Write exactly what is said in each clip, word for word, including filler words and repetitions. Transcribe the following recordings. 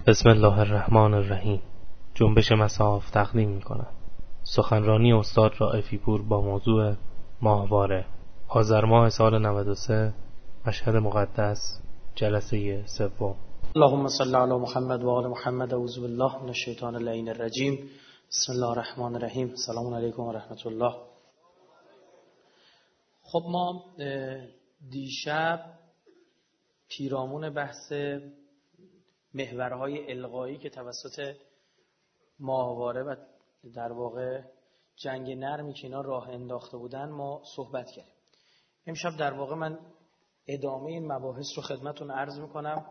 بسم الله الرحمن الرحیم. جنبش مصاف تقدیم می‌کند سخنرانی استاد رائفی پور با موضوع ماهواره، آذر ماه سال نود و سه، مشهد مقدس، جلسه سوم. اللهم صل علی محمد و آل محمد. اعوذ بالله من الشیطان اللعین الرجیم. بسم الله الرحمن الرحیم. سلام علیکم و رحمت الله. خب ما دیشب پیرامون بحث محورهای الغایی که توسط ماهواره و در واقع جنگ نرمی که اینا راه انداخته بودن ما صحبت کردیم. امشب در واقع من ادامه این مباحث رو خدمتون عرض میکنم.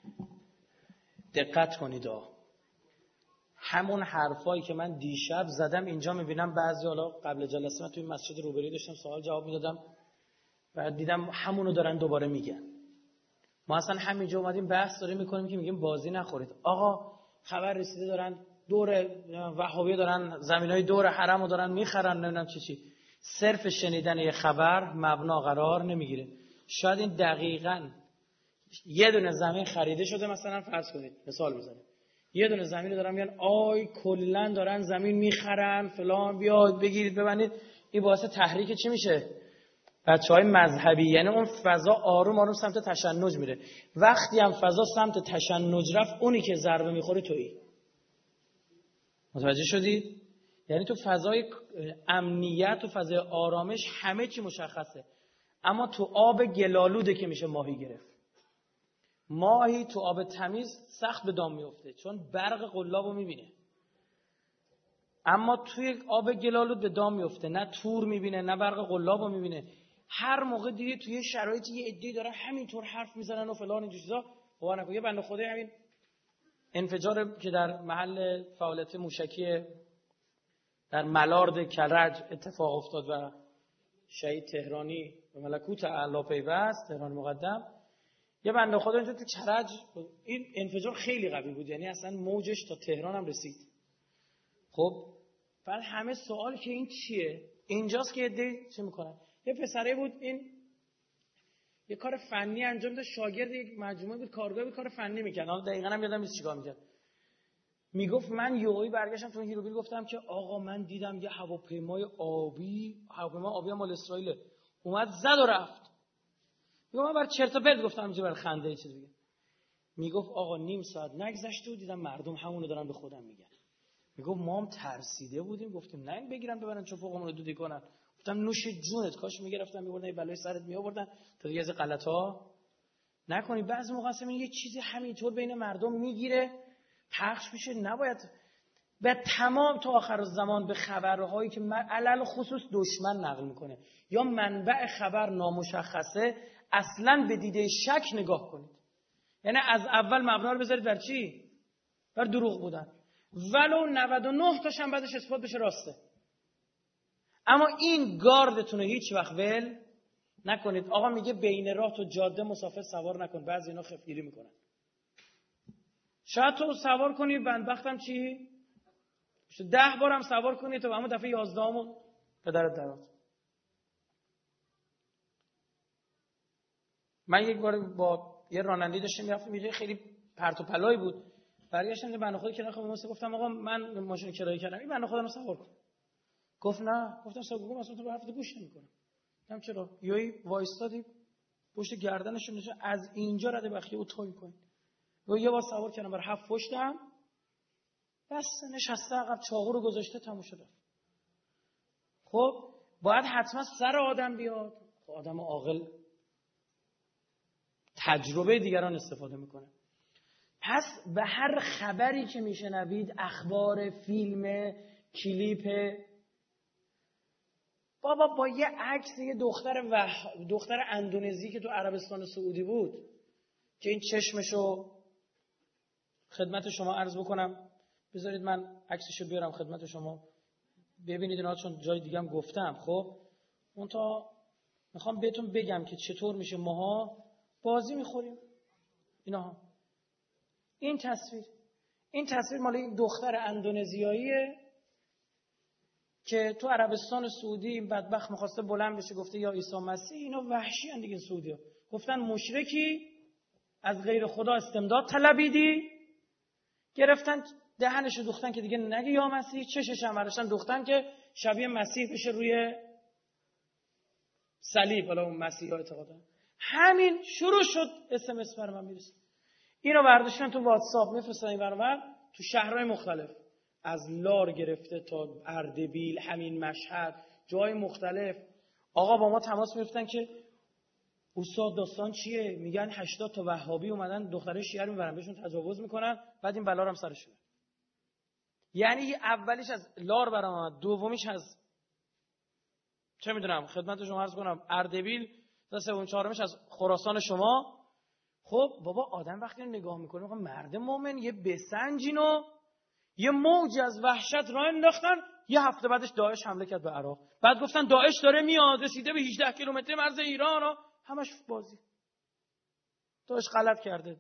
دقت کنید ها. همون حرفایی که من دیشب زدم اینجا میبینم بعضی حالا قبل جلسه من توی مسجد روبری داشتم سوال جواب میدادم و دیدم همونو دارن دوباره میگن. ما اصلا همینجا اومدیم بحث داریم میکنیم که میگیم بازی نخورید. آقا خبر رسیده دارن دور وهابی دارن زمینای دور حرمو دارن میخرن، نمیدونم چی چی. صرف شنیدن یه خبر مبنا قرار نمیگیره. شاید این دقیقاً یه دونه زمین خریده شده، مثلا فرض کنید مثال بزنیم یه دونه زمین دارن میگن آی کلا دارن زمین میخرن فلان، بیاد بگیرید ببندید. این باعث تحریک چی میشه؟ بچهای مذهبی. یعنی اون فضا آروم آروم سمت تشنج میره. وقتی هم فضا سمت تشنج رفت، اونی که ضربه میخوره تویی. متوجه شدید؟ یعنی تو فضای امنیت و فضای آرامش همه چی مشخصه، اما تو آب گلالوده که میشه ماهی گرفت. ماهی تو آب تمیز سخت به دام میفته چون برق قلابو میبینه، اما توی آب گلالود به دام میفته، نه تور میبینه نه برق قلابو میبینه. هر موقع دیدی توی شرایطی یه عده‌ای دارن همینطور حرف میزنن و فلان اینجور چیزا، باور نکن. یه بنده خدای همین انفجار که در محل فعالیت موشکی در ملارد کرج اتفاق افتاد و شهید تهرانی به ملکوت اعلی پیوست، تهران مقدم، یه بنده خدا اینجا تو کرج، این انفجار خیلی قوی بود، یعنی اصلا موجش تا تهران هم رسید. خب بعد همه سوال که این چیه؟ اینجاست که ایده چه میکنن؟ یه پسره بود، این یه کار فنی انجام داد، شاگرد یک مجموعه بود، کارگاه بود، کار فنی میکرد. حالا دقیقاً هم یادم نیست چیکار میکرد. میگفت من یوهی برگشتم تو هیروبیل گفتم که آقا من دیدم یه هواپیمای آبی، هواپیمای آبی مال اسرائیل اومد زد و رفت. میگم من بر چرت و پرت گفتم اینجا بر خنده یه چیز دیگه. میگفت آقا نیم ساعت نگذشته و دیدم مردم همونو دارن به خودم میگن. میگفت ما هم ترسیده بودیم، گفتیم نه این بگیرن ببرن چه فوقمون رو دودی کنن. گفتم نوش جونت، کاش میگرفتن میبردن یه بلای سرت میآوردن تا دیگه از غلطا نکنی. بعضی موقع اصلا یه چیزی همینطور بین مردم میگیره پخش میشه. نباید به تمام تا آخر زمان به خبرهایی که علل خصوص دشمن نقل میکنه یا منبع خبر نامشخصه اصلا به دیده شک نگاه کنید. یعنی از اول مبنا رو بذارید بر چی؟ بر دروغ بودن، ولو نود و نه تاش هم بعدش اثبات بشه راسته. اما این گاردتون رو هیچ وقت ول نکنید. آقا میگه بین راه تو جاده مسافر سوار نکن، بعضی اینا خفگیری میکنن. شاید تو سوار کنی بدبختم چی؟ ده بارم سوار کنی تو اما دفعه یازدهمو پدرت درات. من یک بار با یه راننده داشتم میرفتم، یه خیلی پرت و پلایی بود. برگشتم بنده خدا کنار خودم واسه گفتم آقا من ماشین کرایه کردم، این بنده خدا رو سوار کن. گفت نه. گفتم سوار کن، اصلا تو به حرفت گوش نمیکنم. گفتم چرا؟ یوی وایستادی پشت گردنش نشون از اینجا رده بخیه او توی کن. و یه بار سوار کردم برای هفت پشتم، بس نشسته عقب چاقو رو گذاشته تموم شده. خب باید حتما سر آدم بیاد. خب آدم عاقل تجربه دیگران استفاده میکنه. پس به هر خبری که میشنوید، اخبار، فیلم، کلیپ، بابا با یه عکس یه دختر و دختر اندونزی که تو عربستان سعودی بود که این چشمشو خدمت شما عرض بکنم، بذارید من عکسشو بیارم خدمت شما ببینید اینا، چون جای دیگه هم گفتم. خب اون تا میخوام بهتون بگم که چطور میشه ماها بازی میخوریم اینا. این تصویر این تصویر مال یک دختر اندونزیاییه که تو عربستان سعودی این بدبخت میخواسته بلند بشه گفته یا عیسی مسیح. اینا وحشی ان دیگه. سعودی‌ها گفتن مشرکی از غیر خدا استمداد طلبیدی، گرفتن دهنشو دوختن که دیگه نگه یا مسیح، چشش هم برداشتن دوختن که شبیه مسیح بشه روی صلیب. حالا اون مسیحا اعتقاد دارن. همین شروع شد اس ام اس برام میرسه. اینو برداشتن تو واتساپ میفرستن این برام تو شهرهای مختلف، از لار گرفته تا اردبیل، همین مشهد، جای مختلف. آقا با ما تماس میگرفتن که استاد داستان چیه؟ میگن هشتاد تا وهابی اومدن دختره شیعه رو میبرن بهشون تجاوز میکنن، بعد این بلا رو هم سرشونه. یعنی اولیش از لار برام اومد، دومیش از چه میدونم خدمت شما عرض کنم اردبیل، تا سوم چهارمش از خراسان شما. خب بابا آدم وقتی نگاه میکنه میگه مرد مومن یه بسنجینو یه موج از وحشت راه انداختن، یه هفته بعدش داعش حمله کرد به عراق. بعد گفتن داعش داره میاد، رسیده به هجده کیلومتر مرز ایران ها. همش بازی. داعش غلط کرده.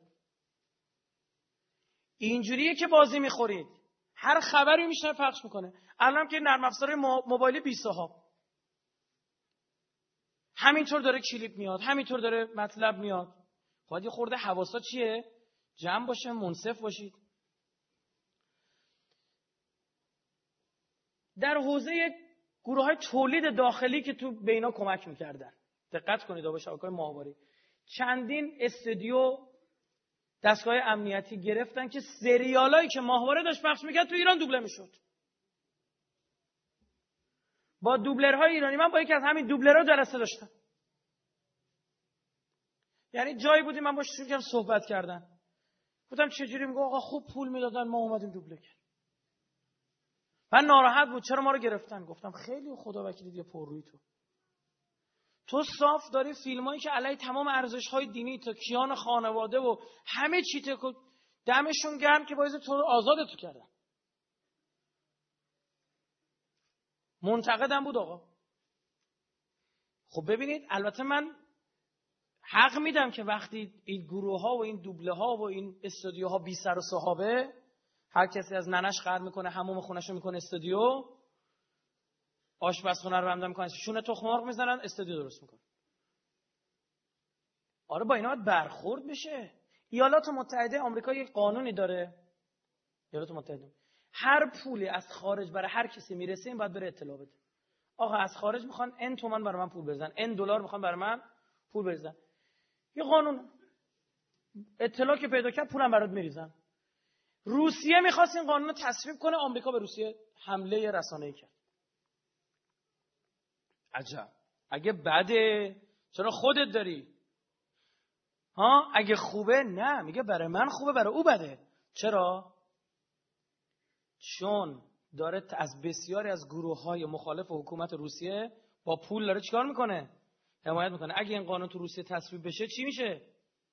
اینجوریه که بازی میخورید. هر خبری میشه پخش میکنه. الان که نرم افزار موبایلی بی صاحب همینطور داره کلیپ میاد، همینطور داره مطلب میاد. باید یه خورده حواسا چیه؟ جمع باشه، منصف باشید. در حوزه گروه های تولید داخلی که تو به اینا کمک میکردن، دقت کنید به شبکه‌های ماهواره، چندین استودیو دستگاه امنیتی گرفتن که سریالایی که ماهواره داشت پخش میکرد تو ایران دوبله میشد. با دوبلرهای ایرانی. من با یکی از همین دوبلرها جلسه داشتم. یعنی جایی بودیم من باش شروع کردم صحبت کردن. گفتم چجوری؟ میگه آقا خوب پول میدادن ما اومدیم دوبله کردیم. من ناراحت بود چرا ما رو گرفتن. گفتم خیلی خدا وکیلی دیگه پررویی تو. تو صاف داری فیلمایی که علیه تمام ارزش‌های دینی تا کیان خانواده و همه چی تو دمشون گرم که باعث تو آزاد تو کردن. منتقدم بود آقا. خب ببینید البته من حق میدم که وقتی این گروه ها و این دوبله ها و این استودیو ها بی سر و صحابه، هر کسی از ننش خرج میکنه، حموم خونش رو میکنه استودیو، آشپزخونه رو بنده میکنه، شونه تخم مرغ میزنن، استودیو درست میکنه. آره با اینا باید برخورد بشه. ایالات متحده آمریکا یک قانونی داره. ایالات متحده هر پولی از خارج برای هر کسی میرسه این باید بره اطلاع بده. آقا از خارج میخوان ان تومان برای من پول بریزن، ان دلار میخوان برای من پول بریزن. یه قانون اطلاع که پیدا کرد پولم برات میریزن. روسیه میخواست این قانون رو تصویب کنه، آمریکا به روسیه حمله رسانه‌ای کرد. عجب. اگه بده چرا خودت داری؟ ها اگه خوبه نه، میگه برای من خوبه برای او بده. چرا؟ چون داره از بسیاری از گروه‌های مخالف حکومت روسیه با پول داره چیکار میکنه؟ حمایت میکنه. اگه این قانون تو روسیه تصویب بشه چی میشه؟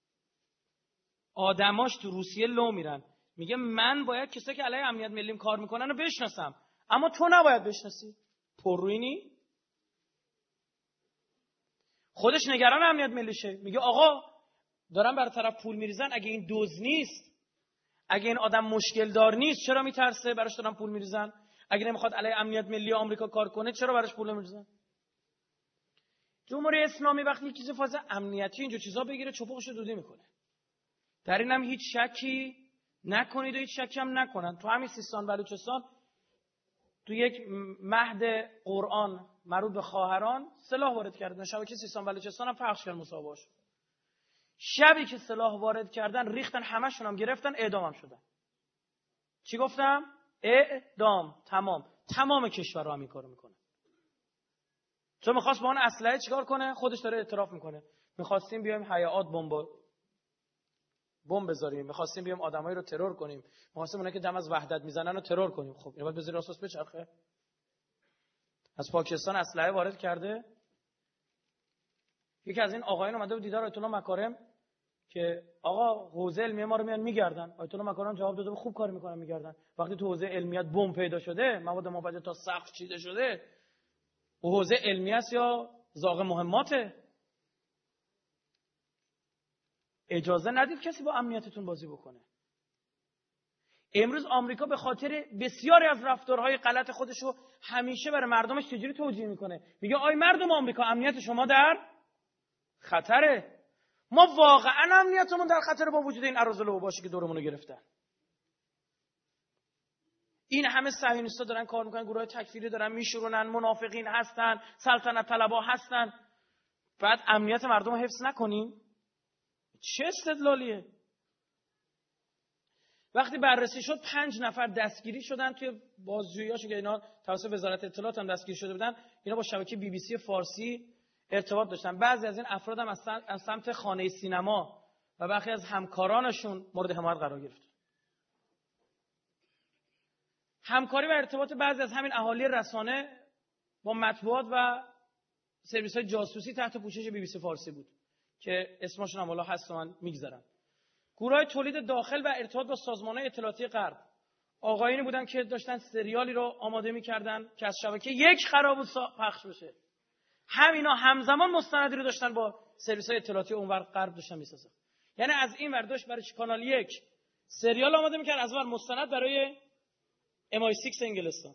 آدماش تو روسیه لو میرن. میگه من باید کسایی که علیه امنیت ملیم کار میکنن رو بشناسم، اما تو نباید بشناسی. پررویی. خودش نگران امنیت ملیشه. میگه آقا دارن برای طرف پول میریزن، اگه این دزد نیست، اگه این آدم مشکل دار نیست چرا میترسه براش دارن پول میریزن؟ اگه نمیخواد علیه امنیت ملی آمریکا کار کنه چرا براش پول میریزن؟ جمهوری اسلامی وقتی یه چیز فاز امنیتی اینجور چیزا بگیره چپقشو دودی میکنه. در اینم هیچ شکی نکنید و هیچ شکی هم نکنن. تو همین سیستان بلوچستان تو یک مهد قرآن مربوط به خواهران سلاح وارد کردن. شبکه سیستان بلوچستان هم پخش کرد مصاحبه‌اش. شبی که سلاح وارد کردن ریختن، همشون هم گرفتن، اعدام هم شدن. چی گفتم؟ اعدام. تمام تمام کشورها هم این کارو میکنه. چون میخواست با اون اسلحه چیکار کنه؟ خودش داره اعتراف میکنه. میخواستیم بیایم حیات بمب بمب بذاریم، میخواستیم بیایم آدمایی رو ترور کنیم، میخواستیم اونایی که دم از وحدت میزنن رو ترور کنیم. خب اینو باید بذاریم اساس بچرخه. از پاکستان اسلحه وارد کرده. یکی از این آقایان اومده بود دیدار آیت الله مکارم که آقا حوزه علمیه ما رو میان میگردن. آیت الله مکارم جواب داده خوب کار میکنن میگردن. وقتی تو حوزه علمیت بمب پیدا شده، مواد منفجر تا سقف چیده شده، او حوزه علمی است یا زاغ مهماته؟ اجازه ندید کسی با امنیتتون بازی بکنه. امروز آمریکا به خاطر بسیاری از رفتارهای غلط خودشو همیشه برای مردمش چجوری توجیه میکنه؟ میگه آی مردم آمریکا امنیت شما در خطره. ما واقعا امنیتمون در خطره با وجود این اراذل و اوباشی که دورمون رو گرفتن. این همه صهیونیست‌ها دارن کار میکنن، گروه تکفیری دارن میشورونن، منافقین هستن، سلطنت طلبها هستن، بعد امنیت مردم رو حفظ نکنیم؟ چه استدلالیه؟ وقتی بررسی شد پنج نفر دستگیری شدن توی بازجویی‌هاشون که اینا توسط وزارت اطلاعات هم دستگیر شده بودن. اینا با شبکه بی بی سی فارسی ارتباط داشتن. بعضی از این افراد هم از سمت خانه سینما و برخی از همکارانشون مورد حمایت قرار گرفت. همکاری و ارتباط بعضی از همین اهالی رسانه با مطبوعات و سرویس‌های جاسوسی تحت پوشش بی بی سی فارسی بود که اسمشون هم حالا هست و من میگذارم. گروه‌های تولید داخل و ارتباط با سازمان‌های اطلاعاتی غرب، آقایونی بودن که داشتن سریالی رو آماده می‌کردن که از شبکه یک خراب و پخش بشه. همینا همزمان مستندی رو داشتن با سرویس‌های اطلاعاتی اونور غرب داشتن می‌سازن. یعنی از این ور داشت برای کانال یک سریال آماده می‌کرد، از اون ور مستند برای ام آی سیکس انگلستان.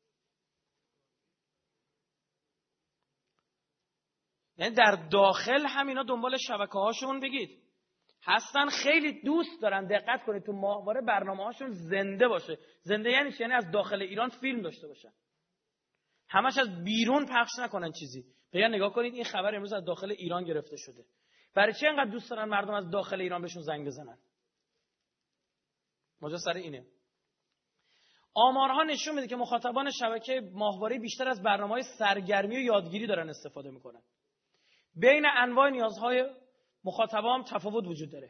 یعنی در داخل همینا دنبال شبکه‌هاشون بگید هستن، خیلی دوست دارن. دقت کنید تو ماهواره برنامه‌هاشون زنده باشه. زنده یعنی چی؟ یعنی از داخل ایران فیلم داشته باشن، همش از بیرون پخش نکنن چیزی. بگن نگاه کنید این خبر امروز از داخل ایران گرفته شده. برای چی انقدر دوست دارن مردم از داخل ایران بهشون زنگ بزنن؟ موضوع سر اینه. آمارها نشون میده که مخاطبان شبکه ماهواره بیشتر از برنامه‌های سرگرمی و یادگیری دارن استفاده میکنن. بین انواع نیازهای مخاطبان تفاوت وجود داره.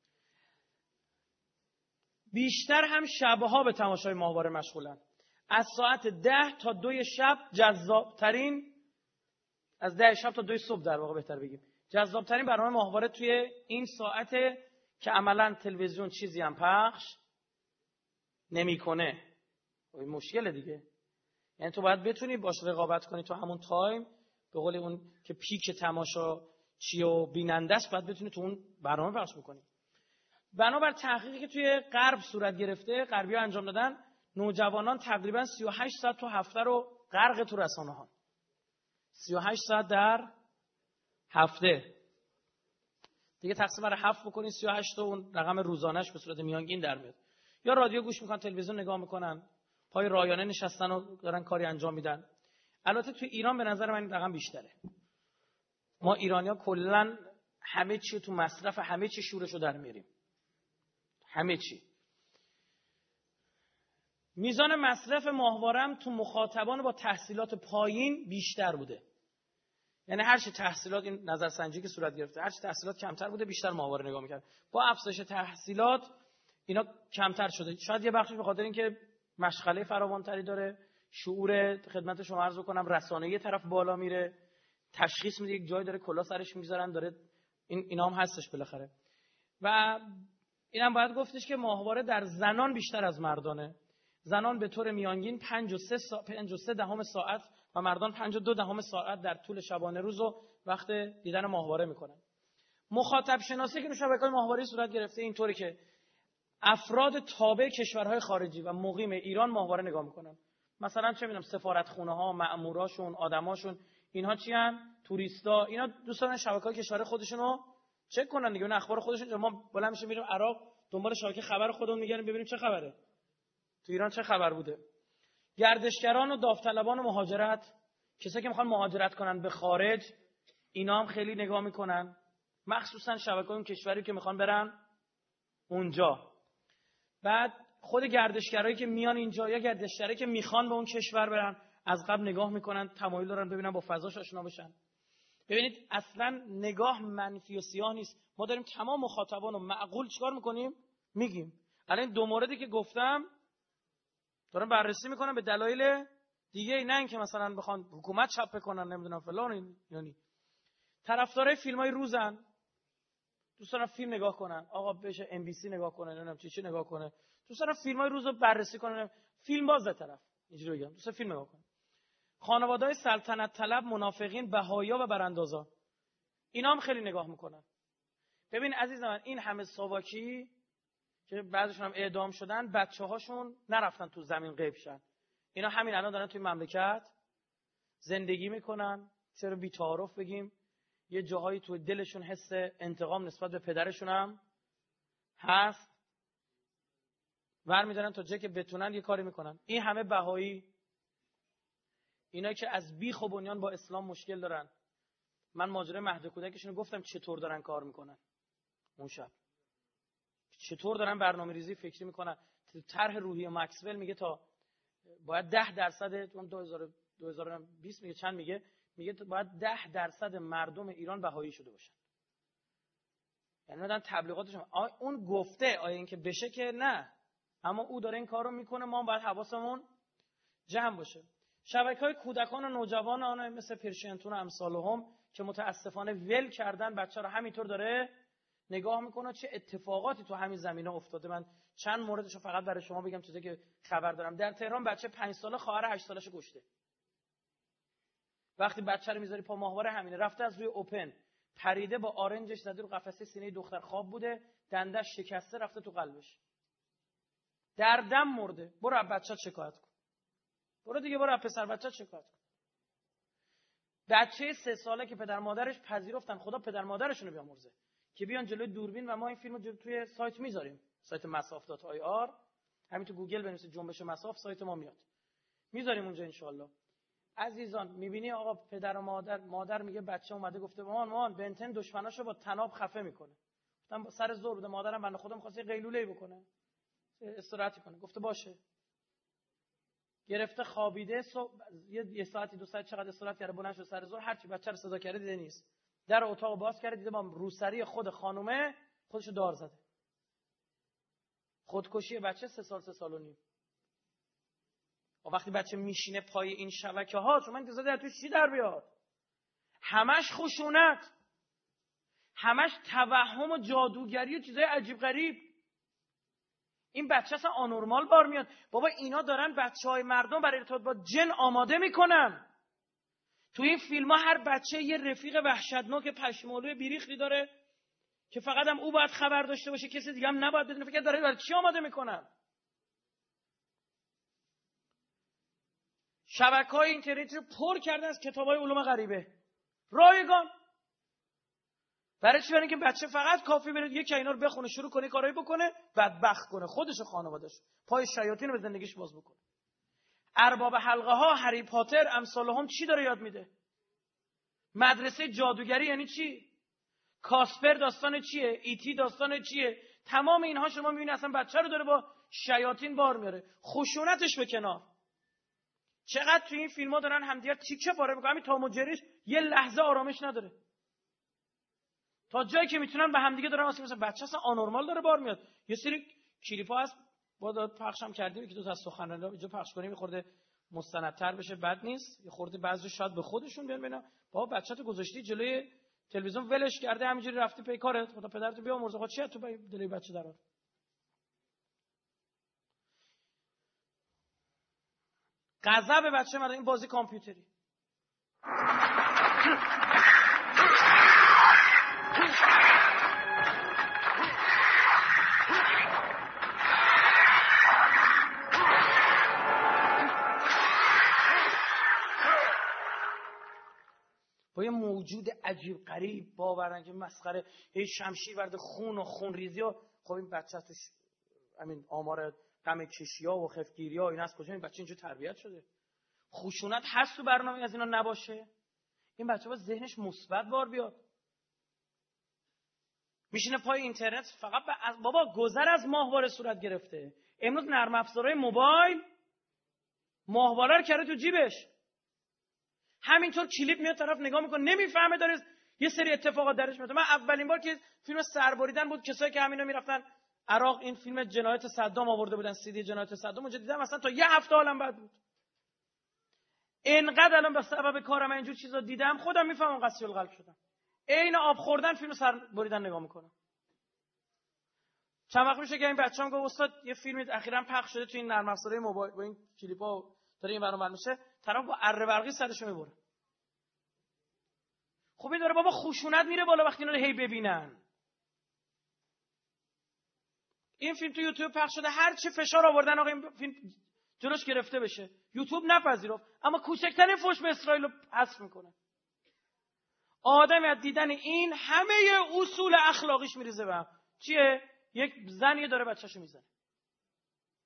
بیشتر هم شبها به تماشای ماهواره مشغولن. از ساعت ده تا دو شب جذابترین، از ده شب تا دو صبح در واقع بهتر بگیم، جذابترین برنامه ماهواره توی این ساعته که عملاً تلویزیون چیزی هم پخش نمیکنه. این مشکل دیگه. یعنی تو باید بتونی باش رقابت کنی تو همون تایم، به قول اون که پیک تماشا چی و بیننده است، باید بتونی تو اون برنامه پخش بکنی. بنابر تحقیقی که توی غرب صورت گرفته، غربی‌ها انجام دادن، نوجوانان تقریبا سی و هشت ساعت تو هفته رو غرق تو رسانه‌ها. سی و هشت ساعت در هفته. دیگه تقسیم بر هفت بکنید، سی و هشت تا اون رقم روزانه‌اش به صورت میانگین در میاد. یا رادیو گوش میکنن، تلویزیون نگاه میکنن، پای رایانه نشستن و دارن کاری انجام میدن. البته تو ایران به نظر من این رقم بیشتره. ما ایرانی‌ها کلاً همه چی تو مصرف، همه چی شورشو در میاریم. همه چی. میزان مصرف ماهوارم تو مخاطبان با تحصیلات پایین بیشتر بوده. یعنی هر چی تحصیلات، این نظرسنجی که صورت گرفته، هر چی تحصیلات کمتر بوده بیشتر ماهواره نگاه می‌کرد. با افزایش تحصیلات اینا کمتر شده. شاید یه بخشش به خاطر اینکه مشغله فراوان‌تری داره، شعور خدمت شما عرض کنم رسانه‌ای طرف بالا میره، تشخیص میده یک جای داره کلا سرش میذارن، داره این اینا هم هستش بالاخره. و اینم باید گفتش که ماهواره در زنان بیشتر از مردانه. زنان به طور میانگین پنج و سه سا... پنج و سه دهم ساعت و مردان پنج و دو دهم ساعت در طول شبانه روز و وقت دیدن ماهواره میکنن. مخاطب شناسی که تو شبکه‌های ماهواره‌ای صورت گرفته اینطوری که افراد تابع کشورهای خارجی و مقیم ایران ماهواره نگاه میکنن. مثلا چه میدونم سفارتخونه‌ها، مأموراشون، آدماشون، اینها چی ان؟ توریستا. اینا دوست دارن شبکه‌های کشور خودشونو چک کنن دیگه، اون اخبار خودشون. ما بلند میشه میریم عراق دنبال شبکه خبر خودمون میگردیم ببینیم چه خبره. تو ایران چه خبر بوده. گردشگران و داوطلبان و مهاجرت، کسایی که میخوان مهاجرت کنن به خارج، اینا هم خیلی نگاه میکنن، مخصوصا شبکه‌های اون کشوری که میخوان برن اونجا. بعد خود گردشگرایی که میان اینجا یا گردشگرایی که میخوان به اون کشور برن، از قبل نگاه میکنن، تمایل دارن ببینن با فضاش آشنا بشن. ببینید اصلا نگاه منفی و سیاه نیست. ما داریم تمام مخاطبان رو معقول چیکار میکنیم؟ میگیم. الان دو موردی که گفتم دارن بررسی میکنن به دلایل دیگه، نه اینکه مثلا بخوان حکومت چاپ کنن نمیدونم فلان. یعنی طرفدارای فیلمای روزن، دوست دارن فیلم نگاه کنن، آقا بشه ام بی سی نگاه کنه، نمیدونم چی چی نگاه کنه، دوست دارن فیلمای روزو بررسی کنن، فیلم باز به طرف اینجوری بگم، دوست فیلم نگاه کنه. خانواده‌های سلطنت طلب، منافقین، بهایا و براندازا، اینا هم خیلی نگاه میکنن. ببین عزیز من، این همه ساواکی که بعضیشون هم اعدام شدن، بچه‌هاشون نرفتن تو زمین غیب شن. اینا همین الان دارن توی مملکت زندگی میکنن. چرا بی‌تعارف بگیم، یه جاهایی تو دلشون حس انتقام نسبت به پدرشون هم هست. ور میدارن تا جایی که بتونن یه کاری میکنن. این همه بهایی، اینا که از بیخ و بنیان با اسلام مشکل دارن. من ماجرای مهد کودکشون گفتم چطور دارن کار میکنن اون شب، چطور دارن برنامه ریزی فکری میکنن. طرح روحی مکسول میگه تا باید ده درصد تو دو هزار و بیست میگه چند میگه میگه باید ده درصد مردم ایران بهایی شده باشن. یعنی دارن تبلیغاتشون. اون گفته آیا این که بشه که نه، اما او داره این کارو میکنه. ما باید حواسمون جمع باشه. شبکه‌های کودکان و نوجوانان مثل پرشینتون و امثالهم که متاسفانه ول کردن بچه رو همینطور داره نگاه میکنه چه اتفاقاتی تو همین زمینه افتاده. من چند موردشو فقط برای شما بگم چیزی که خبر دارم. در تهران بچه پنج ساله خواهر هشت سالش کشته. وقتی بچه رو میذاری پا ماهواره همینه، رفته از روی اوپن پریده با آرنجش زده رو قفسه سینه دختر، خواب بوده، دندش شکسته رفته تو قلبش، در دم مرده. برو از بچه‌ت شکایت کن. برو دیگه، برو از پسر بچه‌ت شکایت کن. بچه سه ساله که پدر مادرش پذیرفتن، خدا پدر مادرشون رو بیامرزه، که بیان جلوی دوربین و ما این فیلمو توی سایت میذاریم، سایت مساف دات آی آر، همین تو گوگل بنویسید جنبش مساف سایت ما میاد، میذاریم اونجا ان شاءالله. عزیزان میبینی آقا پدر و مادر، مادر میگه بچه اومده گفته مامان مامان بنتن دشمناشو با تناب خفه میکنه. گفتم سر زور بوده، مادرم بنده خودم خواسته قیلوله‌ای بکنه، استراحت کنه، گفته باشه. گرفته خوابیده، صبح یه ساعتی دو ساعت چقدر استراحت کرده، بلند شد سر زور، هر چی بچه رو صدا کرده دیده نیست. در اتاق باز کرده دیده با روسری خود خانومه خودشو دار زده. خودکشی بچه سه سال سه سال و نیم. و وقتی بچه میشینه پای این شبکه ها، شما انتظار داری توش چی در بیاد؟ همش خشونت، همش توهم و جادوگری و چیزای عجیب غریب. این بچه اصلا آنورمال بار میاد. بابا اینا دارن بچهای مردم برای ارتباط با جن آماده میکنن. تو این فیلم ها هر بچه یه رفیق وحشتناک پشمالوی بیریختی داره که فقط هم او باید خبر داشته باشه، کسی دیگه هم نباید بدونه. فکر داره برای چی آماده میکنن؟ شبکه‌های اینترنتی رو پر کردن از کتاب‌های علوم غریبه رایگان. برای چی؟ برای اینکه بچه فقط کافی بره یک اینا رو بخونه، شروع کنه کارایی بکنه، بدبخت کنه خودش و خانواده‌اش، پای شیاطین رو به زندگیش باز بکنه. ارباب حلقه ها، هری پاتر، امثالهم چی داره یاد میده؟ مدرسه جادوگری یعنی چی؟ کاسپر داستان چیه؟ ایتی داستان چیه؟ تمام اینها شما میبینید اصلا بچه رو داره با شیاطین بار میاره. خشونتش به کنار. چقدر تو این فیلم‌ها دارن همدیگر تیکه پاره میکنن، همین تام و جریش یه لحظه آرامش نداره. تا جایی که میتونن به همدیگه دارن واسه مثلا بچه اصلا آنورمال داره بار میاد. یه سری کلیپ‌ها هست با داد پخشم کردیم که دو تا از سخنرانی‌ها اینجا پخش کنیم، خورده مستندتر بشه، بد نیست. یه خورده بعضی شاید به خودشون بیان ببینن بابا بچه‌تو گذاشتی جلوی تلویزیون ولش کرده همینجوری رفتی پی کارت، خدا پدرتو بیامرزه. خود چی تو دلی بچه درار؟ غضب بچه من این بازی کامپیوتری. با یه موجود عجیب غریب باورن که مسخره، یه شمشیر ورده خون و خون ریزی و خب این بچه توش همین آمار غم کشی‌ها و خفگیری‌ها اینا از کجا این بچه اینجور تربیت شده؟ خشونت هست تو برنامه از اینا نباشه؟ این بچه با ذهنش مثبت بار بیاد. میشینه پای اینترنت فقط از بابا گذر از ماهواره صورت گرفته. امروز نرم افزارهای موبایل ماهواره رو کرده تو جیبش. همینطور کلیپ میاد طرف نگاه میکنه نمیفهمه داره یه سری اتفاقات درش میفته. من اولین بار که فیلم سربریدن بود، کسایی که همینا میرفتن عراق این فیلم جنایت صدام آورده بودن، سی دی جنایت صدام، اونجا دیدم اصلا تا یه هفته حالم بد بود. اینقدر الان به سبب کارم اینجور چیزا دیدم خودم میفهمم قسی القلب شدم. عین آب خوردن فیلم سربریدن نگاه میکنم. چند وقت میشه که این بچه‌ام گفت استاد یه فیلمی اخیراً پخش شده تو این نرم افزارهای موبایل با این کلیپا داره این برنامه میشه، طرف با اره برقی سرشو میبره. خب این داره بابا خشونت میره بالا وقتی اینا رو هی ببینن. این فیلم تو یوتیوب پخش شده، هر چی فشار آوردن آقا این فیلم جلوش گرفته بشه، یوتیوب نپذیرفت، اما کوچکترین فحش به اسرائیل رو حذف میکنه. آدمی از دیدن این همه اصول اخلاقیش میریزه به هم. چیه؟ یک زنی داره بچه‌شو میزنه.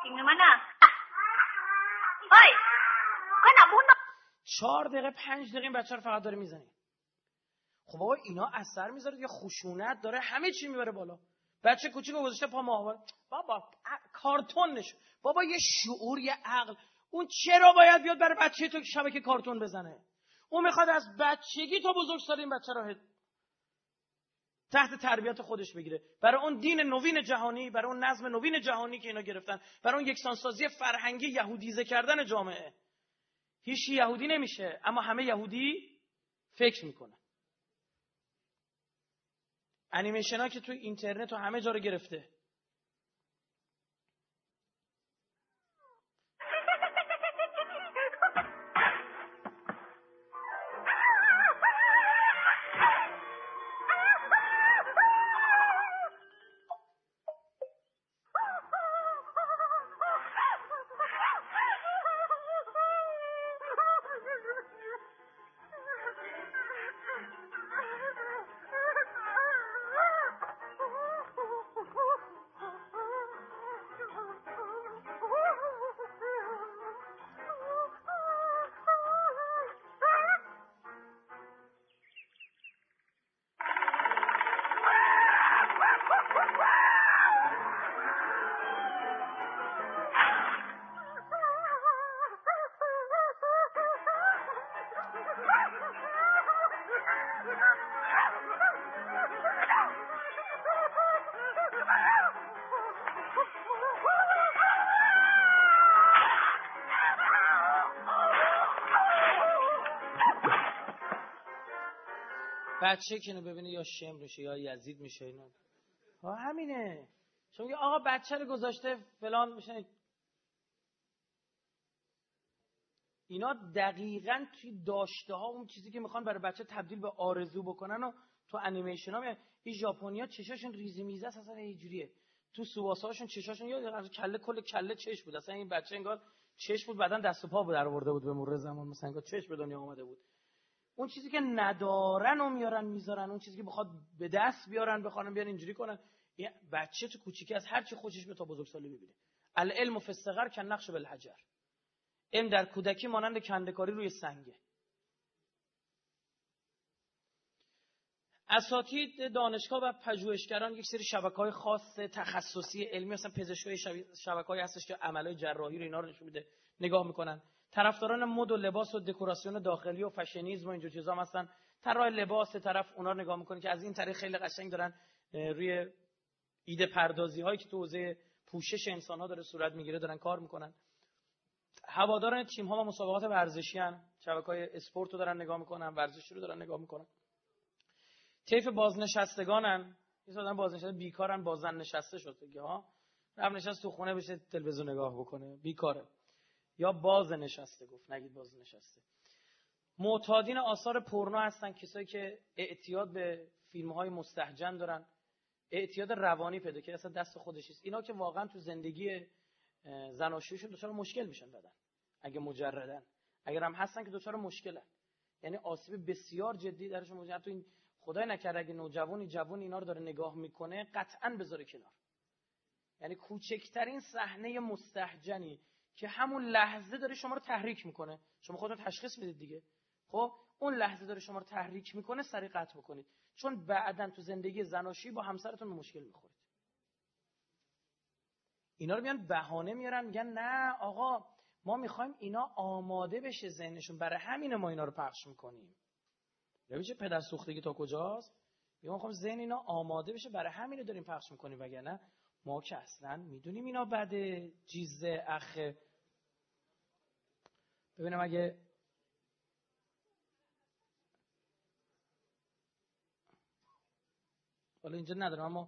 Gimana? Oi, kenapa bunuh? چهار دقیقه پنج دقیقه این بچه رو فقط داره میزنی. خب بابا اینا اثر میذاره دیگه، خشونت داره، همه چی میبره بالا. بچه کوچیکو گذاشته پا ماهواره. بابا کارتون نشون. بابا یه شعور، یه عقل. اون چرا باید بیاد برای بچه تو شبکه کارتون بزنه؟ اون میخواد از بچگی تا بزرگسالی این بچه رو تحت تربیت خودش بگیره. برای اون دین نوین جهانی، برای اون نظم نوین جهانی که اینا گرفتن، برای اون یکسانسازی فرهنگی یهودیزه کردن جامعه. هیچ یهودی نمیشه، اما همه یهودی فکر میکنن. انیمیشن ها که توی اینترنت و همه جا رو گرفته. بچه که اینو ببینه یا شمر میشه یا یزید میشه. اینا ها همینه. چون میگه آقا بچه رو گذاشته فلان میشه. اینا دقیقاً توی داشته ها اون چیزی که میخوان برای بچه تبدیل به آرزو بکنن و تو انیمیشن ها میاد. این ژاپنیا چشاشون ریزی میزه است، اصلا یه جوریه. تو سواساشون چشاشون یا کله کل کله چش بود. اصلا این بچه انگار چش بود، بعدن دست و پا بود در آورده بود به مرور زمان، مثلا انگار چش به دنیا اومده بود. اون چیزی که ندارن و میارن میذارن، اون چیزی که بخواد به دست بیارن بخوان بیارن اینجوری کنن. این بچه تو کوچیکی از هر چی خوشش بیاد تا بزرگسالی ببینه. العلم فی الصغر کالنقش بالحجر. علم در کودکی مانند کنده‌کاری روی سنگه. اساتید دانشگاه و پژوهشگران یک سری شبکه‌های خاص تخصصی علمی، مثلا پزشکی شبکه‌ای هستش که عملای جراحی رو اینا رو نشون میده، نگاه میکنن. طرفداران مد و لباس و دکوراسیون داخلی و فشنیسم و اینجور چیزا مثلا طراح لباس طرف اونا رو نگاه میکنه که از این طریق خیلی قشنگ دارن روی ایده پردازی هایی که تو حوزه پوشش انسان ها داره صورت میگیره دارن کار میکنن. هواداران تیم ها و مسابقات ورزشی ان، شبکه‌های اسپورت رو دارن نگاه میکنن، ورزشی رو دارن نگاه میکنن. طیف بازنشستگانن، یه آدم بازنشسته بیکارن، بازن نشسته شد دیگه ها. رفت نشست تو خونه بشه تلویزیون نگاه بکنه، بیکاره. یا باز نشسته، گفت نگید باز نشسته. معتادین آثار پورنو هستن، کسایی که اعتیاد به فیلم‌های مستهجن دارن، اعتیاد روانی پیدا که اصلا دست خودش نیست. اینا که واقعا تو زندگی زناشویشون دچار مشکل میشن بدن، اگه مجردن، اگر هم هستن که دچار مشکلن، یعنی آسیب بسیار جدی درشون موجود. تو این خدای نکرده اگه نوجوانی جوون اینا رو داره نگاه میکنه قطعاً بذاره کنار. یعنی کوچکترین صحنه مستهجنی که همون لحظه داره شما رو تحریک میکنه، شما خودتون تشخیص میدید دیگه. خب اون لحظه داره شما رو تحریک میکنه، سریع قطع بکنید، چون بعداً تو زندگی زناشویی با همسرتون به مشکل میخورید. اینا رو میان بهانه میارن، میگن نه آقا ما میخوایم اینا آماده بشه ذهنشون، برای همین ما اینا رو پخش میکنیم. ببین چه پدر سوختگی تا کجاست. میگم میخوام ذهن اینا آماده بشه، برای همین رو داریم پخش میکنیم، وگرنه ما که اصلا میدونیم اینا بده چیزه اخه. ببینم اگه حالا اینجا ندارم، اما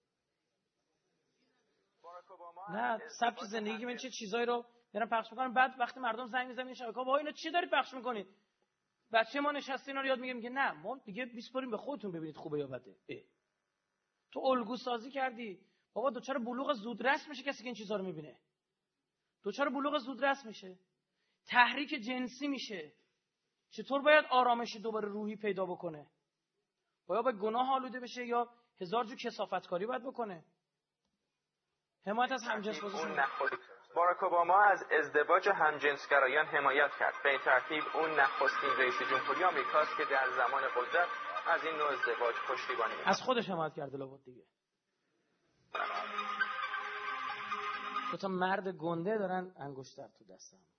نه سبک زندگی من چه چیزایی رو دارم پخش میکنم، بعد وقتی مردم زنگ میزنن این شبکه‌ها با اینا چی دارید پخش میکنید، بچه ما نشسته اینا رو یاد میگه، میگه نه ما دیگه بیسپاریم به خودتون ببینید خوبه یا بده. اه. تو الگو سازی کردی بابا، دوچار بلوغ زودرس میشه کسی که این چیزا رو میبینه، دوچار بلوغ زودرس میشه، تحریک جنسی میشه. چطور باید آرامش دوباره روحی پیدا بکنه؟ باید به گناه آلوده بشه یا هزار جو کثافتکاری باید بکنه؟ حمایت از همجنس بازیشون باراک اوباما از ازدواج همجنسگرایان حمایت کرد. به این ترتیب اون نخستین رئیس جمهوری آمریکاست که در زمان قدرت از این نوع ازدواج پشتیبانی می‌کند. از خودش حمایت کرده لابد دیگه. دو تا مرد گنده دارن انگشتر تو دست هم.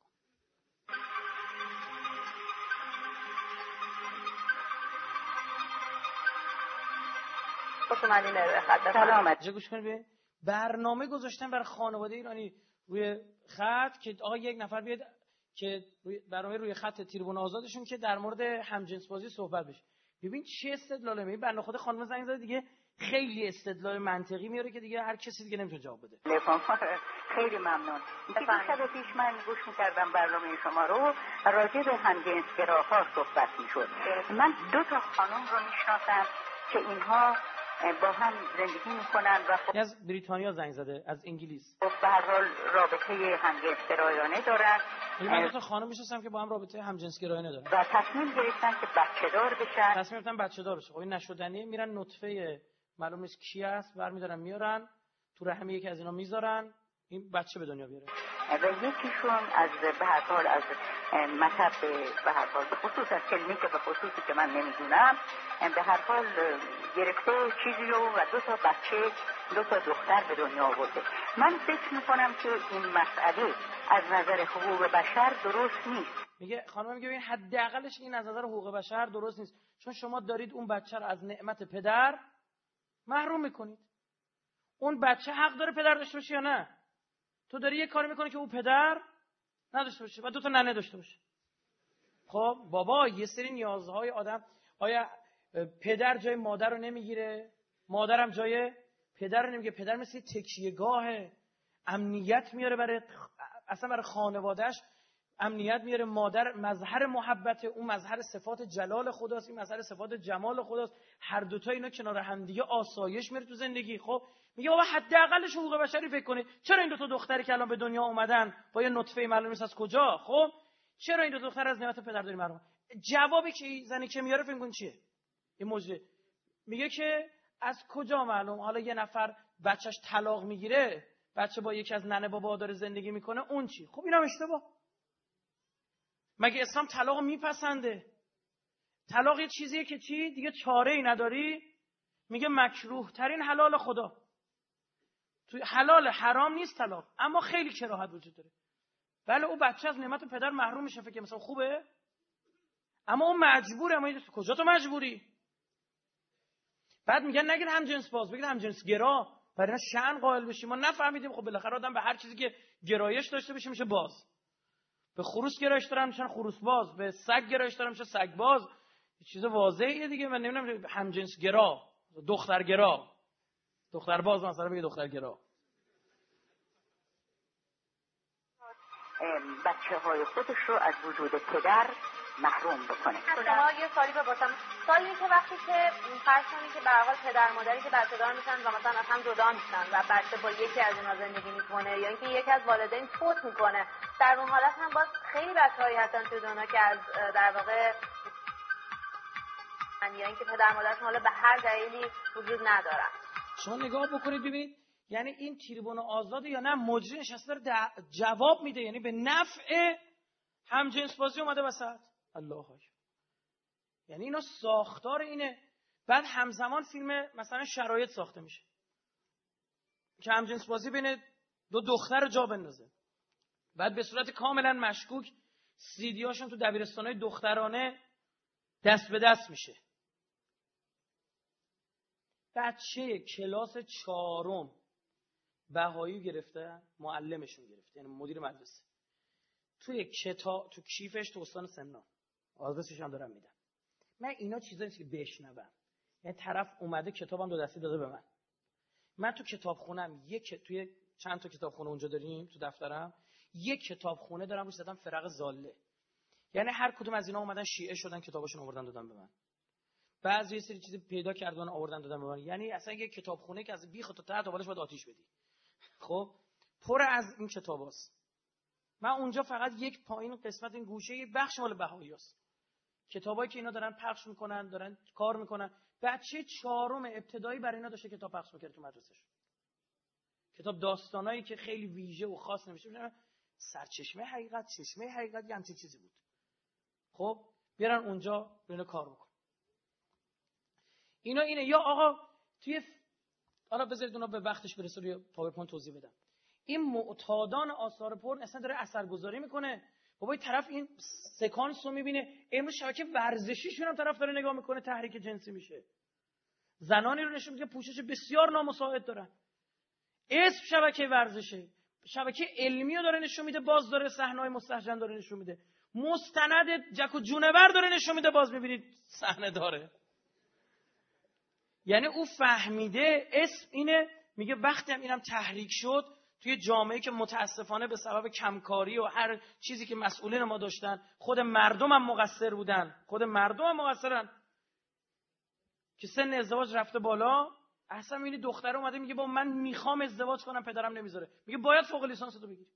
خوش اومدین روی خط. سلامت. گوش کنید ببین. برنامه گذاشتن برای خانواده ایرانی روی خط که آقا یک نفر بیاد که روی برنامه روی خط تریبون آزادشون که در مورد همجنس بازی صحبت بشه. ببین چه استدلالی میگه. بنده خدا خانم زنگ زده دیگه خیلی استدلال منطقی میاره که دیگه هر کسی دیگه نمیتونه جواب بده. خیلی ممنون. یکی شب پیش من گوش می‌کردم برنامه شما رو، راجع به همجنسگراها صحبت می‌شد. من دو تا خانم رو میشناسم که اینها با هم زندگی میکنن و خب از بریتانیا زنگ زده، از انگلیس. خب به هر حال رابطه همجنسگرایانه دارن. من دو تا خانم میشناسم که با هم رابطه همجنسگرایانه دارن و تصمیم گرفتن که بچه‌دار بشن. تصمیم گرفتن بچه‌دار بشه. خب این نشدنیه، میرن نطفه معلوم نیست کی است برمی‌دارن میارن تو رحم یکی از اینا میذارن این بچه به دنیا بیاره. و یکیشون از به هر حال از مذهب به هر حال به خصوص از کلینیک به خصوصی که من نمیدونم به هر حال گرفته چیزی رو و دو تا بچه دو تا دختر به دنیا آورده. من فکر میکنم که این مسئله از نظر حقوق بشر درست نیست. میگه خانم میگه این حداقلش این از نظر حقوق بشر درست نیست، چون شما دارید اون بچه رو از نعمت پدر محروم میکنید. اون بچه حق داره پدر داشته باشه یا نه؟ تو داری یه کاری میکنی که اون پدر نداشته باشه و دو تا ننه داشته باشه. خب بابا یه سری نیازهای آدم، آیا پدر جای مادر رو نمیگیره؟ مادرم جای پدر رو نمیگیره؟ پدر مثل تکیه‌گاهه، امنیت میاره برای اصلا برای خانواده‌اش، امنیت میاره. مادر مظهر محبت، اون مظهر صفات جلال خداست، این مظهر صفات جمال خداست. هر دوتا اینا کنار همدیگه آسایش میاره تو زندگی. خب میگه بابا حداقلش حقوق بشری فکر کنید. چرا این دو تا دختری که الان به دنیا اومدن با یه نطفه معلوم نیست از کجا، خب چرا این دو دختر از نعمت پدر داری محروم؟ جوابی که زنی که میاره فکر کن چیه؟ این موضوع میگه که از کجا معلوم حالا یه نفر بچهش طلاق میگیره، بچه با یکی از ننه بابا داره زندگی میکنه، اون چی؟ خب اینم اشتباه. مگه اسلام طلاق میپسنده؟ طلاق یه چیزیه که چی دیگه چاره ای نداری. میگه مکروه ترین حلال خدا. توی حلال حرام نیست طلاق، اما خیلی کراهت وجود داره. بله اون بچه از نعمت پدر محروم میشه، فکر مثلا خوبه، اما اون مجبوره. اما کجا تو مجبوری؟ بعد میگن نگید هم جنس باز، بگید هم جنس گرا، برای اینا شأن قائل بشیم. ما نفهمیدیم خب بالاخره آدم به هر چیزی که گرایش داشته باشه میشه باز. به خروس گرایش دارم میشن خروس باز، به سگ گرایش دارم میشه سگ باز. یه چیز واضحه دیگه. من نمیدونم هم جنس گرا، دختر گرا، دختر باز مثلا میگه دختر گرا. بچه های خودش رو از وجود پدر محروم بکنه. شما یه سوالی بپرسم. سوالی که وقتی که فرض کنید که به هر حال پدر مادری که بچه دار میشن و مثلا از هم جدا میشن و بچه با یکی از اینا زندگی میکنه یا اینکه یکی از والدین فوت میکنه، در اون حالت هم باز خیلی بچه‌هایی هستن توی دنیا که از در واقع یا اینکه پدر مادرشون حالا به هر دلیلی وجود ندارن. شما نگاه بکنید ببینید، یعنی این تریبون آزاده یا نه مجری نشسته داره جواب میده، یعنی به نفع همجنس بازی اومده وسط. الله اکبر. یعنی اینا ساختار اینه. بعد همزمان فیلم مثلا شرایط ساخته میشه که همجنس بازی بین دو دختر جا بندازه. بعد به صورت کاملا مشکوک سیدیاشون تو دبیرستانای دخترانه دست به دست میشه. بچه کلاس چهارم بهایی گرفته، معلمشون گرفته، یعنی مدیر مدرسه، توی کتاب تو کیفش تو استان سمنان، آدرسش هم دارم میدم. من اینا چیزایی که بشنوم، یعنی طرف اومده کتابم دو دستی داده به من، من تو کتابخونم یک توی چند تا کتابخونه اونجا داریم تو دفترم، یک کتابخونه دارم روش زدم فرق زاله، یعنی هر کدوم از اینا اومدن شیعه شدن کتاباشون آوردن دادن به من. بعضی یه سری چیزی پیدا کردن آوردن دادن به من. یعنی اصلا یه کتابخونه که از بیخ تا ته بالش باید آتیش بدی. خب پر از این کتاباست. من اونجا فقط یک پایین قسمت این گوشه یه بخش مال بهاییاست. کتابایی که اینا دارن پخش میکنن، دارن کار میکنن. بچه چهارم ابتدایی برای اینا داشته کتاب پخش میکرد تو مدرسه‌ش. کتاب داستانایی که خیلی ویژه و خاص نوشته میشه، سرچشمه حقیقت، چشمه حقیقت، یه همچین چیزی بود. خب بیارن اونجا اینا کار بکن. اینا اینه. یا آقا توی ف... حالا بذارید اونا به وقتش برسه روی پاورپوینت توضیح بدم. این معتادان آثار پورن اصلا داره اثرگذاری میکنه. بابا این طرف این سکانس رو میبینه، امروز شبکه ورزشیشون هم طرف داره نگاه میکنه، تحریک جنسی میشه. زنانی رو نشون میده پوشش بسیار نامساعد دارن. اسم شبکه ورزشه، شبکه علمی رو داره نشون میده، باز داره صحنه‌های مستهجن داره نشون میده، مستند جک و جونور داره نشون میده، باز میبینید صحنه داره. یعنی او فهمیده اسم اینه. میگه وقتی هم اینم تحریک شد توی جامعه‌ای که متاسفانه به سبب کمکاری و هر چیزی که مسئولین ما داشتن، خود مردم هم مقصر بودن، خود مردم هم مقصرن که سن ازدواج رفته بالا. اصلا میبینی دختر اومده میگه با من میخوام ازدواج کنم، پدرم نمیذاره، میگه باید فوق لیسانس تو بگیری.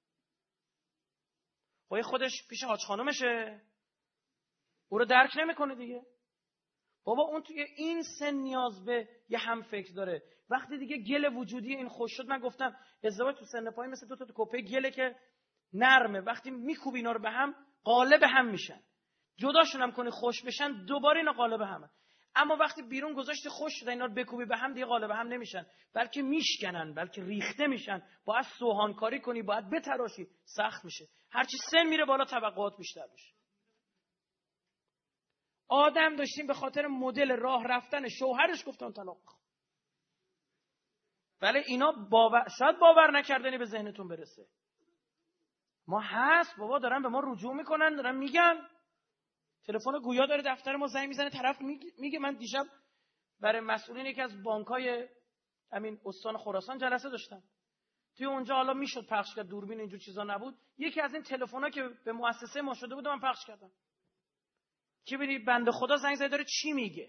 خب خودش پیش حاج خانومشه، او رو درک نمیکنه دیگه. بابا اون توی این سن نیاز به یه هم فکر داره. وقتی دیگه گل وجودی این خوش شد، من گفتم ازدواج تو سن پایین مثل دو تا کپه گله که نرمه، وقتی میکوبی اینا رو به هم قالب هم میشن، جداشون هم کنی خوش بشن دوباره اینا قالب همه. اما وقتی بیرون گذاشتی خوش شدن اینا رو بکوبی به هم، دیگه قالب هم نمیشن، بلکه میشکنن، بلکه ریخته میشن. باید سوهانکاری کنی، باید بتراشی، سخت میشه. هرچی سن میره بالا توقعات بیشتر میشه. آدم داشتیم به خاطر مدل راه رفتن شوهرش گفتن طلاق بخوام. ولی اینا باور، شاید باور نکردنی به ذهنتون برسه. ما هست بابا دارن به ما رجوع میکنن، دارن میگن. تلفن گویا داره دفتر ما زنگ میزنه، طرف میگه من دیشب برای مسئولین یکی از بانک‌های همین استان خراسان جلسه داشتم. توی اونجا حالا میشد پخش کرد، دوربین اینجور چیزا نبود. یکی از این تلفن‌ها که به مؤسسه ما شده بود من پخش کردم. که ببینی بنده خدا زنگ زده داره چی میگه.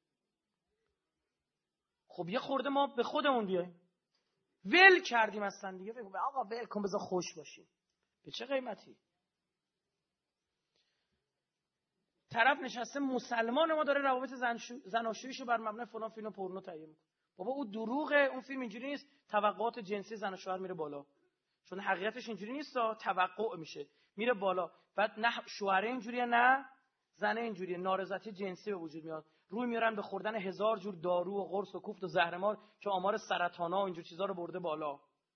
خب یه خورده ما به خودمون بیایم. ول کردیم اصلا دیگه. بگو آقا ول کن بذار خوش باشیم. به چه قیمتی؟ طرف نشسته مسلمان ما داره روابط زناشوییشو بر مبنای فلان فیلم پورنو تهیه میکنه. بابا اون دروغه، اون فیلم اینجوری نیست. توقعات جنسی زن و شوهر میره بالا. چون حقیقتش اینجوری نیست، توقع میشه میره بالا. بعد نه شوهر اینجوریه نه زن اینجوریه، نارضایتی جنسی به وجود میاد. روی میارن به خوردن هزار جور دارو و قرص و کوفت و زهرمار که آمار سرطانا و اینجور چیزا رو برده بالا.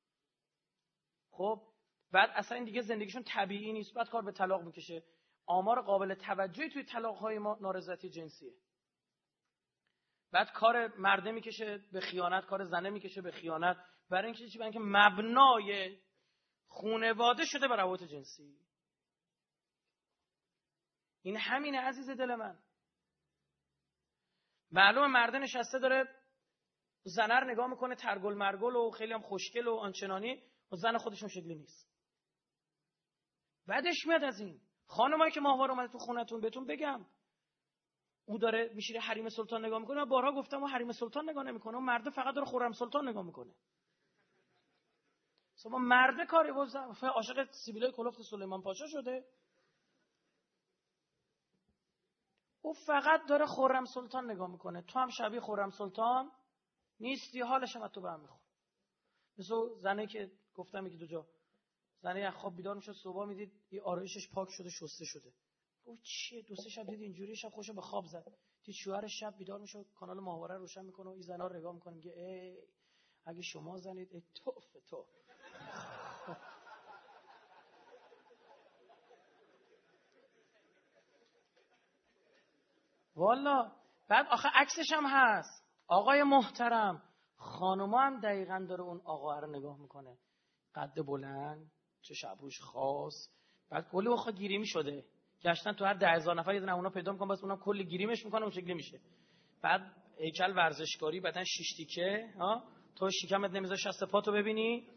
خب بعد اصلا این دیگه زندگیشون طبیعی نیست، بعد کار به طلاق میکشه. آمار قابل توجهی توی طلاق‌های ما نارضایتی جنسیه. بعد کار مرده میکشه به خیانت، کار زنه میکشه به خیانت. برای اینکه چی؟ برای اینکه مبنای خانواده شده به روابط جنسی. این همینه عزیز دل من. معلومه مرده نشسته داره زنه رو نگاه میکنه، ترگل مرگل و خیلی هم خوشگل و آنچنانی، و زن خودشون شکلی نیست. بعدش میاد از این. خانمایی که ماهوار اومده تو خونتون بهتون بگم، او داره میشیره حریم سلطان نگاه میکنه. من بارها گفتم او حریم سلطان نگاه نمیکنه، اون مرده فقط داره خرم سلطان نگاه میکنه. اصلا مرده کاری واسه عاشق سیبیلای کلفت سلیمان پاشا شده. او فقط داره خرم سلطان نگاه میکنه. تو هم شبیه خرم سلطان نیستی، حالش هم تو به هم میخوره. مثل زنی که گفتم یکی دو جا، زنی از خواب بیدار میشه صبح میدید این آرایشش پاک شده شسته شده. او چیه؟ دو سه شب دید اینجوری، شب خوشو به خواب زد. دید شوهرش شب بیدار میشه کانال ماهواره روشن میکنه و این زنا رو نگاه میکنه میگه ای اگه شما زنید ای توف تو. والا بعد آخه عکسش هم هست. آقای محترم، خانوما هم دقیقاً داره اون آقا رو نگاه میکنه. قد بلند، چه ابروش خاص، بعد کلی آخه گیریمی شده. گشتن تو هر ده هزار نفر یه دونه اونا پیدا میکنن، بس اونم کلی گیریمش میکنه اون شکلی میشه. بعد هیکل ورزشکاری، بدن شش تیکه، ها تو شکمت نمیذاره شست پاتو ببینی.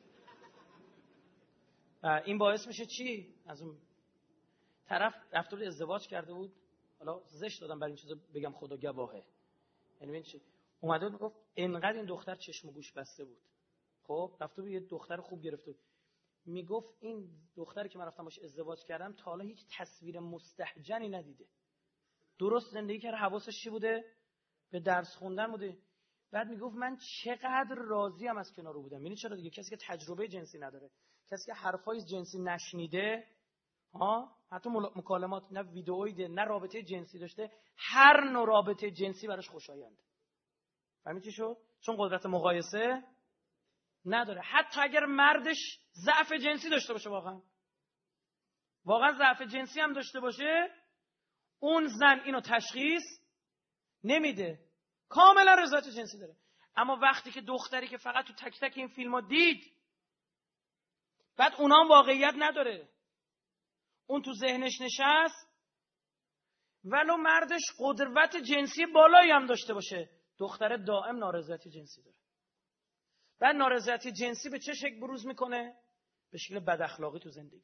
این باعث میشه چی؟ از اون طرف رفته ازدواج کرده بود، حالا زشت دادم برای این چیزا بگم خدا گواهه. یعنی ببین چی اومده بود گفت انقدر این دختر چشم و گوش بسته بود. خب رفته بود یه دختر خوب گرفته بود. میگفت این دختری که من رفتم باش ازدواج کردم تا حالا هیچ تصویر مستهجنی ندیده. درست زندگی کرده، حواسش چی بوده؟ به درس خوندن بوده. بعد میگفت من چقدر راضیم از کنار او بودم. یعنی چرا دیگه؟ کسی که تجربه جنسی نداره، کسی که حرفای جنسی نشنیده، ها، حتی مکالمات نه ویدئویی ده، نه رابطه جنسی داشته، هر نوع رابطه جنسی براش خوشاینده. فهمی چی شد؟ چون قدرت مقایسه نداره. حتی اگر مردش ضعف جنسی داشته باشه، واقعا واقعا ضعف جنسی هم داشته باشه، اون زن اینو تشخیص نمیده، کاملا رضایت جنسی داره. اما وقتی که دختری که فقط تو تک تک این فیلم‌ها دید، بعد اونام واقعیت نداره، اون تو ذهنش نشست، ولو مردش قدرت جنسی بالایی هم داشته باشه، دختر دائم نارضایتی جنسی داره. بعد نارضایتی جنسی به چه شکل بروز میکنه؟ به شکل بد اخلاقی تو زندگی.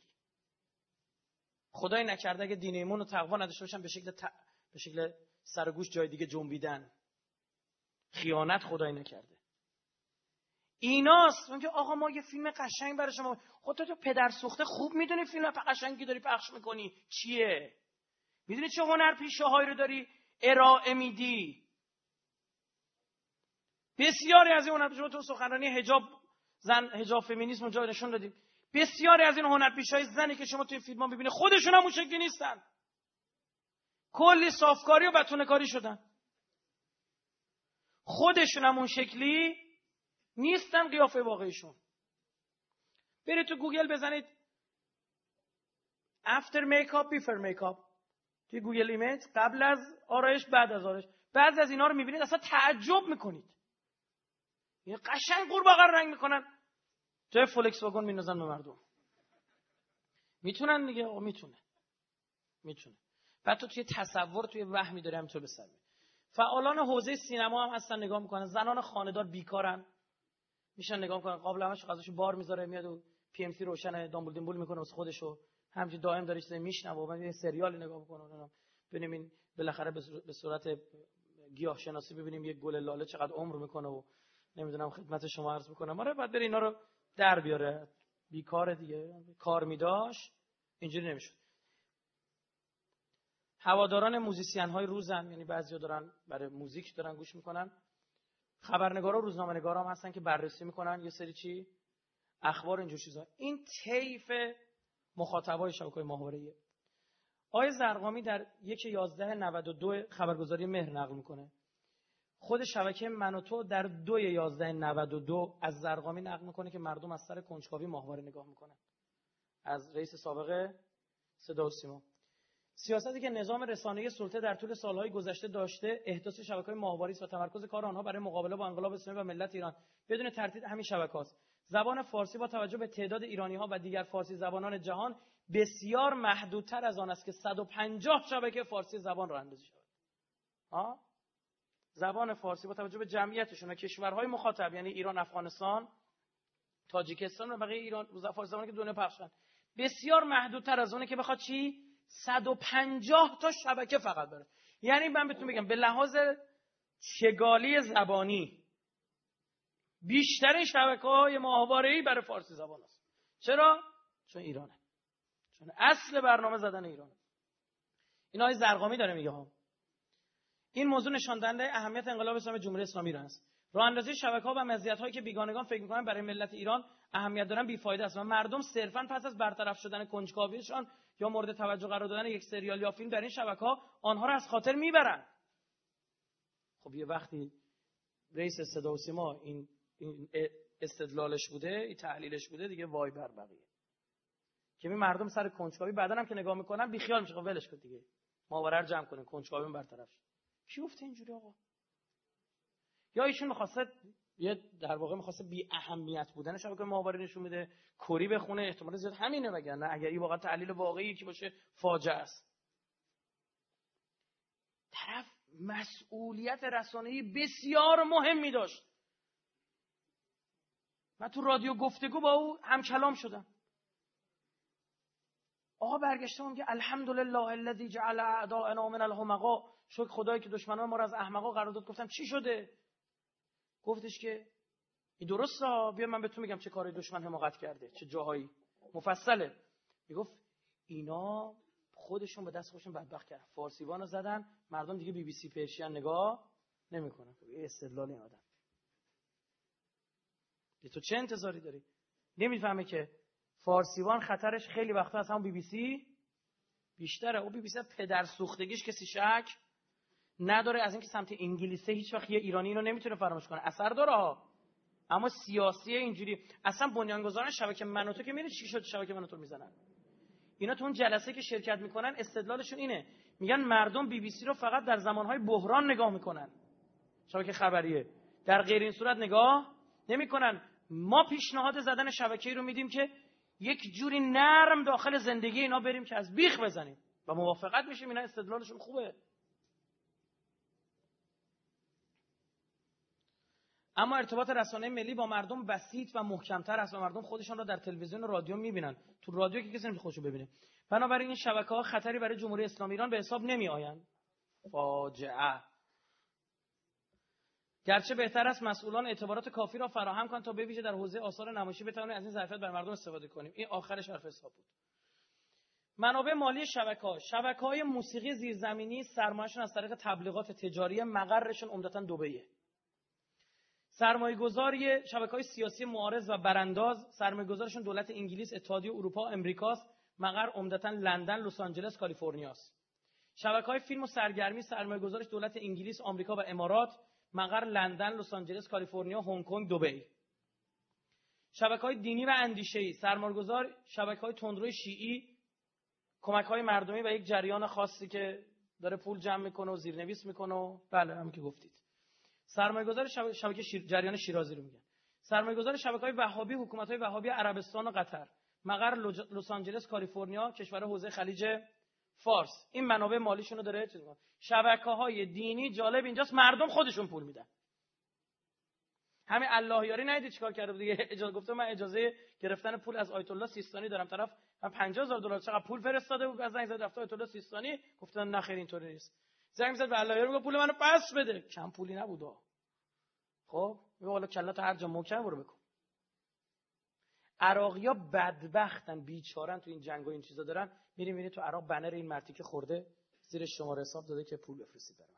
خدای نکرده اگه دین ایمان و تقوا نداشته باشن، به شکل ت... به شکل سر و گوش جای دیگه جنبیدن، خیانت خدای نکرده. ایناست میگه آقا ما یه فیلم قشنگ برای شما، خودت تو پدر سوخته خوب میدونی فیلم قشنگی داری پخش میکنی چیه؟ میدونی چه هنرپیشه هایی رو داری ارائه میدی؟ بسیاری از این هنرپیشه، تو سخنرانی حجاب زن، حجاب فمینیسم اونجا نشون دادیم، بسیاری از این هنرپیشه‌های زنی که شما توی فیلم‌ها می‌بینید خودشون هم اون شکلی نیستن، کلی صافکاری و بتونه‌کاری شدن، خودشون هم اون شکلی نیستن قیافه واقعیشون. برید تو گوگل بزنید after makeup before makeup، توی گوگل ایمیج قبل از آرایش بعد از آرایش، بعضی از اینا رو می‌بینید اصلا تعجب می‌کنید. یه قشنگ قورباغه رنگ می‌کنن، جای فولکس واگن می‌نازن به مردم. میتونن دیگه، آقا میتونه میتونه بعد تو توی تصور، توی وهمی داره همینطور به سر. فعالان حوزه سینما هم هستن، نگاه میکنن، زنان خانه‌دار بیکارن، میشن نگاه میکنن، قابل همش غذاشو بار میذاره، میاد و پی ام سی روشن دامبول دیمبول میکنه واسه خودشو، همینجوری دائم داره چیز میشنوه و بعد یه سریال نگاه میکنه، ببینیم این بالاخره به صورت گیاه شناسی ببینیم یک گل لاله چقدر عمر میکنه و نمیدونم خدمت شما عرض میکنم. آره بعد بره اینا رو در بیاره، بیکاره دیگه، کار میداشت اینجوری نمیشد. هواداران موزیسین های روزن، یعنی بعضیا دارن برای موزیک دارن گوش میکنن. خبرنگارا، روزنامه‌نگارا هم هستن که بررسی میکنن یه سری چی اخبار اینجور چیزا. این طیف مخاطبای شبکه‌های ماهواره‌ای. آقای زرقامی در یک یازده نود و دو خبرگزاری مهر نقل میکنه. خود شبکه من و تو در دو یازده نود و دو از زرقامی نقل میکنه که مردم از سر کنجکاوی ماهواره نگاه میکنن. از رئیس سابق صدا و سیما. سیاستی که نظام رسانه‌ای سلطه در طول سالهای گذشته داشته، احداث شبکه‌های ماهواره‌ای و تمرکز کار آنها برای مقابله با انقلاب اسلامی و ملت ایران بدون تردید همین شبکه‌هاست. زبان فارسی با توجه به تعداد ایرانی‌ها و دیگر فارسی زبانان جهان بسیار محدودتر از آن است که صد و پنجاه شبکه فارسی زبان را اندازی شود. ها؟ زبان فارسی با توجه به جمعیتشون و کشورهای مخاطب، یعنی ایران، افغانستان، تاجیکستان و بقیه ایران فارسی زبانی که دنیا پخشن، بسیار محدودتر از اونه که بخواد چی صد و پنجاه تا شبکه فقط داره. یعنی من بهتون بگم به لحاظ چگالی زبانی بیشترین شبکه‌های ماهواره‌ای برای فارسی زبان است. چرا؟ چون ایرانه، چون اصل برنامه زدن ایرانه. اینا های زرقامی داره میگه ها. این موضوع نشان دهنده اهمیت انقلاب اسلامی جمهوری اسلامی را است. راه اندازی شبکه‌ها و مزیت‌هایی که بیگانگان فکر می‌کنن برای ملت ایران اهمیت دارن بی‌فایده است و مردم صرفاً پس از برطرف شدن کنجکاویشان یا مورد توجه قرار دادن یک سریال یا فیلم در این شبکه‌ها آنها را از خاطر میبرن. خب یه وقتی رئیس صدا و سیما این این استدلالش بوده، این تحلیلش بوده، دیگه وای بر بقیه. که می مردم سر کنجکاوی بعدن هم که نگاه میکنن بی خیال میشه، خب ولش کن دیگه، ماورا رو جمع کنیم، کنجکاوی برطرف شه. کی گفته اینجوری آقا؟ یا ایشون می‌خواسته یه در واقع می‌خواسته بی اهمیت بودن شبکه ماهواره نشون میده، کری بخونه، احتمال زیاد همینه، وگرنه اگر این واقعا تحلیل واقعی یکی باشه فاجعه است. طرف مسئولیت رسانه‌ای بسیار مهمی داشت. من تو رادیو گفتگو با او هم کلام شدم. آقا برگشته اون که الحمدلله الذی جعل اعداءنا من الحمقا، شکر خدایی که دشمنان ما را از احمقا قرار داد. گفتم چی شده؟ گفتش که این درسته، بیا من بهتون میگم چه کاری دشمن حماقت کرده، چه جاهایی مفصله. میگفت اینا خودشون به دست خودشون بدبخت کردن، فارسیوانو زدن، مردم دیگه بی بی سی پرشین نگاه نمیکنن. این استدلال این آدم. تو چه انتظاری داری؟ نمیفهمه که فارسیوان خطرش خیلی وقتا از همون بی بی سی بیشتره. او بی بی سی پدر سوختگیش کسی شک نداره، از اینکه سمت انگلیسه هیچ وقت یه ایرانی اینو نمیتونه فراموش کنه. اثر داره ها، اما سیاسی اینجوری اصلا بنیانگذاران شبکه من و تو که میره چی شد شبکه من و تو میزنن. اینا تو اون جلسه که شرکت میکنن استدلالشون اینه، میگن مردم بی بی سی رو فقط در زمانهای بحران نگاه میکنن، شبکه خبریه، در غیر این صورت نگاه نمیکنن. ما پیشنهاد زدن شبکه‌ای رو میدیم که یک جوری نرم داخل زندگی اینا بریم که از بیخ بزنیم و موافقت میشیم. اینا استدلالشون خوبه. اما ارتباط رسانه ملی با مردم بسیط و محکم‌تر است و مردم خودشان را در تلویزیون و رادیو می‌بینند. تو رادیو که کسی نمی‌خواد خودشو ببینه. بنابراین این شبکه‌ها خطری برای جمهوری اسلامی ایران به حساب نمی‌آیند. فاجعه. گرچه بهتر است مسئولان اعتبارات کافی را فراهم کنند تا به ویژه در حوزه آثار نمایشی بتوانند از این ظرفیت بر مردم استفاده کنیم. این آخرش حرف حساب بود. منابع مالی شبکه‌ها، شبکه‌های موسیقی زیرزمینی سرمایه‌شون از طریق تبلیغات تجاری، مقرشون عمدتاً دبیه. سرمایه‌گذاری شبکه‌های سیاسی معارض و برانداز، سرمایه‌گذارشون دولت انگلیس، اتحادیه اروپا، امریکاست. مقر عمدتاً لندن، لس آنجلس، کالیفرنیاست. شبکه‌های فیلم و سرگرمی سرمایه‌گذارش دولت انگلیس، آمریکا و امارات. مقر لندن، لس آنجلس، کالیفرنیا، هنگ کنگ، دبی. شبکه‌های دینی و اندیشه‌ای سرمایه‌گذار شبکه‌های تندروی شیعی، کمک‌های مردمی و یک جریان خاصی که داره پول جمع می‌کنه و زیرنویس می‌کنه و بله هم که گفتید. سرمایه‌گذار شبکه شیر... جریان شیرازی رو میگن. سرمایه‌گذار شبکه‌های وهابی، حکومت‌های وهابی عربستان و قطر. مقر لس آنجلس، کالیفرنیا، کشور حوزه خلیج فارس. این منابع مالیشون رو داره چیز می‌کنه. شبکه‌های دینی جالب اینجاست مردم خودشون پول میدن. همین الله یاری ندید چیکار کرده بود دیگه. اجازه گفته من اجازه گرفتن پول از آیت الله سیستانی دارم، طرف من پنجاه هزار دلار چقدر پول فرستاده بود، از زنگ زد رفت آیت الله سیستانی گفتن نه خیر اینطوری نیست. زنگ زد به الله یاری میگه پول منو پس بده. کم پولی نبود. خب میگه والا کلات هر جا محکم برو بکن. عراقی‌ها بدبختن، بیچارن، تو این جنگ و این چیزا دارن. میریم میبینی تو عراق بنر این مرتی که خورده زیر شماره حساب داده که پول بفرستید برام.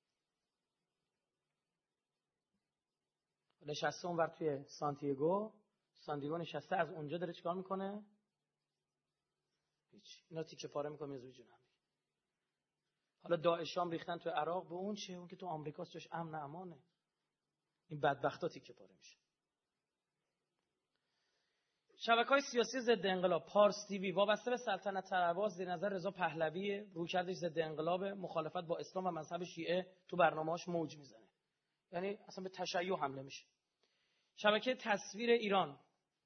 نشسته اونور توی سانتیاگو، سانتیاگو نشسته، از اونجا داره چیکار میکنه؟ هیچ. اینا تیکه پاره میکنه میز جون هم. حالا داعشام ریختن تو عراق، به اون چه؟ اون که تو آمریکاست جاش امن امانه. این بدبختا تیکه پاره میشه. شبکه‌های سیاسی ضد انقلاب، پارس تیوی وابسته به سلطنت طلبها زیر نظر رضا پهلوی، رویکردش ضد انقلاب، مخالفت با اسلام و مذهب شیعه تو برنامه‌هاش موج میزنه. یعنی اصلا به تشیع حمله میشه. شبکه تصویر ایران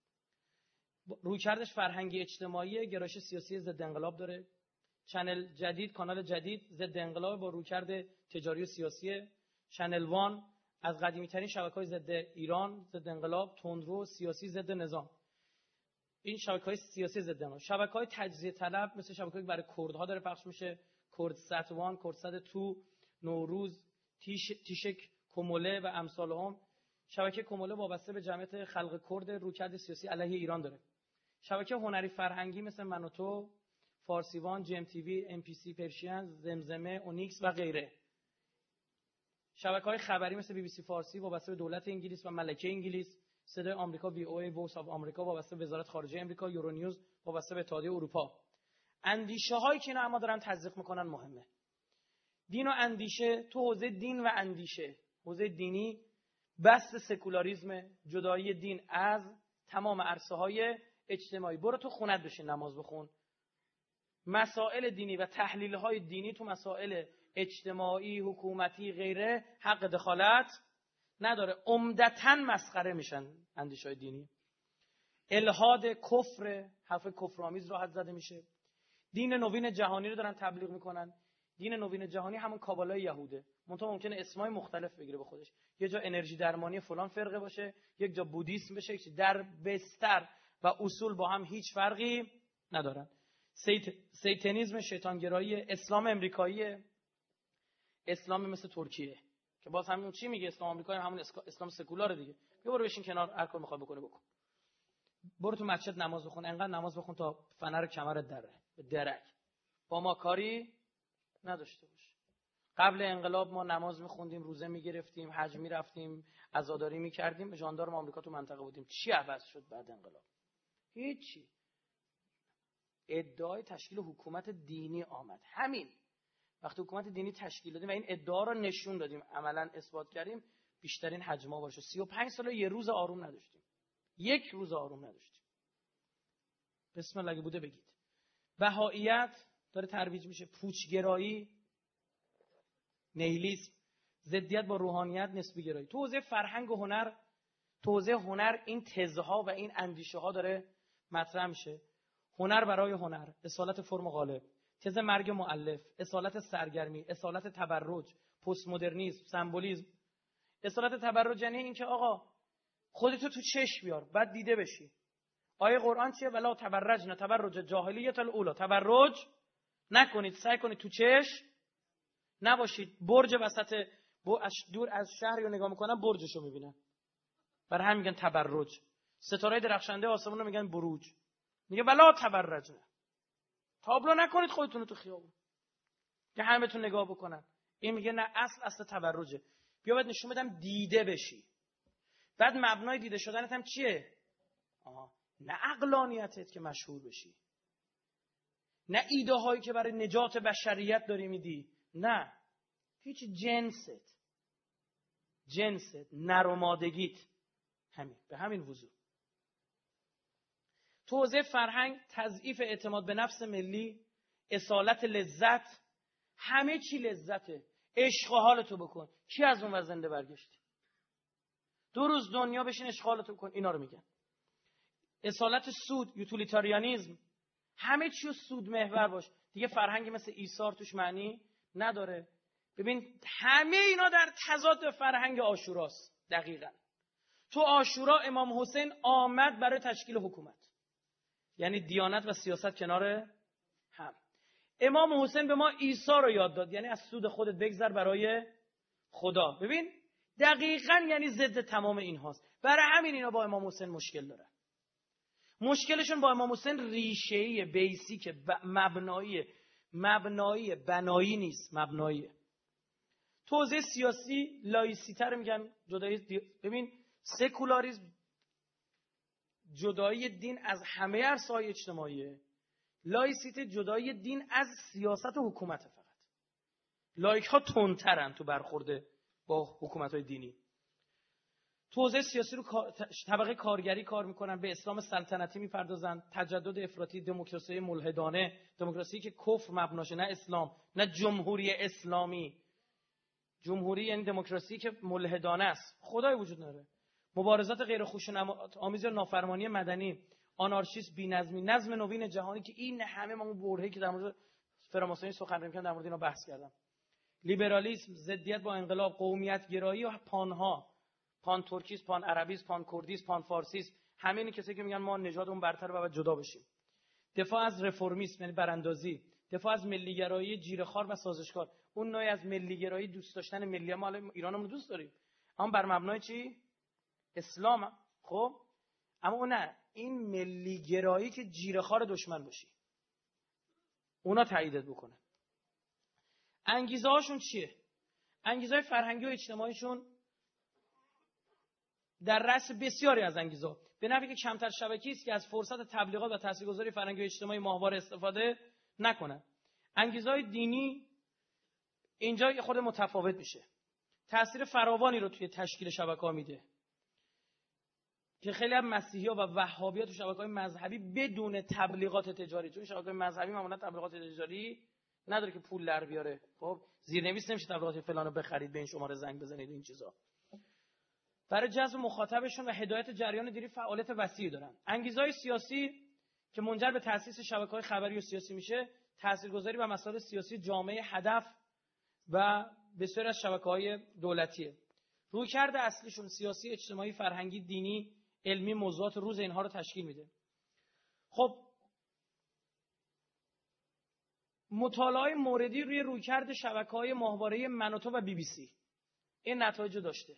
رویکردش فرهنگی اجتماعی، گرایش سیاسی ضد انقلاب داره. چنل جدید، کانال جدید ضد انقلاب با رویکرد تجاری و سیاسی. چنل وان از قدیمی‌ترین شبکه‌های ضد ایران، ضد انقلاب، تندرو سیاسی ضد نظام. این شبکه‌های سیاسی ضد انقلاب. شبکه‌های تجزیه طلب مثل شبکه‌ای برای کردها داره پخش میشه، کردست وان، کردست تو، نوروز، تیش تیشک کوموله و امثال هم. شبکه کوموله وابسته به جمعیت خلق کرد، رویکرد سیاسی علیه ایران داره. شبکه هنری فرهنگی مثل من و تو، فارسیوان، جی ام تی وی، ام پی سی پرشین، زمزمه، اونیکس و غیره. شبکه‌های خبری مثل بی بی سی فارسی وابسته به دولت انگلیس و ملکه انگلیس، صدای آمریکا، وی او ای، وایس آف آمریکا وابسته به وزارت خارجه آمریکا، یورونیوز وابسته به اتحادیه اروپا. اندیشه‌هایی که اینا اما دارن تزریق میکنن مهمه. دین و اندیشه، تو حوزه دین و اندیشه، حوزه دینی بحث سکولاریسم، جدایی دین از تمام عرصه‌های اجتماعی. برو تو خونت بشین نماز بخون. مسائل دینی و تحلیل‌های دینی تو مسائل اجتماعی، حکومتی، غیره حق دخالت نداره. عمدتاً مسخره میشن اندیشه‌های دینی. الحاد، کفر، حرف کفرآمیز راحت زده میشه. دین نوین جهانی رو دارن تبلیغ میکنن. دین نوین جهانی همون کابالای یهوده. منتها ممکنه اسمای مختلف بگیره به خودش. یه جا انرژی درمانی فلان فرقه باشه، یک جا بودیسم بشه، یک جا در بستر و اصول با هم هیچ فرقی ندارن. سیت... سیتنیزم، شیطانگرایی، اسلام امریکایی، اسلام مثل ترکیه که باز همون چی میگه، اسلام آمریکایی همون اسلام سکولار دیگه. بیا برو بشین کنار، هر کار میخوای بکنه بکن. برو تو مسجد نماز بخون، انقدر نماز بخون تا فنر کمرت دره به درک. با ما کاری نداشته باش. قبل انقلاب ما نماز میخوندیم، روزه میگرفتیم، حج میرفتیم، عزاداری میکردیم، ژاندارم آمریکا تو منطقه بودیم. چی عوض شد بعد انقلاب؟ هیچی. ادعای تشکیل حکومت دینی آمد. همین. وقتی حکومت دینی تشکیل دادیم و این ادعا رو نشون دادیم، عملاً اثبات کردیم، بیشترین حجما باشه. سی و پنج سال یه روز آروم نداشتیم. یک روز آروم نداشتیم. بسم الله اگه بوده بگید. بهائیت داره ترویج میشه، پوچگرایی، نیهیلیسم، ضدیت با روحانیت، نسبی گرایی. تو حوزه فرهنگ و هنر، تو حوزه هنر این تزها و این اندیشه ها داره مطرح میشه. هنر برای هنر، اصالت فرم غالب، تز مرگ مؤلف، اصالت سرگرمی، اصالت تبرج، پست مدرنیسم، سمبولیسم. اصالت تبرج یعنی این که آقا خودتو تو چشم بیار، بعد دیده بشی. آیه قرآن چیه؟ ولا تبرجن تبرج جاهلیت الاولی. تبرج نکنید، سعی کنید تو چشم نباشید. برج وسط دور از شهر رو نگاه میکنن، برجشو میبینن، برای هم میگن تبرج. ستاره درخشنده آسمون رو میگن بروج. میگه ولا تبرجن، تابلو نکنید خودتون رو تو خیابون که همه‌تون نگاه بکنن. این میگه نه، اصل اصل تبرجه. بیا بعد نشون بدم دیده بشی. بعد مبنای دیده شدنت هم چیه؟ آها، نه عقلانیتت که مشهور بشی، نه ایده هایی که برای نجات بشریت داری میدی، نه، هیچ جنست جنست نرومادگیت. همین، به همین وضوح. تو حوزه فرهنگ تضعیف اعتماد به نفس ملی، اصالت لذت، همه چی لذته. عشق و حالتو بکن. کی از اون ور زنده برگشتی؟ دو روز دنیا بشین عشق و حالتو بکن. اینا رو میگن. اصالت سود، یوتیلیتاریانیسم، همه چی سود محور باش. دیگه فرهنگی مثل ایثار توش معنی نداره. ببین همه اینا در تضاد فرهنگ عاشوراست. دقیقاً تو عاشورا امام حسین آمد برای تشکیل حکومت، یعنی دیانت و سیاست کنار هم. امام حسین به ما عیسی رو یاد داد، یعنی از سود خودت بگذر برای خدا. ببین دقیقاً یعنی ضد تمام این هاست. برای همین اینا با امام حسین مشکل دارن. مشکلشون با امام حسین ریشه‌ای بیسیک مبنایی مبنایی بنایی نیست، مبنایی. توزیع سیاسی لایسیته رو میگن جدایی. ببین سکولاریسم جدایی دین از همه عرصه‌های اجتماعیه. لایسیته جدایی دین از سیاست و حکومت. فقط لایک ها تندترن تو برخورده با حکومت‌های دینی. توزیع سیاسی رو طبقه کارگری کار میکنن، به اسلام سلطنتی میپردازن، تجدد افراطی، دموکراسی ملحدانه، دموکراسی که کفر مبناشه، نه اسلام، نه جمهوری اسلامی. جمهوری یعنی دموکراسی که ملحدانه است، خدای وجود نداره. مبارزات غیر خشونت آمیز، نافرمانی مدنی، آنارشیسم، بی‌نظمی، نظم نوین جهانی که این همه ما اون برهه‌ای که در مورد فراماسونی سخن می‌کنم در مورد اینا بحث کردم. لیبرالیسم، ضدیت با انقلاب، قومیت گرایی و پانها، پان ترکیست، پان عربیست، پان کردیست، پان فارسیست، همه این کسایی که میگن ما نژاد اون برتر و باید جدا بشیم. دفاع از رفرمیسم یعنی براندازی، دفاع از ملیگرایی جیره‌خوار و سازشکار. اون نوعی از ملیگرایی دوست داشتن ملی، ما الان ایرانمون رو دوست داریم، اما بر مبنای چی؟ اسلام. خب اما اون نه، این ملیگرایی که جیره‌خوار دشمن باشی، اونا تاییدت بکنه. انگیزه هاشون چیه؟ انگیزه های فرهنگی و اجتماعیشون در رأس بسیاری از انگیزه به نحوی که کمتر شبکی است که از فرصت تبلیغات و تاثیرگذاری فرهنگی و اجتماعی ماهواره استفاده نکنن. انگیزه های دینی اینجا خود متفاوت میشه. تأثیر فراوانی رو توی تشکیل شبکه‌ها میده که خیلی از مسیحی‌ها و وهابی‌ها تو شبکه‌های مذهبی بدون تبلیغات تجاری، چون شبکه‌های مذهبی معمولا تبلیغات تجاری نداره که پول در بیاره. خب زیرنویس نمیشه تبلیغات فلانو بخرید، به این شماره زنگ بزنید و این چیزا. برای جذب مخاطبشون و هدایت جریان دینی فعالیت وسیعی دارن. انگیزه‌های سیاسی که منجر به تأسیس شبکه‌های خبری و سیاسی میشه، تاثیرگذاری بر مسائل سیاسی جامعه هدف و بسیاری از شبکه‌های دولتیه. رویکرد اصلیشون سیاسی، اجتماعی، فرهنگی، دینی، علمی، موضوعات روز اینها رو تشکیل میده. خب مطالعه موردی روی رویکرد شبکه‌های ماهواره من و تو و بی بی سی این نتایج داشته.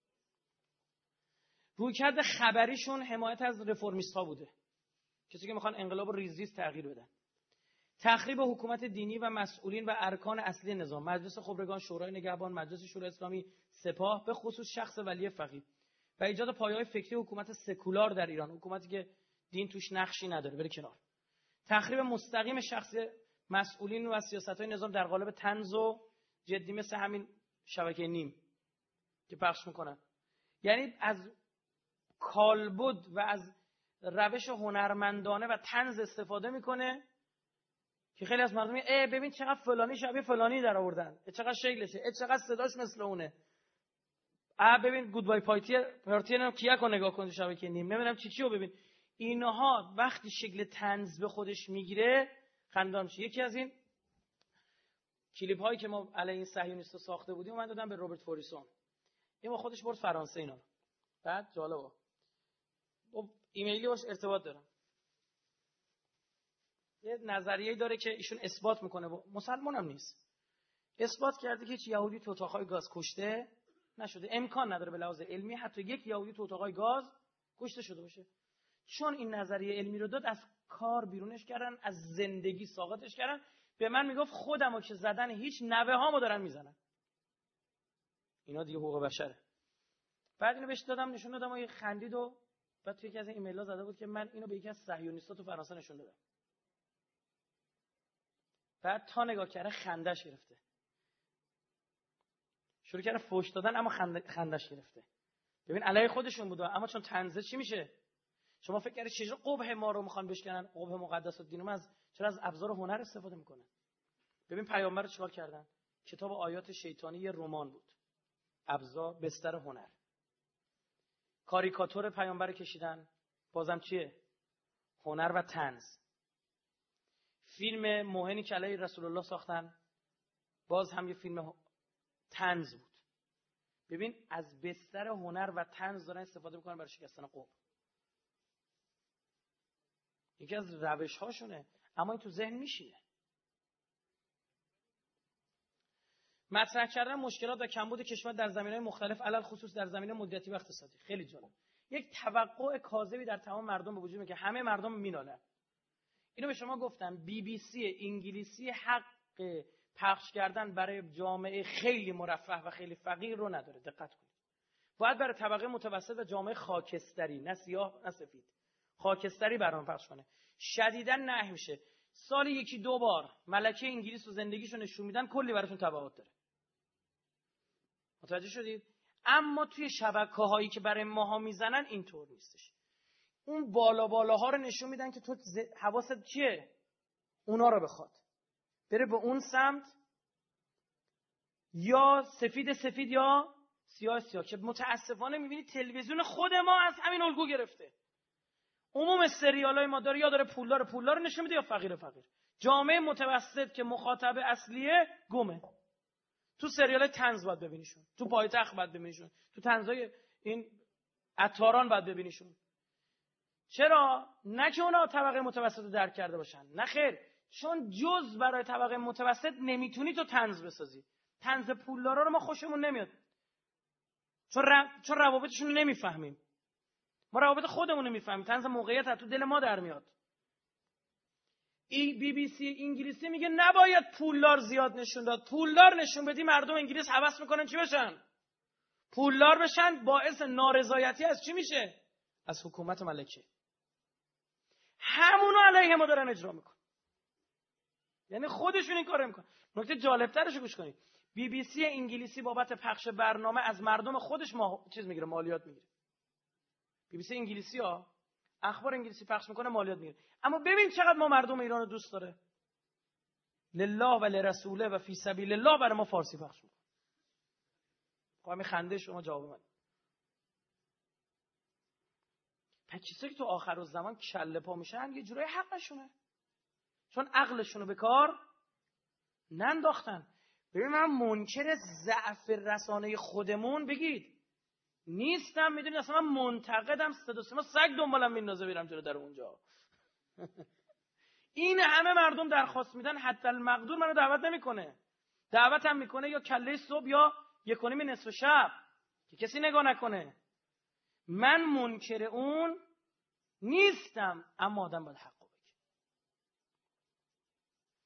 رویکرد خبریشون حمایت از رفرمیست‌ها بوده، کسی که میخوان انقلاب رو ریز ریز تغییر بدن. تخریب حکومت دینی و مسئولین و ارکان اصلی نظام، مجلس خبرگان، شورای نگهبان، مجلس شورای اسلامی، سپاه، به خصوص شخص ولی فقیه و ایجاد پایه‌های فکری حکومت سکولار در ایران، حکومتی که دین توش نقشی نداره، بره کنار. تخریب مستقیم شخص مسئولین و سیاست‌های نظام در قالب طنز و جدی، مثل همین شبکه نیم که پخش میکنن. یعنی از کالبد و از روش هنرمندانه و طنز استفاده میکنه که خیلی از مردم ای ببین چقدر فلانی شبیه فلانی در آوردن، چقدر شکلشه، ای چقدر صداش مثل اونه، ا ببین گودبای پارتی پارتی نم کیا کو نگاه کن شبکه نیم، نمیدونم چی چی رو ببین. اینها وقتی شکل طنز به خودش میگیره خندان میشه. یکی از این کلیپ هایی که ما علیه این صهیونیستا ساخته بودیم من دادم به روبرت فوریسون، این با خودش برد فرانسه اینا. بعد جالبه با ایمیلی باش ارتباط دارم، یه نظریه‌ای داره که ایشون اثبات میکنه، مسلمان هم نیست، اثبات کرده که هیچ یهودی تو اتاق‌های گاز کشته نشده، امکان نداره به لحاظ علمی حتی یک یهودی تو اتاق‌های گاز کشته شده باشه. چون این نظریه علمی رو داد از کار بیرونش کردن، از زندگی ساقطش کردن. به من میگفت خودمو که زدن هیچ نوه هامو دارن میزنن، اینا دیگه حقوق بشره. بعد اینو بهش دادم نشون دادم و خندید و بعد توی یکی از این ایمیل‌ها زده بود که من اینو به یکی از صهیونیست‌ها تو فرانسه نشون دادم. بعد تا نگاه کرده خندش گرفته، شروع کرده فوش دادن اما خندش گرفته. ببین علیه خودشون بود اما چون طنزه چی میشه؟ شما فکر کردید چجوری قبح ما رو میخوان بشکنن؟ قبح مقدس الدین ما از چرا از ابزار هنر استفاده میکنه؟ ببین پیامبر چیکار کردن؟ کتاب آیات شیطانی یه رمان بود، ابزار بستر هنر. کاریکاتور پیامبر کشیدن، بازم چیه؟ هنر و طنز. فیلم موهنی که علیه رسول الله ساختن، باز هم یه فیلم طنز بود. ببین از بستر هنر و طنز دارن استفاده میکنن برای شکستن قبح. یکی از روش هاشونه، اما این تو ذهن میشینه. مطرح کردن مشکلات و کمبود کشور در زمینه‌های مختلف، علل خصوص در زمینه مدیریتی و اقتصادی. خیلی جالب. یک توقع کاذبی در تمام مردم به وجود میاد که همه مردم مینالن. اینو به شما گفتم، بی بی سی انگلیسی حق پخش کردن برای جامعه خیلی مرفه و خیلی فقیر رو نداره. دقت کنید. باید برای طبقه متوسط و جامعه خاکستری، نه سیاه نه سفید، خاکستری برنامه پخش کنه. شدیداً نهی میشه. سال یکی دو بار ملکه انگلیس و زندگیشو نشون میدن، کلی براتون تبعات داره. متوجه شدید؟ اما توی شبکه‌هایی که برای ماها میزنن اینطور نیستش. اون بالا بالاها رو نشون میدن که تو حواست چیه؟ اونا رو بخواد بره به اون سمت، یا سفید سفید یا سیاه سیاه، که متاسفانه میبینی تلویزیون خود ما از همین الگو گرفته. عموم سریالای ما داره یا داره پولدار پولدار نشون میده یا فقیر فقیر. جامعه متوسط که مخاطب اصلیه گمه. تو سریالای طنز باید ببینیشون، تو پایتخت باید ببینیشون، تو طنزای این عطاران باید ببینیشون. چرا؟ نه که اونا طبقه متوسط رو درک کرده باشن، نه خیر، چون جز برای طبقه متوسط نمیتونی تو طنز بسازی. طنز پولدارا رو ما خوشمون نمیاد، چون ر... چون روابطشون رو نمیفهمیم. ما روابط خودمون رو میفهمیم، طنز موقعیت تو دل ما در میاد. ای بی بی سی انگلیسی میگه نباید پولدار زیاد نشون داد. پولدار نشون بدی مردم انگلیس هوس میکنن چی بشن؟ پولدار بشن. باعث نارضایتی از چی میشه؟ از حکومت ملکه. همونو علیه ما دارن اجرا میکنن، یعنی خودشون این کارو میکنن. نکته جالبترش رو گوش کنید. بی بی سی انگلیسی بابت پخش برنامه از مردم خودش ما... چیز میگیره، مالیات میگیره. بی بی سی انگلیسی ها اخبار انگلیسی پخش میکنه، مالیات میگیره. اما ببین چقدر ما مردم ایران رو دوست داره. لله و لرسوله و فی سبیل الله برای ما فارسی پخش میکنه. خب همین خنده شما جواب من. پس کسایی که تو آخر الزمان کله پا میشن یه جورای حقشونه، چون عقلشونو به کار ننداختن. ببین من منکر ضعف رسانه خودمون بگید نیستم، میدونی اصلا من منتقدم، صدا سیما سگ دنبالم میندازه بیرم جلو در اونجا. این همه مردم درخواست میدن، حتی المقدور منو دعوت نمیکنه. دعوت هم میکنه یا کله صبح یا یک و نیم نصف شب که کسی نگاه نکنه. من منکر اون نیستم، اما آدم باید حقو بگه.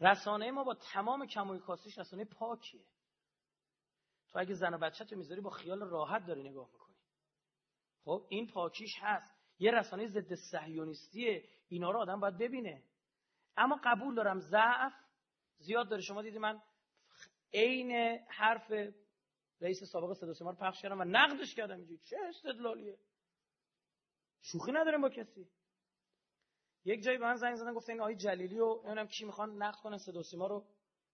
رسانه ما با تمام کم و کاستیش رسانه پاکیه. تو اگه زن و بچه‌تو میذاری با خیال راحت داری نگاه میکنی. خب این پاکیش هست. یه رسانه ضد صهیونیستیه، اینا رو آدم باید ببینه. اما قبول دارم ضعف زیاد داره. شما دیدی من عین حرف رئیس سابق صدا و سیما رو پخش کردم و نقدش کردم. اینجوری چه استدلالیه؟ شوخی نداریم با کسی. یک جایی به من زنگ زدن گفتن آقای جلیلی و نمیدونم کی میخوان نقد کنن صدا و سیما رو.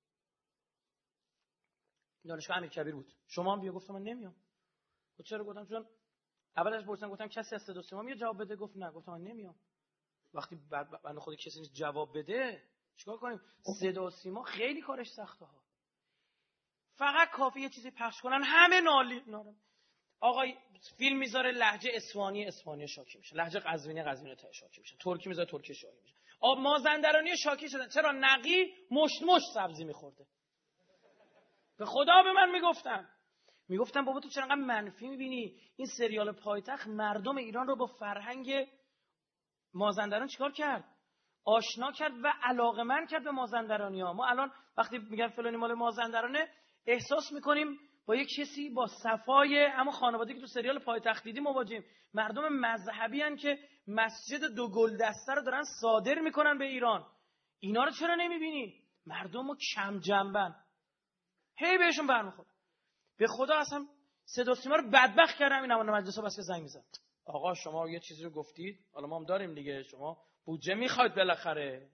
دانشگاه امیرکبیر بود. شما هم بیا. گفتم من نمیام. گفت چرا؟ گفتم چون اولش پرسیدم گفتم کسی از صدا و سیما میاد جواب بده؟ گفت نه. گفتم من نمیام. وقتی بنده خود کسی نیست جواب بده چیکار کنیم؟ صدا و سیما خیلی کارش سخته ها. فقط کافیه یه چیزی پخش کنن همه نالی نارم. آقای فیلم میذاره لهجه اصفهانی اصفهانی شاکی میشه، لهجه قزوینی قزوینی تا شاکی میشه، ترکی میذاره ترکی شاکی میشه. آب مازندرانی شاکی شدن. چرا؟ نقی مشت مشت سبزی میخورده. به خدا به من میگفتن میگفتن بابا تو چرا انقدر منفی میبینی؟ این سریال پایتخت مردم ایران رو با فرهنگ مازندران چیکار کرد؟ آشنا کرد و علاقه‌مند کرد به مازندرانی‌ها. ما الان وقتی میگن فلانی مال مازندرانه احساس میکنیم با یک کسی با صفای اما خانوادگی که تو سریال پایتخت دیدیم مواجهیم. مردم مذهبی هن که مسجد دو گلدسته رو دارن صادر میکنن به ایران. اینا رو چرا نمیبینی؟ مردم رو کم جنبن، هی بهشون برمیخوره. به خدا اصلا صدا و سیما رو بدبخت کردم. این نماینده مجلس ها بس که زنگ میزن آقا شما یه چیزی رو گفتید، حالا ما هم داریم دیگه، شما بودجه میخواید بالاخره.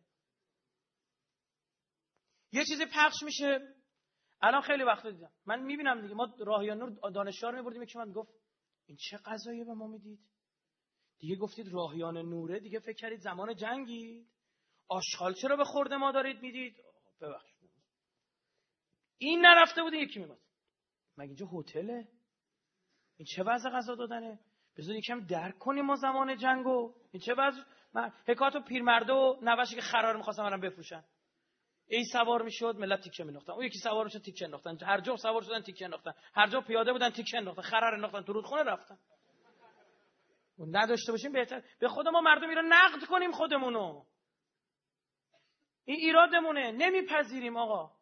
یه چیزی پخش میشه. الان خیلی وقت دیدم من میبینم دیگه، ما راهیان نور دانشگاه رو میبردیم، یکی من گفت این چه غذایی به ما میدید؟ دیگه گفتید راهیان نوره، دیگه فکر کردید زمان جنگید. آشغال چرا به خورد ما دارید میدید؟ ببخشید این نرفته بود یکی میگفت مگه اینجا هتله؟ این چه وضع غذا دادنه؟ بذار یکم درک کنیم ما زمان جنگو. این چه وضع؟ من حکایت و پیرمرده و نوشی که خرار می‌خواستن برام بفروشن. ای سوار میشد ملت تیکه می‌انداختن، اون یکی سوار میشد تیکه انداختن، هر جا سوار شدن تیکه انداختن، هر جا پیاده بودن تیکه انداختن، خرار انداختن، تو رودخونه رفتن. اون نداشته باشیم بهتر. به خود ما مردم ایران نقد کنیم خودمونو. این ایرادمونه، نمیپذیریم آقا.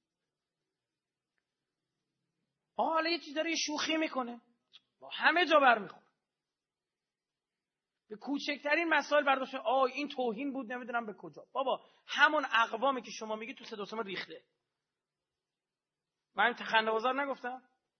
آقا حالا یه چیز داره یه شوخی میکنه با همه جا برمیخوره. به کوچکترین مسائل برداشته آ این توهین بود نمیدونم به کجا. بابا همون اقوامی که شما میگی تو صدا و سیما ریخته. من تخنده بازار نگفتم؟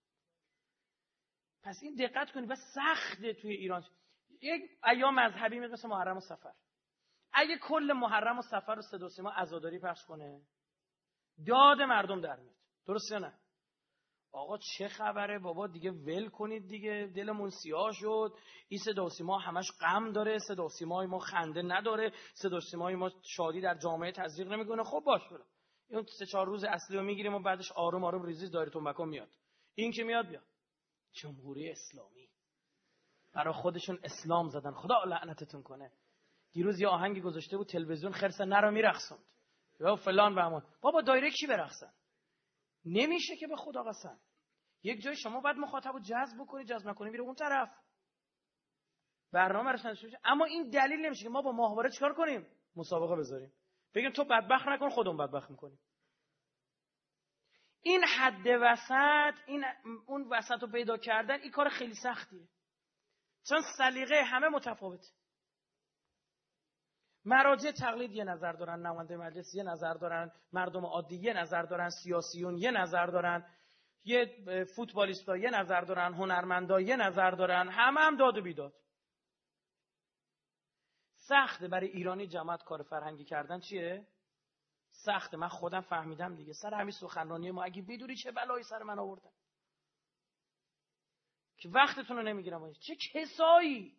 پس این دقت کنید. و سخته توی ایران یک ایام مذهبی مثل محرم و صفر، اگه کل محرم و صفر رو صدا و سیما عزاداری پخش کنه داد مردم در میاد. درسته نه؟ آقا چه خبره بابا دیگه ول کنید دیگه، دلمون سیاه شد. این صدا و سیما همش غم داره، صدا و سیمای ما خنده نداره، صدا و سیمای ما شادی در جامعه تزریق نمیکنه. خب باش برو اون سه چهار روز اصلی رو میگیریم و بعدش آروم آروم ریزیز دایره تنباکو میاد. این که میاد بیاد جمهوری اسلامی برای خودشون اسلام زدن، خدا لعنتتون کنه. دیروز یه آهنگی گذاشته بود تلویزیون خرس نرو میرقصوند یا فلان بهمان. بابا دایره کی برقصن؟ نمیشه که به خدا قسم. یک جای شما باید مخاطب رو جذب بکنی، جذب نکنی میره اون طرف. برنامه روش نداشته باشه. اما این دلیل نمیشه که ما با ماهواره چیکار کنیم؟ مسابقه بذاریم. بگیم تو بدبخت نکن خودمون بدبخت میکنیم. این حد وسط، این اون وسط رو پیدا کردن این کار خیلی سختیه. چون سلیقه همه متفاوته. مراجع تقلید یه نظر دارن، نماینده مجلس یه نظر دارن، مردم عادی یه نظر دارن، سیاسیون یه نظر دارن، یه فوتبالیستا یه نظر دارن، هنرمندا یه نظر دارن، همه هم داد و بیداد. سخته برای ایرانی جماعت کار فرهنگی کردن. چیه؟ سخته. من خودم فهمیدم دیگه سر همین سخنرانی ما اگه بدونی چه بلایی سر من آوردن که وقتتون رو نمیگیرم. چه کسایی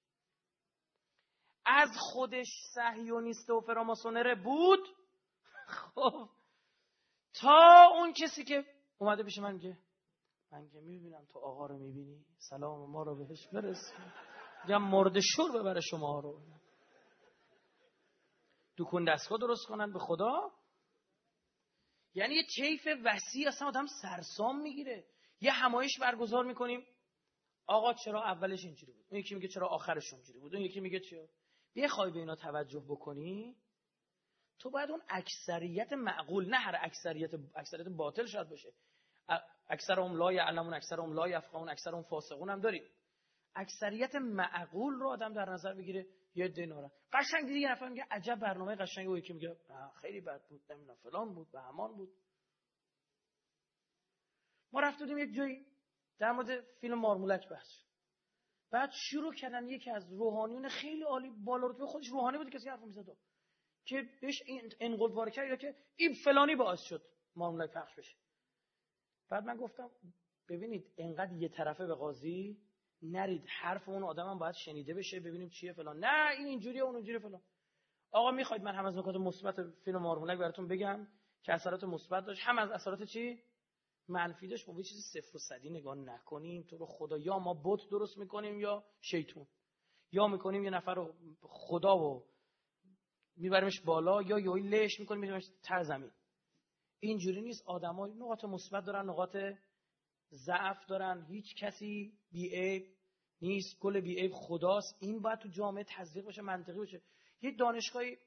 از خودش صهیونیست و فراماسونره بود خب تا اون کسی که اومده پیش من میگه من که میبینم تو آقا رو میبینی سلام ما رو بهش برسون، میگم مرد شور ببره شما رو. دکون دستگاه درست کنن به خدا. یعنی یه طیف وسیع اصلا آدم سرسام میگیره. یه همایش برگزار میکنیم آقا چرا اولش اینجوری بود، اون یکی میگه چرا آخرش اونجوری بود، اون یکی میگه چرا. بخوای به اینا توجه بکنی تو باید اون اکثریت معقول، نه هر اکثریت اکثریت باطل شاید باشه، اکثرهم لا یعلمون، اکثرهم لا یفقهون، اکثرهم فاسقون هم داریم. اکثریت معقول رو آدم در نظر بگیره. یه دیناره قشنگ دیدی یه نفر میگه عجب برنامه قشنگی، و یکی میگه خیلی بد بود، نمیدونم فلان بود و همان بود. ما رفتیم یک جایی در مورد فیلم مارمولک بحث، بعد شروع کردن یکی از روحانیون خیلی عالی بالا رتبه، خودش روحانی بود، کسی حرف میزد که بهش انقلاب کرد که این فلانی باعث شد مارمولک پخش بشه. بعد من گفتم ببینید اینقدر یه طرفه به قاضی نرید، حرف اون آدم هم باید شنیده بشه، ببینیم چیه فلان، نه این اینجوریه اون اونجوریه فلان. آقا میخواید من هم از نکات مثبت فیلم مارمولک براتون بگم که اثرات مثبت داشت، هم از اثرات چی منفی داشت. ما به چیز صفر و صدی نگاه نکنیم. تو رو خدا یا ما بت درست میکنیم یا شیطون، یا میکنیم یه نفر رو خدا و میبریمش بالا، یا یهویی لش میکنیم میبریمش ته زمین. اینجوری نیست. آدم‌ها نقاط مثبت دارن، نقاط ضعف دارن. هیچ کسی بی‌عیب نیست، کل بی‌عیب خداست. این باید تو جامعه تزریق بشه، منطقی بشه. یه دانشگاهی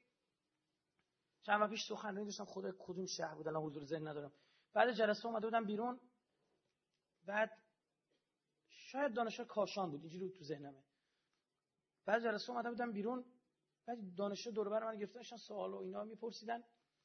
چند وقت پیش سخنرانی داشتم، خدا کدوم شهر بود الان حضور ذهن ندارم. بعد جلسه اومده بودم بیرون، بعد شاید دانشگاه کاشان بود، اینجوری تو ذهنمه. بعد جلسه اومده بودم بیرون، بعد دانشجو دور و بر من گرفتن، داشتن سوال و اینا میپرسیدن.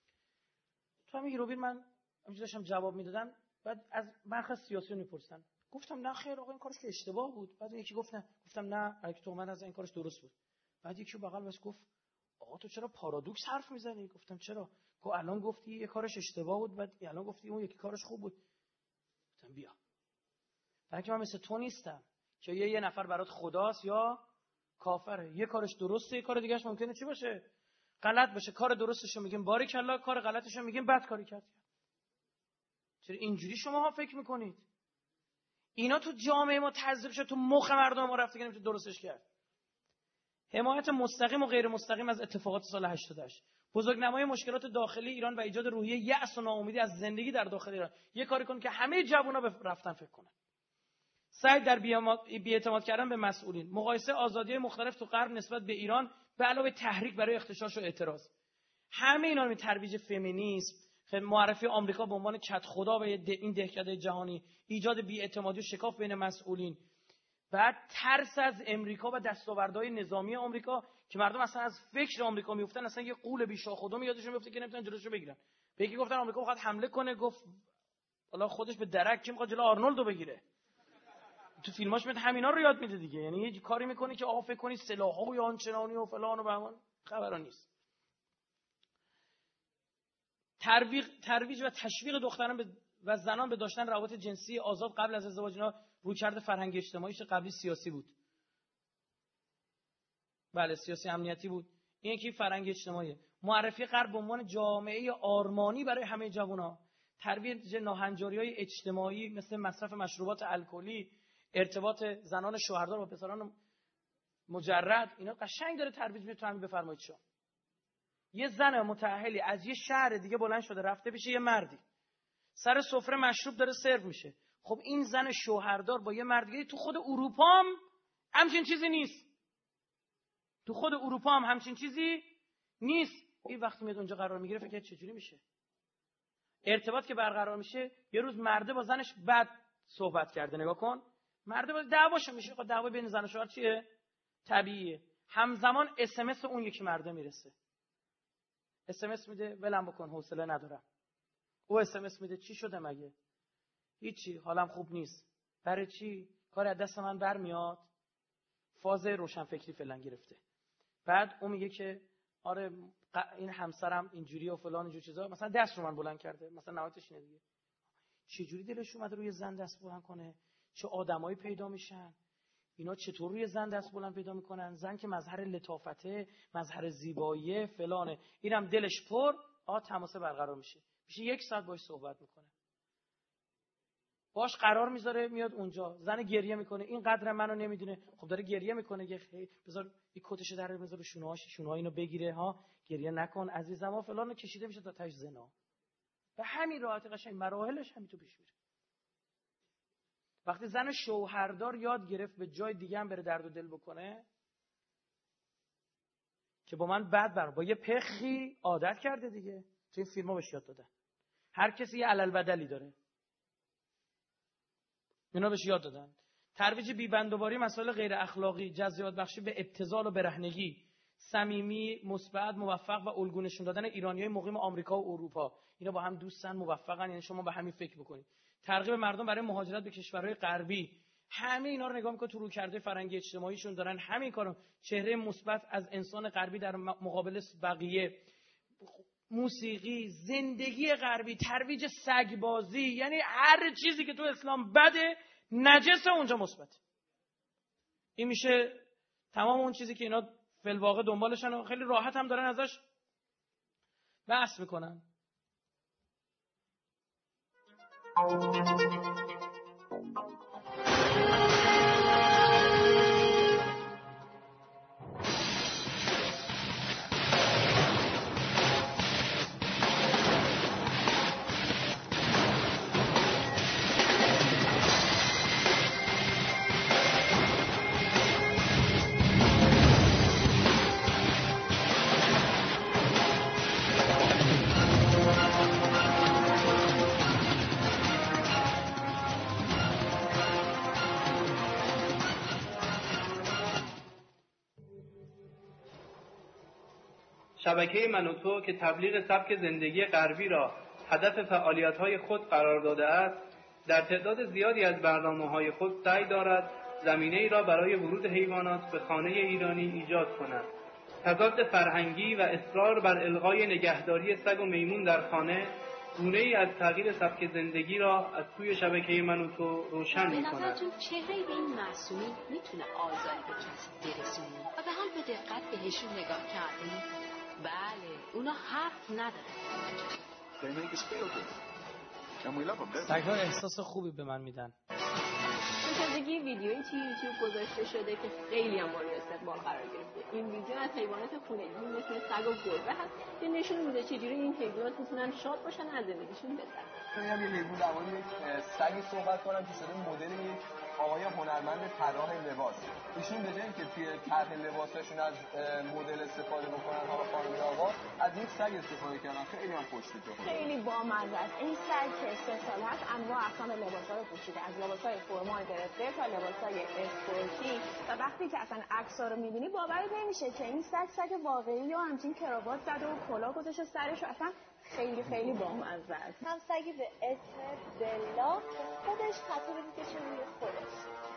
تو همین هیروبین من همینجوری داشتم جواب میدادم، بعد از برخلاف سیاسی میپرسیدن. گفتم نه خیر آقا این کارش که اشتباه بود. بعد یکی گفت نه، گفتم نه اگه تو من از این کارش درست بود. بعد یکی بغل بس گفت آقا تو چرا پارادوکس حرف میزنی؟ گفتم چرا؟ گفت الان گفتی یه کارش اشتباه بود، بعد الان گفتی اون یکی کارش خوب بود. گفتم بیا، بلکه من مثل تو نیستم که یه یه نفر برات خداست یا کافره. یه کارش درسته، یه کار دیگه‌اش ممکنه چی باشه؟ غلط باشه. کار درستشو میگیم باریکلا، کار غلطشو میگیم بد کاری کرد. چرا اینجوری شماها فکر میکنید؟ اینا تو جامعه ما تزریق شده، تو مخ مردم ما رفته که نمیشه درستش کرد. حمایت مستقیم و غیر مستقیم از اتفاقات سال هشتاد و هشت، بزرگنمای مشکلات داخلی ایران و ایجاد روحیه یأس و ناامیدی از زندگی در داخل ایران. یه کاری کن که همه جوونا به رفتن فکر کنن. سعی در بی‌اعتماد کردن به مسئولین، مقایسه آزادی‌های مختلف تو غرب نسبت به ایران به علاوه تحریک برای اغتشاش و اعتراض. همه اینا رو ترویج فمینیسم، معرفی آمریکا به عنوان کت خدا به این دهکده جهانی، ایجاد بی‌اعتمادی و شکاف بین مسئولین، بعد ترس از امریکا و دستاوردهای نظامی آمریکا که مردم اصلا از فکر آمریکا میافتن، اصلا یه قول بیشاخودم یادشون میفته که نمیتونن جلوشو بگیرن. به یکی گفتن آمریکا میخواد حمله کنه، گفت والا خودش به درک کی میخواد جلو آرنولدو بگیره. تو فیلماش میاد همینا رو یاد میده دیگه. یعنی یه کاری میکنه که آقا فکر کنی سلاح‌ها و آنچنانی و فلان و بهمان، خبرا نیست. ترویج ترویج و تشویق دختران به و زنان به داشتن روابط جنسی آزاد قبل از ازدواج، اینا رویکرد فرهنگ اجتماعیش قبلی سیاسی بود. بله سیاسی امنیتی بود. این یکی فرهنگ اجتماعی. معرفی غرب به عنوان جامعه آرمانی برای همه جوونا، ترویج ناهنجاری‌های اجتماعی مثل مصرف مشروبات الکلی، ارتباط زنان شوهردار با پسران مجرد، اینا قشنگ داره ترویج میشه. همین بفرمایید شما یه زن متأهلی از یه شهر دیگه بلند شده رفته پیش یه مردی، سر سفره مشروب داره سرو میشه. خب این زن شوهردار با یه مرد دیگه تو خود اروپا هم همچین چیزی نیست. تو خود اروپا هم همچین چیزی نیست. این وقتی میاد اونجا قرار میگیره فکر چجوری میشه؟ ارتباط که برقرار میشه، یه روز مرده با زنش بد صحبت کرده، نگاه کن، مرده با دعواش میشه. خب دعوا بین زن و شوهر چیه؟ طبیعیه. همزمان اس ام اس اون یکی مرده میرسه. اس ام اس میده ولم بکن حوصله ندارم. او اس ام اس میده چی شده مگه؟ هیچی، حالم خوب نیست. برای چی؟ کار از دست من برمیاد. فاز روشنفکری فعلا گرفته. بعد اون میگه که آره این همسرم اینجوری و فلان اینجور چیزا، مثلا دست رو من بلند کرده، مثلا نهایتش اینه دیگه. چه جوری دلش اومده روی زن دست بلند کنه؟ چه آدمایی پیدا میشن؟ اینا چطور روی زن دست بلند پیدا میکنن؟ زن که مظهر لطافته، مظهر زیبایی فلانه، اینم دلش پر، آ تماس برقرار میشه. میشه یک ساعت باهاش صحبت میکنه. باش قرار میذاره میاد اونجا، زن گریه میکنه، این قدر منو نمیدونه. خب داره گریه میکنه که خیلی بذار این کتشو در بذار شونه‌هاش، شونه‌ها اینو بگیره ها، گریه نکن عزیزم ها فلانو، کشیده میشه تا تاش زنا. به همین راحتی قشنگ مراحلش همین تو پیش میره. وقتی زن شوهردار یاد گرفت به جای دیگه هم بره درد و دل بکنه، که با من بد بر با یه پخی عادت کرده دیگه. تو این فیلم‌ها بهش یاد دادن. هر کسی یه علل بدلی داره. اینا بهش یاد دادن. ترویج بی‌بندوباری، مسائل غیر اخلاقی، جزئیات بخشی به ابتذال و برهنگی، صمیمی، مثبت، موفق و الگو نشون دادن ایرانیای مقیم آمریکا و اروپا. اینا با هم دوستن، موفقن، یعنی شما به همین فکر بکنید. ترغیب مردم برای مهاجرت به کشورهای غربی. همه اینا رو نگاه می‌کنید تو رویکرد فرهنگی اجتماعیشون دارن همین کارو. چهره مثبت از انسان غربی در مقابل بقیه. موسیقی، زندگی غربی، ترویج سگبازی، یعنی هر چیزی که تو اسلام بده نجسه اونجا مثبت. این میشه تمام اون چیزی که اینا فی الواقع دنبالشن و خیلی راحت هم دارن ازش بحث میکنن. شبکه من و تو که تبلیغ سبک زندگی غربی را هدف فعالیت‌های خود قرار داده است، در تعداد زیادی از برنامه‌های خود سعی دارد زمینه‌ای را برای ورود حیوانات به خانه ایرانی ایجاد کند. تضاد فرهنگی و اصرار بر الغای نگهداری سگ و میمون در خانه گونه‌ای از تغییر سبک زندگی را از سوی شبکه من و تو روشن می‌کند. به نظرتون چهره این معصومی میتونه آزاری به کسی برسونه و به حال به دقت بهشون نگاه کردیم؟ بله، اونا حرف نداره. سگ‌ها احساس خوبی به من میدن. تازگی ویدیویی توی یوتیوب گذاشته شده که خیلی هم مورد استقبال قرار گرفته. این ویدیو از حیوانات خونگی مثل سگ و گربه هست که نشون میده چجوری این حیوانات میتونن شاد باشن از زندگیشون بهتر. من هم یه حیوان در مورد یک سگی صحبت کنم که شده مدل یک آقای هنرمند طراح لباس. ایشون به جای اینکه توی طرح لباساشون از مدل استفاده بکنن ها خانم آقا، از این سگ استفاده کردن. خیلی هم خوش‌تیپه. خیلی بامزه است. این سگ که سه سال هست انواع اقسام لباس‌ها رو پوشیده، از لباس‌های فرمال گرفته تا لباس‌های اسپورتی و وقتی که اصلا عکس‌ها رو می‌بینی باورت نمیشه که این سگ سگ واقعی یا همچین کراوات زده و کلاه گذاشته سرش و اصلا خیلی خیلی بامزه است. هم سگی به اسم بلا خودش خطو رو میکشه روی خودش.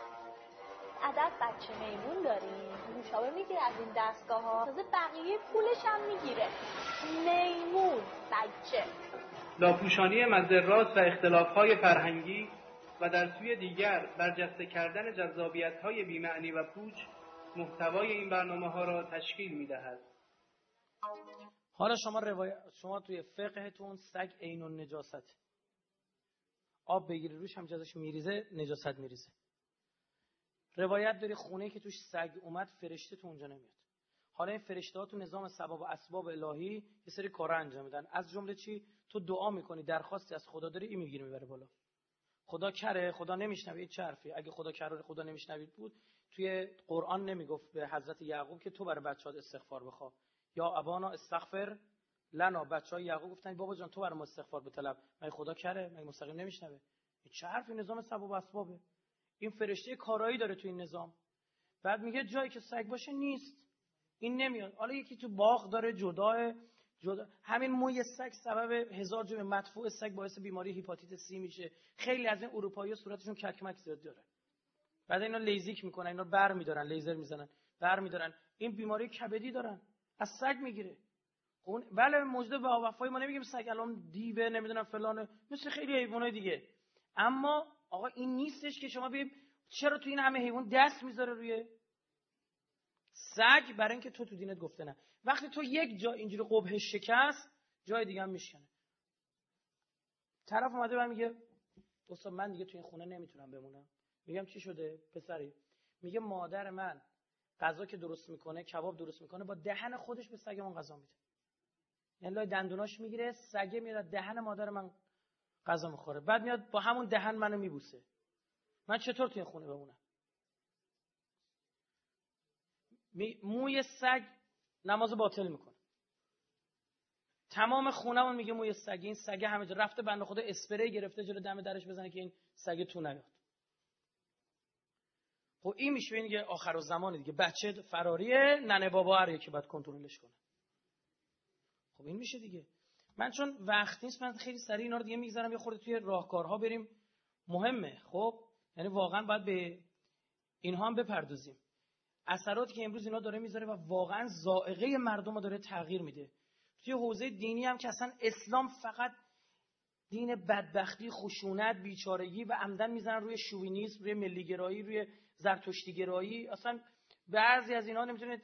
عدد بچه میمون داریم، نوشابه میگیره از این دستگاه ها، تازه بقیه پولش هم میگیره. میمون بچه لاپوشانی مضرات و اختلاف‌های فرهنگی و در سوی دیگر برجسته کردن جذابیت‌های بی‌معنی و پوچ محتوای این برنامه‌ها را تشکیل می‌دهد. حالا شما روایت شما توی فقهتون سگ عین النجاست. آب بگیری روش هم ازش میریزه، نجاست میریزه. روایت داری خونه‌ای که توش سگ اومد فرشته تو اونجا نمیاد. حالا این فرشته‌ها تو نظام ثواب و اسباب الهی یه سری کارا انجام میدن. از جمله چی؟ تو دعا میکنی، درخواستی از خدا داری، این میگیره میبره بالا. خدا کره، خدا نمیشنوه، چه حرفی؟ اگه خدا کره خدا نمیشنوید بود توی قرآن نمیگفت به حضرت یعقوب که تو برای بچه‌ات استغفار بخوا. یا ابانا استغفر لنا، بچه‌های یعقوب گفتن بابا جان تو برای ما استغفار بطلب. مگه خدا کره؟ مگه مستقیم نمیشنوه؟ این چه حرفی؟ نظام ثواب و اسبابه. این فرشته کارایی داره تو این نظام. بعد میگه جایی که سگ باشه نیست، این نمیاد. حالا یکی تو باغ داره جدا جدا همین موی سگ سبب هزار جرم مدفوع سگ باعث بیماری هپاتیت سی میشه. خیلی از این اروپایی‌ها صورتشون ککمک زیاد داره. بعد اینا لیزیک میکنن، اینا بر میدارن، لیزر میزنن، بر میدارن. این بیماری کبدی دارن، از سگ میگیره. اون بله مجده به وفای ما نمیگیم سگ الان دیوه نمیدونم فلانه، مثل خیلی حیوانات دیگه. اما آقا این نیستش که شما بگید چرا تو این همه حیوان دست میذاره روی سگ، برای اینکه تو تو دینت گفته نه. وقتی تو یک جا اینجوری قبه شکست، جای دیگه هم میشکنه. طرف اومده و میگه استاد من دیگه تو این خونه نمیتونم بمونم. میگم چی شده پسری؟ میگه مادر من غذا که درست میکنه، کباب درست میکنه، با دهن خودش به سگمون غذا میده. یعنی لای دندوناش میگیره، سگه میاد دهن مادر من غذا میخوره، بعد میاد با همون دهن منو میبوسه. من چطور تو این خونه بمونم؟ موی سگ نماز باطل میکنه. تمام خونمون میگه موی سگ، این سگ همه جا رفته، بنده خدا اسپری گرفته جلو دم درش بزنه که این سگ تو نیاد. خب این میشه اینکه آخر الزمان دیگه، بچه فراریه، ننه بابا هر یکی باید کنترلش کنه. خب این میشه دیگه. من چون وقت نیست من خیلی سریع اینا رو دیگه میگذارم، یه خورده توی راهکارها بریم، مهمه. خب یعنی واقعا باید به اینها هم بپردازیم. اثراتی که امروز اینا داره میذاره و واقعا ذائقه مردم رو داره تغییر میده. توی حوزه دینی هم که اصلا اسلام فقط دین بدبختی، خشونت، بیچارگی و عمدن میزنن روی شوینیسم، روی ملیگرایی، روی زرتشتیگرایی. اصلا بعضی از اینا نمیتونید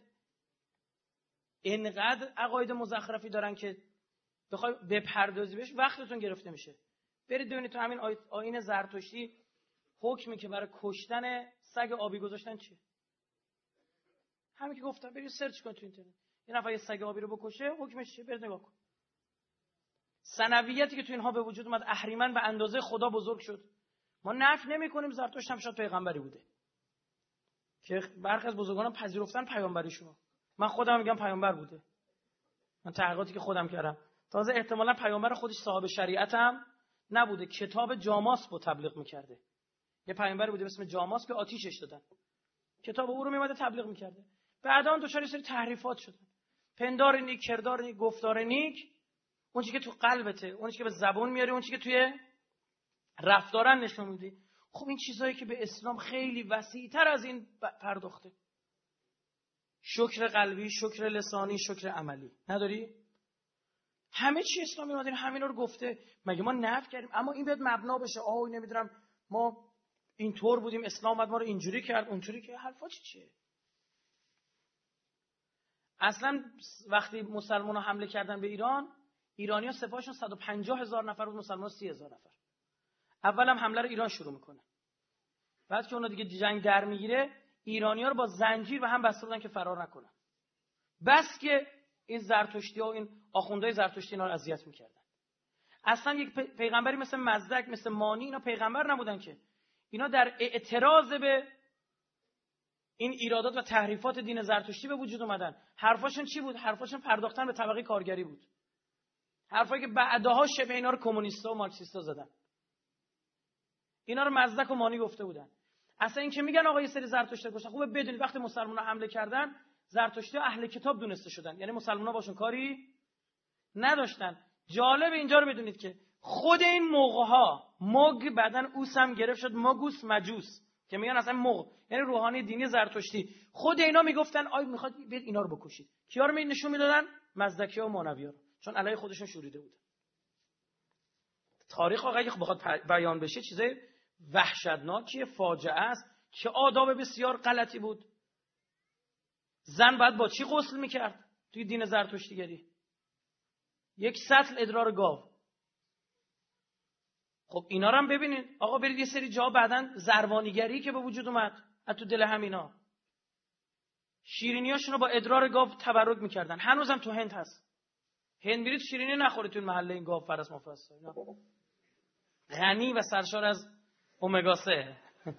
اینقدر عقاید مزخرفی دارن که بخوای بپردازی بهش وقتتون گرفته میشه. برید ببینید تو همین آیین زرتشتی حکمی که برای کشتن سگ آبی گذاشتن چیه؟ همین که گفتم برید سرچ کن تو اینترنت. یه نفر یه سگ آبی رو بکشه حکمش چیه؟ برید نگاه کن. ثنویتی که تو اینها به وجود اومد، اهریمن به اندازه خدا بزرگ شد. ما نفی نمی‌کنیم زرتشت هم شاید پیغمبری بوده که برخی از بزرگانان پذیرفتن پیامبریشو. من خودم میگم پیامبر بوده. من تحقیقاتی که خودم کردم، تازه احتمالاً پیامبر خودش صاحب شریعت هم نبوده، کتاب جاماس رو تبلیغ می‌کرده. یه پیامبر بوده به اسم جاماس که آتیشش دادن. کتاب او رو میومده تبلیغ می‌کرده. بعدا اون دچار سری تحریفات شدن. پندار نیک، کردار نیک، گفتار نیک، اون چیزی که تو قلبته، اون چیزی که به زبون میاری، اون چیزی که توی رفتارن نشون میدی. خب این چیزایی که به اسلام خیلی وسیع‌تر از این پرداخته. شکر قلبی، شکر لسانی، شکر عملی. نداری؟ همه چی اسلامی اومده همینا رو گفته. مگه ما نفی کردیم؟ اما این باید مبنا بشه. آه نمیدونم ما اینطور بودیم، اسلام اومد ما رو اینجوری کرد، اونطوری که حرفا چی چیه؟ اصلا وقتی مسلمان‌ها حمله کردن به ایران، ایرانی‌ها سپاهشون صد و پنجاه هزار نفر بود، مسلمان‌ها سی هزار نفر. اول هم حمله رو ایران شروع میکنه. بعد که اونا دیگه جنگ در میگیره، ایرانی‌ها رو با زنجیر به هم بسته بودن که فرار نکنن. بس که این زرتشتی‌ها و این آخوندهای زرتشتی اینا رو اذیت میکردن. اصلا یک پیغمبری مثل مزدک، مثل مانی، اینا پیغمبر نبودن که. اینا در اعتراض به این ایرادات و تحریفات دین زرتشتی به وجود اومدن. حرفاشون چی بود؟ حرفاشون پرداختن به طبقه کارگری بود. حرفایی که بعدها شبه اینا رو کمونیستا و مارکسیستا زدن. اینا رو مزدک و مانی گفته بودن. اصلا این که میگن آقا یه سری زرتشتی کشتن، خوبه بدونید وقتی مسلمان‌ها حمله کردن، زرتشتی اهل کتاب دونسته شدن. یعنی مسلمان‌ها باشون کاری نداشتن. جالب اینجا رو بدونید که خود این موقع‌ها مگ بعدن اوس هم گرفت شد مگوس مجوس که میگن اصلا مغ، یعنی روحانی دینی زرتشتی. خود اینا میگفتن آی میخواد بیاد اینا رو بکشید. کیا رو می نشون میدادن؟ مزدکی‌ها و مانوی‌ها رو، چون علیه خودشون شوریده بودن. تاریخ واقعا بخواد بیان بشه چیزای وحشتناکیه، فاجعه است. که آداب بسیار غلطی بود. زن باید با چی غسل میکرد توی دین زرتشتیگری؟ یک سطل ادرار گاو. خب اینا رو هم ببینید. آقا برید یه سری جا بعدن زروانیگری که به وجود اومد از تو دل همینا، شیرینیاشون رو با ادرار گاو تبرک میکردن. هنوزم تو هند هست. هند برید شیرینی نخورید تو محله این گاو فرس مفرس. غنی و سرشار از امگا سه.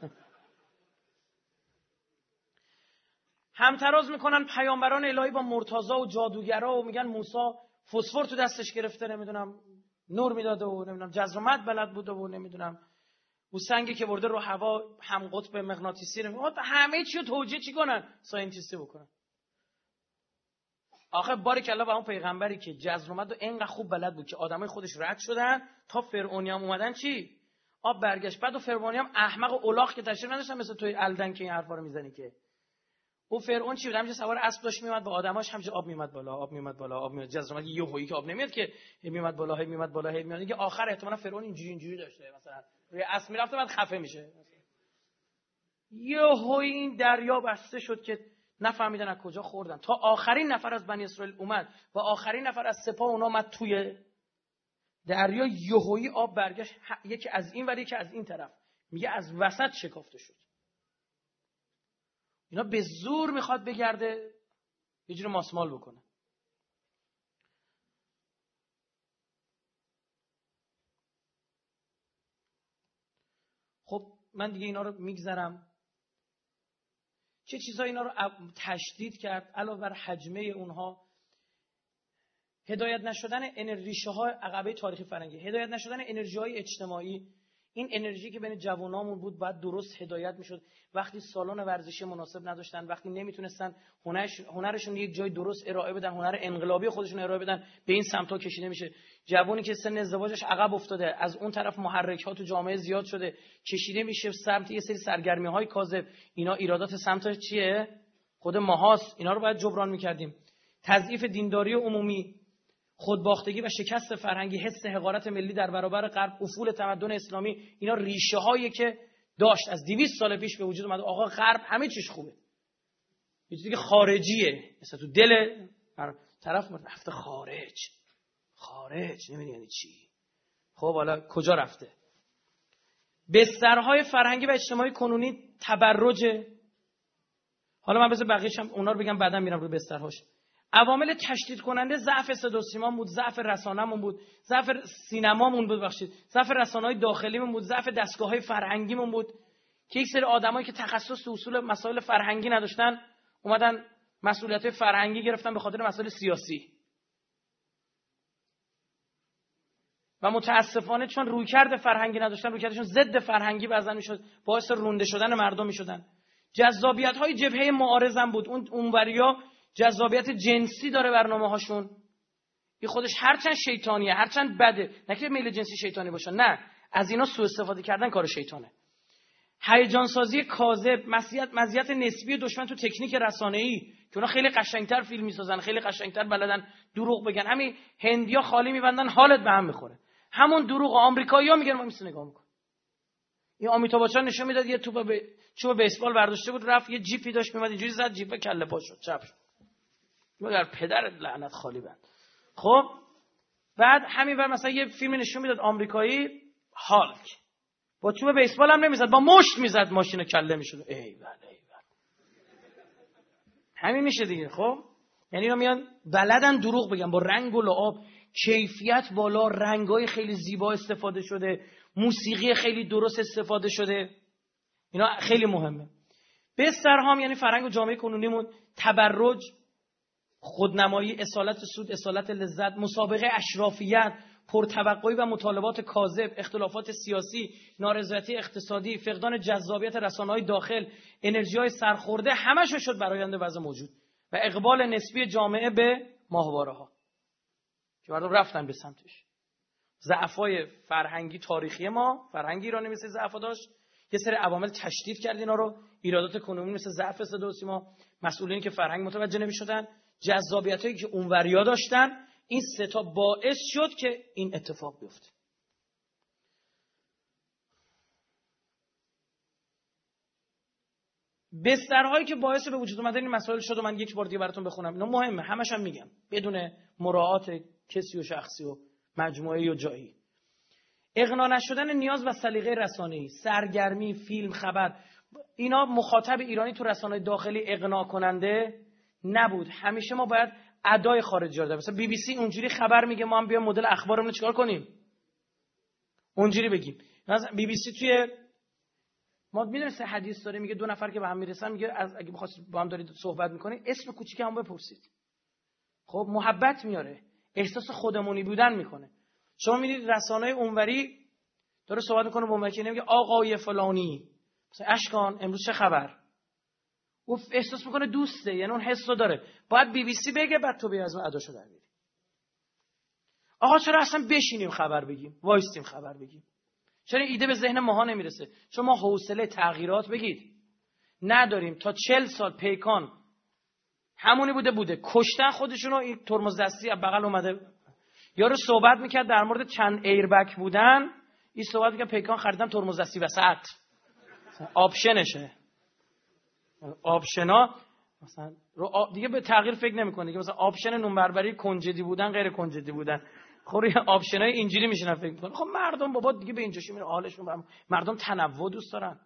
همتراز میکنن پیامبران الهی با مرتضی و جادوگرا و میگن موسی فسفر تو دستش گرفته، نمیدونم نور میداده و نمیدونم جذر و مد بلد بوده و نمیدونم او سنگی که برده رو هوا هم قطب مغناطیسی رو همه چی رو توجیه چی کنن؟ ساینتیستی بکنن. آخه باریکلا به اون پیغمبری که جذر و مد رو اینقدر خوب بلد بود که آدمای خودش رد شدن تا فرعونی هم اومدن چی؟ آب برگشت. بعد و فرعونی هم احمق و الاغ که تشریف نداشتن مثل توی الدن که این حرفا رو میزنی که. او فرعون چی بود؟ همینجوری سوار اسب داشت میومد با آدماش، همینجوری آب میومد بالا، آب میومد بالا، آب میومد جذر و مد یهویی که آب نمیاد که میومد بالا، هی میومد بالا، هی میاد. دیگه آخر احتمالاً فرعون اینجوری اینجوری داشته، مثلا روی اسب میرفته بعد خفه میشه. یهویی این دریا بسته شد که نفهمیدن از کجا خوردن. تا آخرین نفر از بنی اسرائیل اومد و آخرین نفر از سپاه اونا اومد توی دریا، یهویی آب برگشت، یکی از این ور یکی از این طرف. میگه از وسط شکافته شد. اینا به زور میخواد بگرده یه جور ماسمال بکنه. خب من دیگه اینا رو میگذرم. چه چیزایی اینا رو تشدید کرد. علاوه بر حجمه اونها، هدایت نشدن انرژی ها عقبه تاریخی فرهنگی، هدایت نشدن انرژی های اجتماعی. این انرژی که بین جوانامون بود باید درست هدایت میشد. وقتی سالن ورزشی مناسب نداشتن، وقتی نمیتونستن هنرش هنرشون یک جای درست ارائه بدن، هنر انقلابی خودشون ارائه بدن، به این سمتا کشیده میشه. جوانی که سن ازدواجش عقب افتاده، از اون طرف محرک ها تو جامعه زیاد شده، کشیده میشه سمت یه سری سرگرمی های کاذب. اینا ایرادات سمت چیه؟ خود ماهاست. اینا رو باید جبران میکردیم. تضعیف دینداری عمومی، خودباختگی و شکست فرهنگی، حس حقارت ملی در برابر غرب، افول تمدن اسلامی، اینا ریشه هایی که داشت از دویست سال پیش به وجود اومده. آقا غرب همه چیش خوبه، یه چیزی که خارجیه، مثلا تو دل طرف رفته خارج. خارج نمیدونی یعنی چی. خب حالا کجا رفته؟ بسترهای فرهنگی و اجتماعی کنونی تبرج. حالا من بذار بقیه‌ش هم اونا رو بگم، بعدا میرم رو بسترهاش. عوامل تشدید کننده ضعف صدا و سیمامون بود، ضعف رسانه‌مون بود، ضعف سینمامون بود، بخشید ضعف رسانه‌های داخلیمون بود، ضعف دستگاه‌های فرهنگیمون بود که یک سری آدمایی که تخصص تو اصول مسائل فرهنگی نداشتن اومدن مسئولیت‌های فرهنگی گرفتن به خاطر مسائل سیاسی. و متاسفانه چون رویکرد فرهنگی نداشتن، رویکردشون ضد فرهنگی بعضن میشد، باعث رونده شدن مردم میشدن. جذابیت‌های جبهه معارضم بود. اون اونوریا جذابیت جنسی داره برنامه هاشون. این خودش هرچند شیطانیه، هرچند بده، نه که میل جنسی شیطانی باشه، نه، از اینا سوء استفاده کردن کار شیطانه. هیجان سازی کاذب، مزیت مزیت نسبی دشمن تو تکنیک رسانه‌ای که اونا خیلی قشنگتر فیلم میسازن، خیلی قشنگتر بلدن دروغ بگن. همین هندیا خالی میبندن حالت به هم میخوره. همون دروغ آمریکایی‌ها میگن ما میسه نگاه میکنیم. این آمیتابھ بچان نشون میداد یه توپ به چوب بیسبال برداشته بود، رفت یه جیپی داشت میومد اینجوری زد، جیپ کله پا شد، چپ شد. مگر پدرت لعنت خالی بند. خب بعد همین بر مثلا یه فیلم نشون میداد آمریکایی، هالک با چوب بیسبال هم نمیزد، با مشت میزد ماشین کله میشد. ای بله ای بله. همین میشه دیگه. خب یعنی اینا میان بلدن دروغ بگن با رنگ و لعاب، کیفیت بالا، رنگای خیلی زیبا استفاده شده، موسیقی خیلی درست استفاده شده. اینا خیلی مهمه. بسترهام یعنی فرهنگ و جامعه کنونیمون، تبرج، خودنمایی، اصالت سود، اصالت لذت، مسابقه اشرافیت، پرتوقعی و مطالبات کاذب، اختلافات سیاسی، نارضایتی اقتصادی، فقدان جذابیت رسانه‌های داخل، انرژی‌های سرخورده، همه‌شون شد براینده وضع موجود و اقبال نسبی جامعه به ماهواره‌ها که مردم رفتن به سمتش. ضعف‌های فرهنگی تاریخی ما، فرهنگ ایرانی مثل ضعفا داشت، یه سری عوامل تشدید کرد اینا رو، ایرادات کنونی مثل ضعف صدا و سیما، مسئولینی که فرهنگ متوجه نمی‌شدن، جذابیتایی که اونوریا داشتن، این سه تا باعث شد که این اتفاق بیفته. بسترهایی که باعث به وجود اومدن این مسائل شد و من یک بار دیگه براتون بخونم. اینا مهمه، همش هم میگم بدون مراعات کسی و شخصی و مجموعه‌ای و جایی. اقناع نشدن نیاز و سلیقه رسانه‌ای، سرگرمی، فیلم، خبر، اینا مخاطب ایرانی تو رسانه‌های داخلی اقناع کننده نبود. همیشه ما باید ادای خارجی رو داریم. مثلا بی بی سی اونجوری خبر میگه، ما هم بیایم مدل اخبارمون رو چیکار کنیم؟ اونجوری بگیم. مثلا بی بی سی توی ما میدونید سه حدیث داره، میگه دو نفر که به هم میرسن، میگه از اگه بخواید با هم دارید صحبت میکنید اسم کوچیک هم بپرسید. خب محبت میاره، احساس خودمونی بودن میکنه. شما میرید رسانه‌های اونوری داره صحبت میکنه با مکی، نمیگه آقای فلانی، مثلا اشکان امروز چه خبر؟ او احساس میکنه دوسته، یعنی اون حسو داره. باید بی بی سی بگه بعد تو بیا از اون اداشو در بیاری. آقا چرا اصلا بشینیم خبر بگیم، وایستیم خبر بگیم؟ چرا ایده به ذهن ماها نمیرسه؟ چون ما حوصله تغییرات بگید نداریم. تا چهل سال پیکان همونی بوده بوده کشتن خودشونو. این ترمز دستی از بغل اومده، یارو صحبت میکرد در مورد چند ایربک بودن، این صحبت میکرد پیکان خریدم ترمز دستی وسط آپشنشه. آپشنا مثلا رو آب دیگه به تغییر فکر نمی‌کنه که مثلا آپشن نون بربری کنجدی بودن غیر کنجدی بودن. خب آپشنای اینجوری میشنن فکر می‌کنه. خب مردم بابا دیگه به اینجاش میره حالشون، مردم تنوع دوست دارن.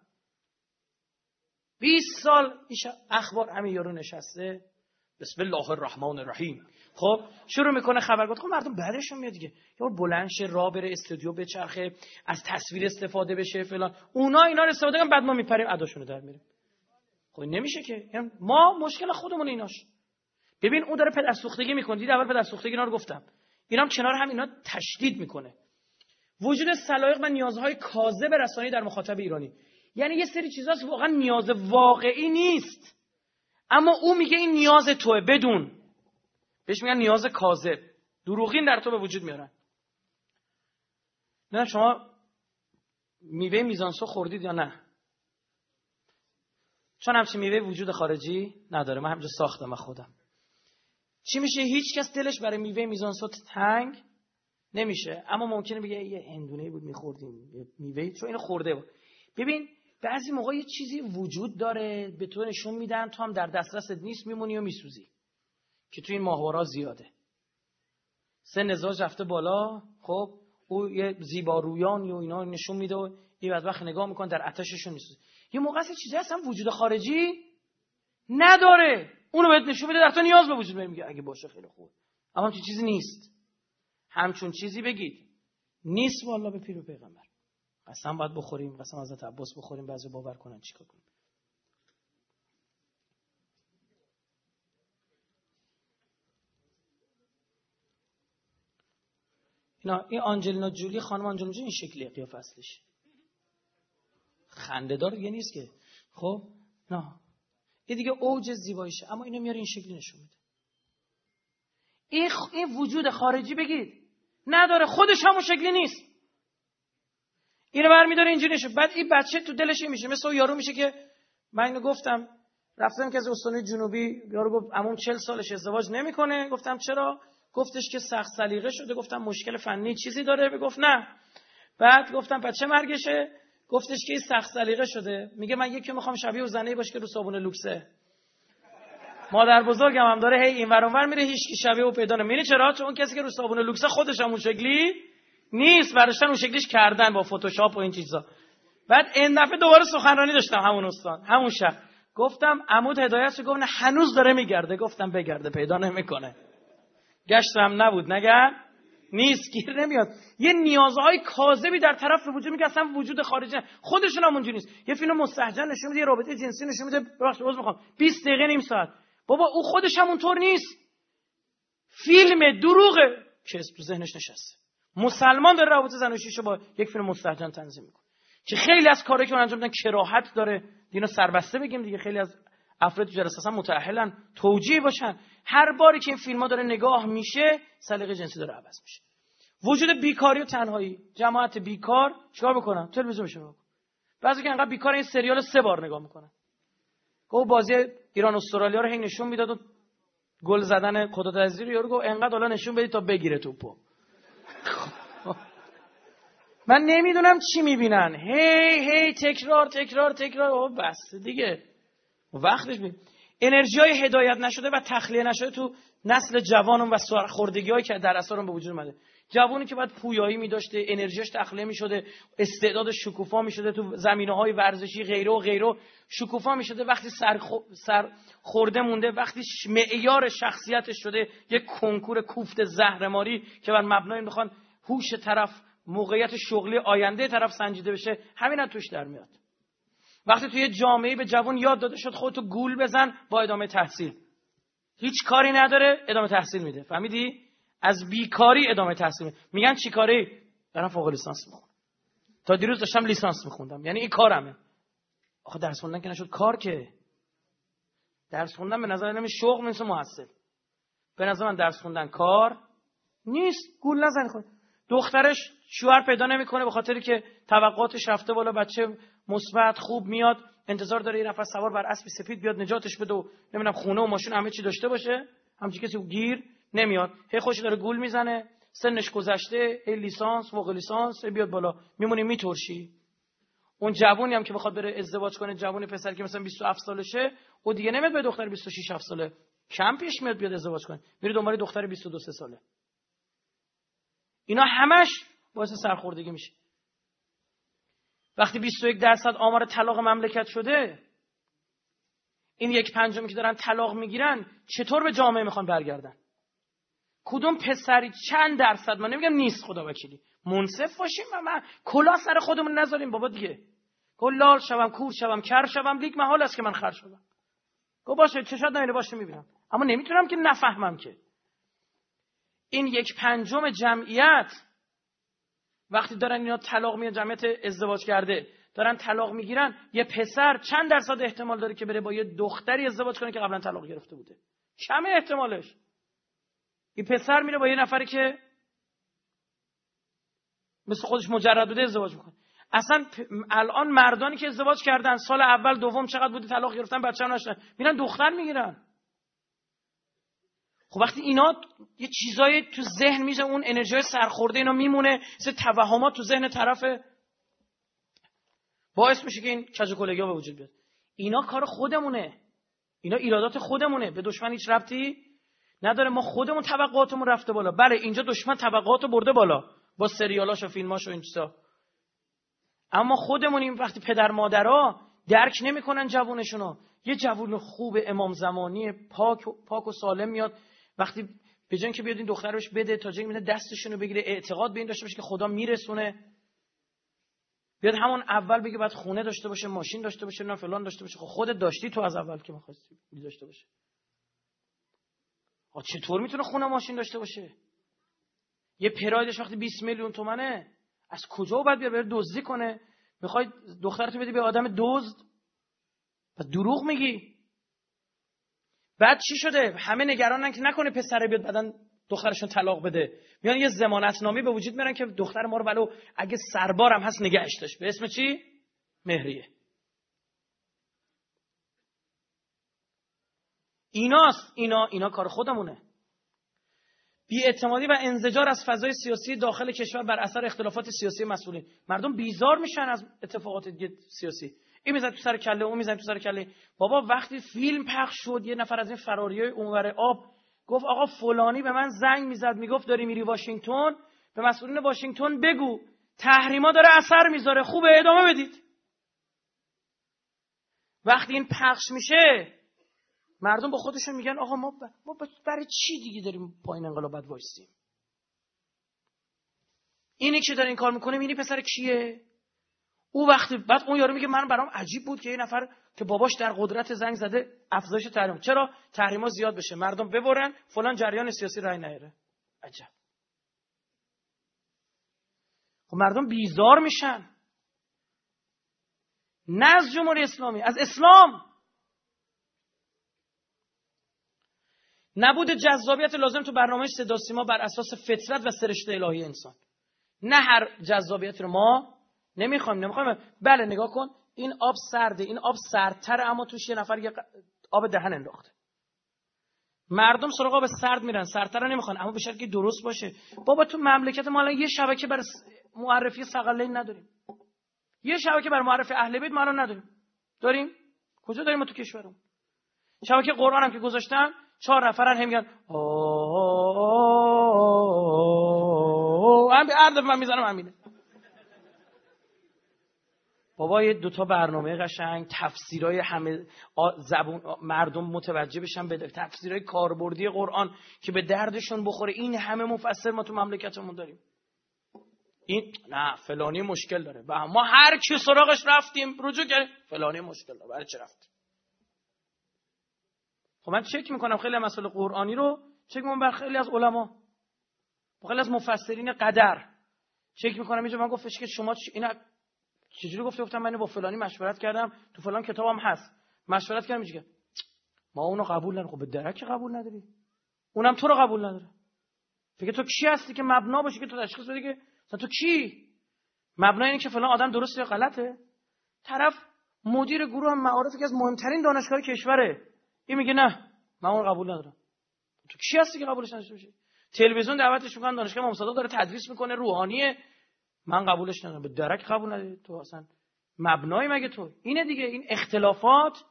بیست سال ایش اخبار همین یارو نشسته بسم الله الرحمن الرحیم، خب شروع میکنه خبر گفت. خب مردم بعدشون میاد دیگه، یا بلند شه راه بره استودیو بچرخه، از تصویر استفاده بشه فلان. اونا اینا رو استفاده کنن، بعد ما میپریم اداشونو در میاریم. خب نمیشه که. یعنی ما مشکل خودمون ایناش. ببین اون داره پدرسوختگی میکنه. دید اول پدرسوختگی اینا رو گفتم. اینام کنار هم اینا تشدید میکنه. وجود سلایق و نیازهای کاذب رسانه‌ای در مخاطب ایرانی. یعنی یه سری چیزاست واقعا نیاز واقعی نیست. اما او میگه این نیاز توئه، بدون. بهش میگن نیاز کاذب. دروغین در تو به وجود میارن. نه شما میوه میزانسو خوردید یا نه؟ چون همچین میوه وجود خارجی نداره. من همینجا ساختم من خودم. چی میشه؟ هیچ کس دلش برای میوه میزانسو تنگ نمیشه. اما ممکنه بگه یه هندونه‌ای بود میخوردیم، یه میوه، چون اینو خورده بود. ببین بعضی موقع یه چیزی وجود داره به تو نشون میدن، تو هم در دسترست نیست، میمونی و میسوزی. که تو این ماهواره‌ها زیاده. سن ازدواج رفته بالا، خب او یه زیبارویانی و اینا نشون میده و یه بعد وقت نگاه میکن در آتششون میسوزه. یه موقع اصلا چیزی اصلا وجود خارجی نداره، اونو بهت نشون میده، در تو نیاز به وجود میاد. میگه اگه باشه خیلی خوب، اما همچین چیزی نیست. همچون چیزی بگید نیست. والله به پیر و پیغمبر قسم باید بخوریم، قسم حضرت عباس بخوریم، بعضی باور کنن چیکار کنیم. اینا این آنجلینا جولی، خانم آنجلینا جولی این شکلیه قیافه اصلش. خنده‌دار دیگه نیست که. خب نه این دیگه اوج زیباییشه، اما اینو میاره این شکلی نشون میده. این خ... این وجود خارجی بگید نداره، خودش همون شکلی نیست. اینو برمی‌داره اینجوری نشه. بعد این بچه تو دلش میشه مثل اون یارو میشه که من اینو گفتم، رفتم که از استان جنوبی، یارو گفت عموم چهل سالش ازدواج نمیکنه. گفتم چرا؟ گفتش که سخت سلیقه شده. گفتم مشکل فنی چیزی داره؟ گفت نه. بعد گفتم بچه مرگشه؟ گفتش که سخت سلیقه شده. میگه من یکی میخوام شبیه زنی باشه که رو صابون لوکسه. مادر بزرگم هم داره هی اینور اونور میره، هیچ کی شبیه او پیدا نمیشه. چرا؟ چون اون کسی که رو صابون لوکسه خودش هم اون شکلی نیست، برداشتن اون شکلیش کردن با فتوشاپ و این چیزا. بعد این دفعه دوباره سخنرانی داشتم همون استان، همون شب. گفتم عمود هدایت گفت نه هنوز داره میگرده. گفتم بگرده، پیدا نمیکنه. گشتم نبود، نگر نیست، گیر نمیاد. یه نیازهای کاذبی در طرف وجود میگه، اصلا وجود خارجی خودشون هم اونجوری نیست. یه فیلم مستهجن نشون میده، یه رابطه جنسی نشون میده، ببخشید عذر میخوام، بیست دقیقه نیم ساعت. بابا او خودش هم اونطور نیست. فیلم دروغه که تو ذهنش نشسته. مسلمان داره رابطه زناشوییشو با یک فیلم مستهجن تنظیم میکنه که خیلی از کارهایی که اون انجام میدن کراهت داره. دینا سربسته بگیم دیگه، خیلی از افراد تو جلسه اصلا متأهلن توجیه باشن. هر باری که این فیلم‌ها داره نگاه میشه سلیقه جنسی داره عوض میشه. وجود بیکاری و تنهایی، جماعت بیکار چیکار بکنن؟ تلویزیون میشه بکنن. بعضی که انقدر بیکار این سریال سه بار نگاه میکنن. گفت بازی ایران استرالیا رو هی نشون میداد و گل زدن خدا تعزیر یارو گفت انقدر حالا نشون بدید تا بگیره توپو. من نمیدونم چی میبینن، هی هی تکرار تکرار تکرار. او بس دیگه وقتش بید. انرژی های هدایت نشده و تخلیه نشده تو نسل جوانم و سرخوردگی هایی که در اثرم به وجود اومده. جوانی که بعد پویایی می‌داشته، انرژیش تخلیه می‌شده، استعدادش شکوفا می‌شده تو زمینه‌های ورزشی غیره و غیره، شکوفا می‌شده. وقتی سر خو... سر خورده مونده، وقتی معیار شخصیتش شده یک کنکور کوفت زهرماری که بر مبنای می‌خوان هوش طرف، موقعیت شغلی آینده طرف سنجیده بشه، همین توش در میاد. وقتی توی جامعه به جوان یاد داده شد خودتو گول بزن با ادامه تحصیل، هیچ کاری نداره ادامه تحصیل میده. فهمیدی؟ از بیکاری ادامه تحصیل میده. میگن چی کاری؟ دارم فوق لیسانس میخونم. تا دیروز داشتم لیسانس میخوندم، یعنی این کارمه. آخه درس خوندن که نشد کار، که درس خوندن به نظر من شغل نیست، محصل. به نظر من درس خوندن کار نیست. گول نزن خود. دخترش شوهر پیدا نمیکنه به خاطری که توقعاتش رفته بالا، بچه مثبت خوب میاد، انتظار داره یه نفر سوار بر اسب سفید بیاد نجاتش بده و نمیدونم خونه و ماشین همه چی داشته باشه. همچین کسی گیر نمیاد. هی خوش داره گول میزنه، سنش گذشته، هی لیسانس فوق لیسانس، هی بیاد بالا، میمونی میترشی. اون جوونی هم که بخواد بره ازدواج کنه، جوونی پسر که مثلا بیست و هفت سالشه، او دیگه نمیاد به دختر بیست و شش هفت ساله، کم پیش میاد بیاد ازدواج کنه، میره دنبال دختر بیست و دو سه ساله. اینا همش باعث سرخوردگی میشه. وقتی بیست و یک درصد آمار طلاق مملکت شده، این یک پنجمی که دارن طلاق میگیرن چطور به جامعه میخوان برگردن؟ کدوم پسری چند درصد، من نمیگم نیست، خدا وکیلی منصف باشیم، من کلا سر خودمون نذاریم بابا دیگه. گفت لال شوم، کور شوم، کر شوم، لیک محال است که من خر شوم. گفت باشه، چشات نمیره، باشه میبینم، اما نمیتونم که نفهمم که. این یک پنجم جمعیت وقتی دارن اینا طلاق میگیرن، جمعیت ازدواج کرده دارن طلاق میگیرن، یه پسر چند درصد احتمال داره که بره با یه دختری ازدواج کنه که قبلا طلاق گرفته بوده؟ کمه احتمالش. این پسر میره با یه نفری که مثل خودش مجرد بوده ازدواج میکنه. اصلا الان مردانی که ازدواج کردن سال اول دوم چقدر بوده طلاق گرفتن، بچه‌ها نشدن، میرن دختر میگیرن. خب وقتی اینا یه چیزای تو ذهن میشه، اون انرژی سرخورده اینا میمونه، مثل توهمات تو ذهن طرف، باعث میشه که این کج و کلگی به وجود بیاد. اینا کار خودمونه، اینا ایرادات خودمونه، به دشمن هیچ ربطی نداره. ما خودمون طبقاتمون رفته بالا. بله اینجا دشمن طبقاتو برده بالا با سریالاش و فیلماش و این چیزا، اما خودمونیم وقتی پدر مادرها درک نمیکنن جوونشونو. یه جوون خوب امام زمانی پاک پاک و سالم میاد، وقتی به جای اینکه بیاد این دختر بهش بده تا جایی میده دستشونو بگیره، اعتقاد به این داشته باشه که خدا میرسونه، بیاد همون اول بگه بعد خونه داشته باشه، ماشین داشته باشه، نه فلان داشته باشه. خب خودت داشتی تو از اول که می‌خواستی داشته باشه. آ چطور میتونه خونه ماشین داشته باشه؟ یه پرایدش وقتی بیست میلیون تومنه، از کجا باید بیاد بره دزدی کنه؟ میخوای دخترتو بدی به آدم دزد؟ و دروغ میگی. بعد چی شده؟ همه نگرانن که نکنه پسر بیاد بعدن دخترشون طلاق بده. میان یه ضمانتنامه به وجود میارن که دختر ما رو ولو اگه سربارم هست نگهش داشت. به اسم چی؟ مهریه. ایناست، اینا اینا کار خودمونه. بی‌اعتمادی و انزجار از فضای سیاسی داخل کشور بر اثر اختلافات سیاسی مسئولین. مردم بیزار میشن از اتفاقات سیاسی. این میزنه تو سر کله، اون میزنه تو سر کله. بابا وقتی فیلم پخش شد، یه نفر از این فراریای اونور آب گفت آقا فلانی به من زنگ میزد میگفت داری میری واشنگتن، به مسئولین واشنگتن بگو تحریما داره اثر میذاره، خوبه ادامه بدید. وقتی این پخش میشه مردم با خودشون میگن آقا ما ب... ما برای چی دیگه داریم پایین انقلاب بد وایسیم؟ اینی که داره این کار میکنه اینی پسر کیه؟ او وقتی بعد اون یارو میگه من برام عجیب بود که یه نفر که باباش در قدرت زنگ زده افزایش تحریم. چرا تحریما زیاد بشه، مردم ببرن، فلان جریان سیاسی رای نیاره. عجب. خب مردم بیزار میشن. نه از جمهوری اسلامی، از اسلام. نبود جذابیت لازم تو برنامه صدا سیما بر اساس فطرت و سرشته الهی انسان. نه هر جذابیت رو ما نمیخوایم نمیخوایم بله نگاه کن این آب سرده، این آب سردتره، اما توش یه نفر یه آب دهن انداخته. مردم سراغ آب سرد میرن، سردتر رو نمیخوان، اما به شرطی که درست باشه. بابا تو مملکت ما الان یه شبکه برای معرفی ثقلین نداریم، یه شبکه برای معرفی اهل بیت ما الان نداریم. داریم؟ کجا داریم ما تو کشورمون؟ شبکه قرآن هم که گذاشتن چهار نفرن هم میگن هم به عرض من میزنم همینه. بابا یه دوتا برنامه قشنگ، تفسیرهای همه زبون مردم متوجه بشن، به تفسیرهای کاربردی قرآن که به دردشون بخوره. این همه مفسر ما تو مملکتمون داریم. این نه فلانی مشکل داره، و ما هر کی سراغش رفتیم رجوع کردیم فلانی مشکل داره، برای چه رفتیم؟ خب من چک میکنم خیلی مسائل قرآنی رو، چک میکنم بر خیلی از علما، خیلی از مفسرین قدر چک میکنم. اینجا من گفتش که شما اینا چجوری گفته؟ گفتم من با فلانی مشورت کردم، تو فلان کتابم هست، مشورت کردم. میگه ما اونو قبول نداریم. خب به درک قبول نداری، اونم تو رو قبول نداره. فکر تو کی هستی که مبنا باشه که تو تشخیص بدی که تو کی؟ مبنا اینه که فلان آدم درسته یا غلطه؟ طرف مدیر گروه معارف که از مهمترین دانشگاه کشوره، این میگه نه من اون قبول ندارم. تو کی هستی که قبولش نداشته باشی؟ تلویزیون دعوتش میکنن دانشگاه امام صادق داره تدریس میکنه روحانیه، من قبولش ندارم. به درک قبول نداری تو، اصلا مبنایی مگه تو؟ اینه دیگه، این اختلافات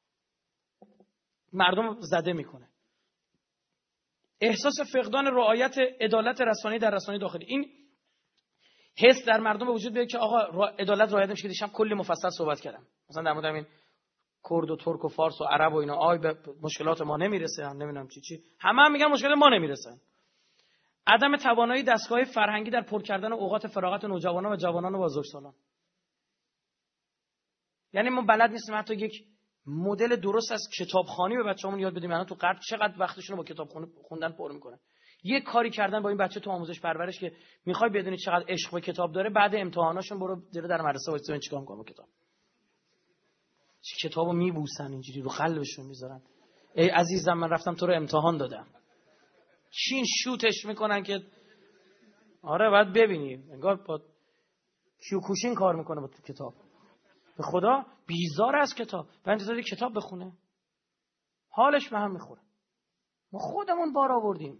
مردم زده میکنه. احساس فقدان رعایت عدالت رسانه‌ای در رسانه‌های داخلی، این حس در مردم به وجود بیاد که آقا عدالت رعایت نمیشه. دیشب کلی مفصل صحبت کردم مثلا در مورد این کرد و ترک و فارس و عرب و اینا، آی به مشکلات ما نمیرسه، هم نمیدونم چی چی، همه هم میگن مشکل ما نمیرسن. عدم توانایی دستگاه فرهنگی در پر کردن اوقات فراغت نوجوانان و جوانان و بزرگسالان. یعنی ما بلد نیستیم حتی یک مدل درست از کتابخوانی به بچه‌مون یاد بدیم. الان تو غرب چقدر وقتشون رو با کتاب خوندن پر میکنن. یه کاری کردن با این بچه تو آموزش پرورش که میخوای بدونی چقدر عشق به کتاب داره، بعد امتحاناشون برو در مدرسه وایسا ببین چیکار میکنه با کتاب. کتابو میبوسن اینجوری رو قلبشون میذارن. ای عزیزم من رفتم تو رو امتحان دادم. چین شوتش میکنن که آره باید ببینی انگار با کیوکوشین کار میکنه با تو کتاب. به خدا بیزار از کتاب و انتظاری کتاب بخونه. حالش به هم میخوره. ما خودمون بار آوردیم.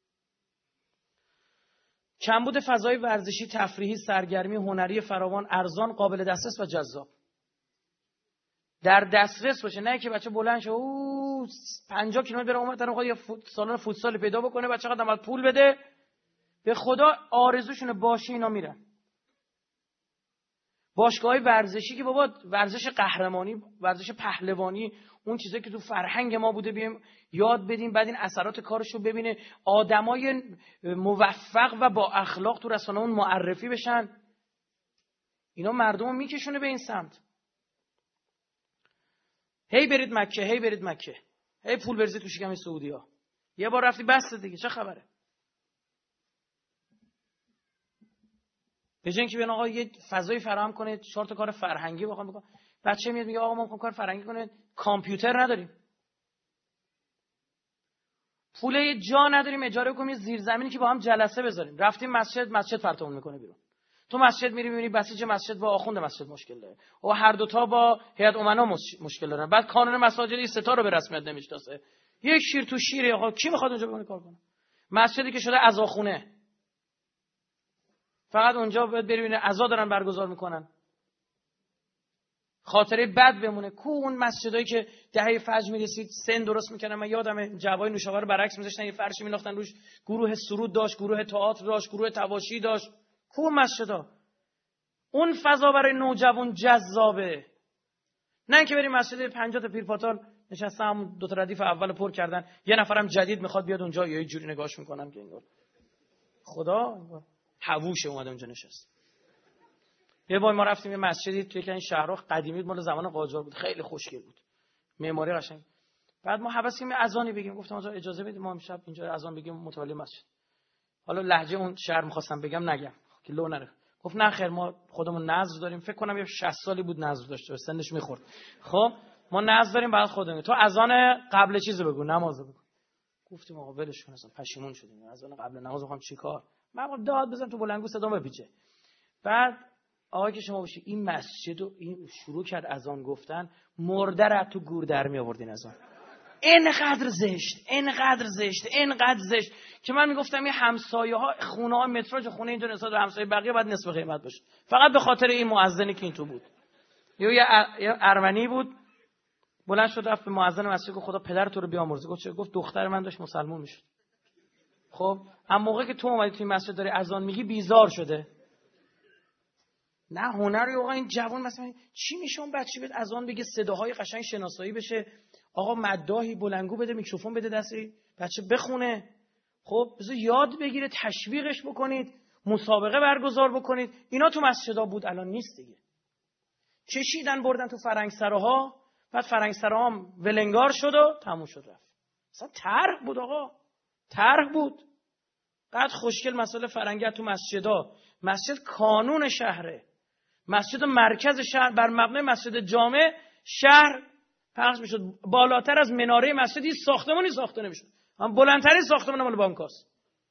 کمبود فضای ورزشی، تفریحی، سرگرمی، هنری فراوان، ارزان، قابل دسترس و جذاب. در دسترس باشه، نه که بچه بلند شه او پنجاه کیلومتر بره اونور طرف یه فوت سالن فوتسال پیدا بکنه، بچه قدم باید پول بده. به خدا آرزوشونه باشه اینا میرن. باشگاه‌های ورزشی که بابا ورزش قهرمانی، ورزش پهلوانی، اون چیزایی که تو فرهنگ ما بوده بیایم یاد بدیم، بعد این اثرات کارشو ببینه، آدمای موفق و با اخلاق تو رسانه‌مون معرفی بشن. اینا مردمو میکشونه به این سمت. هی برید مکه، هی برید مکه، هی پول بریزید تو شکم سعودی‌ها. یه بار رفتی بس دیگه، چه خبره؟ به جای اینکه بیان آقا یه فضایی فراهم کنه، چهار تا کار فرهنگی بخوام بکنم. بچه میاد میگه آقا ما میخوام کار فرهنگی کنه، کامپیوتر نداریم. پول جا نداریم اجاره کنیم زیرزمینی که با هم جلسه بذاریم. رفتیم مسجد، مسجد پرتمون میکنه بیرون. تو مسجد میری میبینی بسیج مسجد با آخوند مسجد مشکل داره. و هر دو تا با هیئت امنا مشکل دارن. بعد کانون مساجدی سه تا رو به رسمیت نمیشناسه. یک شیر تو شیره آقا کی میخواد اونجا بمونه کار کنه؟ مسجدی که شده عزاخونه. فقط اونجا باید بری ببینی عزا دارن برگزار میکنن. خاطره بد بمونه. کو اون مسجدایی که دهه فجر میرسید سن درست میکنن. من یادمه جوای نوشابه رو برعکس میذاشتن، یه فرشی مینداختن روش، گروه سرود داشت، گروه تئاتر داشت، گروه تواشی داشت. کو مسجدا؟ اون فضا برای نوجوان جذابه. نه اینکه بریم مسجد پنجاه تا پیرپاتال نشستم دو تا ردیف اول پر کردن، یه نفرم جدید میخواد بیاد اونجا یا یه جوری نگاهش میکنم که انگار خدا انگار حووش اومده اونجا نشست. یه بار ما رفتیم یه مسجدی توی که این شهرها قدیمی بود، مال زمان قاجار بود، خیلی خوشگل بود، معماری قشنگ. بعد ما حواسیم اذانی بگیم، گفتم آقا اجازه بدید ما امشب اینجا اذان بگیم متولی مسجد. حالا لهجه اون شهر می‌خواستم بگم نگم که لو نره. گفت نه خیر ما خودمون نذر داریم. فکر کنم یه شصت سالی بود نذر داشته، سنش میخورد. خب ما نذر داریم بعد خودمون. تو اذان قبل چیزو بگو، نمازو بگو. گفتیم آقا ولش کن، اصلا پشیمون شدیم. اذان قبل نماز می‌خوام چیکار؟ من داد بزنم تو بلنگو صدا بپیچه. بعد آقا که شما باشی این مسجدو این شروع کرد اذان گفتن، مرده را تو گور در می آوردین اذان. اینقدر زشت، اینقدر زشت، اینقدر زشت که من میگفتم این همسایه ها خونه ها متراژ خونه اینجا نسبت به همسایه بقیه باید نصف قیمت باشه، فقط به خاطر این مؤذنی که این تو بود. یا یه ارمنی بود بلند شد رفت به مؤذن مسجد گفت خدا پدر تو رو بیامرزه. گفت چه؟ گفت دختر من داشت مسلمان میشد. خب اما موقعی که تو اومدی توی مسجد داری اذان میگی بیزار شده. نه هنری آقا این جوان مثلا چی میشه اون بچه بیاد اذان بگه، صداهای قشنگ شناسایی بشه، آقا مداحی بلنگو بده، میکروفون بده دستی بچه بخونه. خب بذار یاد بگیره، تشویقش بکنید، مسابقه برگزار بکنید. اینا تو مسجدا بود، الان نیست دیگه. کشیدن بردن تو فرنگسراها، بعد فرنگسراها هم ولنگار شد و تموم شد رفت. اصلا طرح بود آقا، طرح بود. قد خوشگل مسئله فرنگی تو مسجدا. مسجد کانون شهره، مسجد مرکز شهر بر مبنای مسجد جامع شهر پخش میشد. بالاتر از مناره مسجدی ساختمانی ساخته نمیشد، هم بلندترین ساختمان مال بانکاست،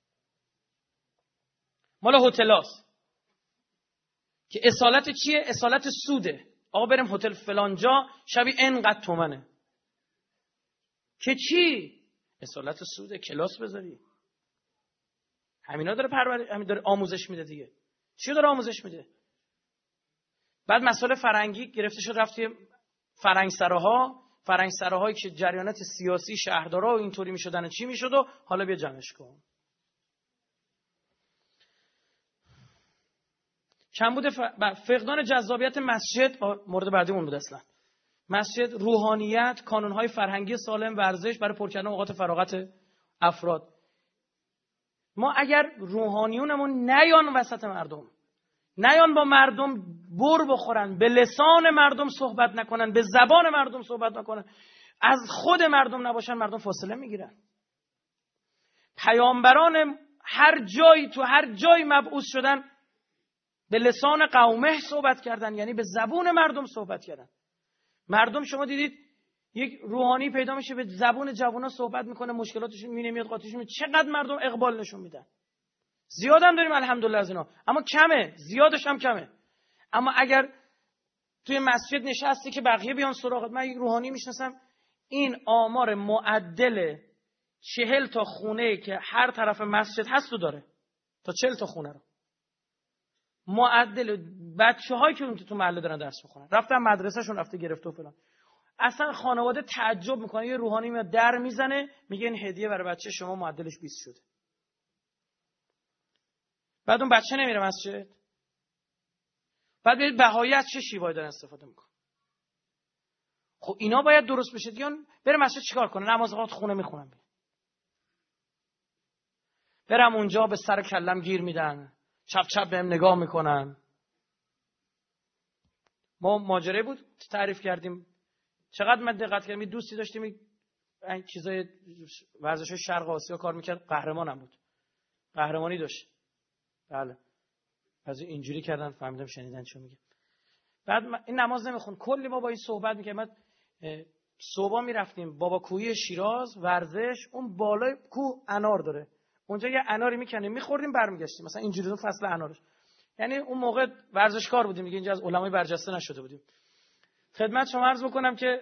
مال هتلاست که اصالت چیه؟ اصالت سوده. آقا بریم هتل فلانجا شبی اینقدر تومنه که چی؟ اصالت سوده. کلاس بذاری. همینا داره پرورش، همین داره آموزش میده دیگه. چی داره آموزش میده؟ بعد مسائل فرنگی گرفته شد رفت فرنگسراها، فرنگسراهایی که جریانات سیاسی شهردارا و اینطوری میشدن چی میشد و حالا بیا جمعش کن. کمبود ف... فقدان جذابیت مسجد مورد بعدیمون بود. اصلا مسجد، روحانیت، کانونهای فرهنگی سالم، ورزش برای پر کردن اوقات فراغت افراد. ما اگر روحانیونمون نیان وسط مردم، نیان با مردم بر بخورن، به لسان مردم صحبت نکنن، به زبان مردم صحبت نکنن، از خود مردم نباشن، مردم فاصله میگیرن. پیامبران هر جایی تو هر جایی مبعوث شدن به لسان قومه صحبت کردن، یعنی به زبون مردم صحبت کردن. مردم شما دیدید یک روحانی پیدا میشه به زبون جوونا صحبت میکنه، مشکلاتشون مینه میاد قاطیشون، چقدر مردم اقبال نشون میدن. زیاد هم داریم الحمدلله از اینا، اما کمه، زیادش هم کمه. اما اگر توی مسجد نشستی که بقیه بیان سراغت، من یک روحانی میشناسم این آمار معدل چهل تا خونه که هر طرف مسجد هست رو داره، تا چهل تا خونه رو معدل بچه‌هایی که اون تو محله دارن درس میخونن، رفتن مدرسه‌شون رفته گرفته و فلان. اصلا خانواده تعجب میکنه، یه روحانی میاد در میزنه میگه این هدیه برای بچه شما معدلش بیست شده. بعد اون بچه نمیره مسجد. بعد ببینید بهایی از چه شیوایی دارن استفاده میکنه. خب اینا باید درست بشه. دیگه بره مسجد چیکار کنه؟ نماز خود خونه میخونن. برم اونجا به سر کلم گیر میدن، چپ چپ بهم نگاه میکنن. ما ماجرا بود تعریف کردیم، چقدر من دقت کردم. یه دوستی داشتیم این چیزای ورزش شرق آسیا کار میکرد، قهرمانم بود، قهرمانی داشت. بله از اینجوری کردن فهمیدم شنیدن چه میگه. بعد این نماز نمیخوند، کلی ما با این صحبت میکردیم. بعد صبح میرفتیم بابا کوهی شیراز ورزش، اون بالای کوه انار داره، اونجا یه اناری میکنیم میخوردیم برمیگشتیم، مثلا اینجوری تو فصل انارش. یعنی اون موقع ورزشکار بودیم دیگه، اینجا از علمای برجسته نشده بودیم. خدمت شما عرض بکنم که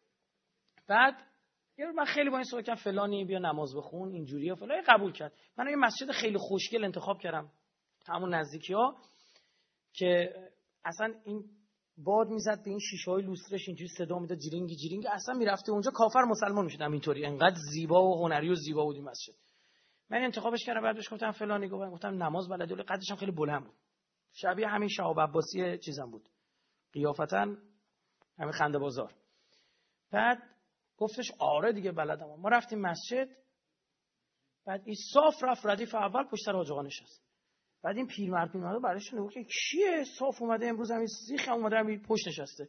بعد یه من خیلی با این صحبت کردم فلانی بیا نماز بخون اینجوریه فلان، قبول کرد. من یه مسجد خیلی خوشگل انتخاب کردم همون نزدیکی‌ها که اصلا این باد میزد به این شیشه‌های لوسترش اینجوری صدا میداد جیرینگ جیرینگ، اصلا میرفته اونجا کافر مسلمان میشدم اینطوری، انقدر زیبا و هنری و زیبا بود این مسجد. من انتخابش کردم، بعدش گفتم فلانی، گفتم گفتم نماز بلده، ولی قدش هم خیلی بلند بود، شبیه همین شهاب عباسی چیزام بود قیافتاً، همین خنده بازار. بعد گفتش آره دیگه بلدم. ما رفتیم مسجد، بعد این صاف رفت ردیف اول پشت سر حاج آقا نشست. بعد این پیرمرد میاد برایش نگفت که کیه صاف اومده امروز همین سیخ اومده همین پشت نشسته.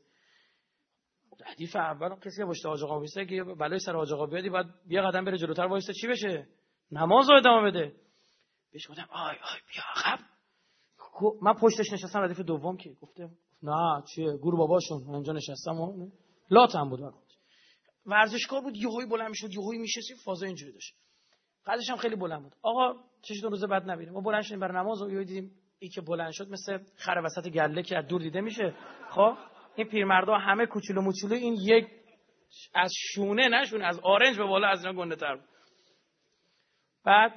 ردیف اول کسی که پشت حاج آقا وایسه که بلای سر حاج آقا بیادی، بعد یه قدم بره جلوتر وایسه چی بشه؟ نماز رو ادامه بده. بهش گفتم آی آی بیا عقب. من پشتش نشستم ردیف دوم که گفتم نه چیه گور باباشون، من اینجا نشستم و لاتم بود. ورزشکار بود، یهویی بلند میشد یهویی میشسی، فازا اینجوری داشت، قدش هم خیلی بلند بود. آقا چش دو روز بعد نبینیم، ما بلند شدیم برای نماز و یهو دیدیم این که بلند شد مثل خر وسط گله که از دور دیده میشه. خب این پیرمردا همه کوچولو موچولو، این یک از شونه نشون از آرنج به بالا از اینا گنده تر بود. بعد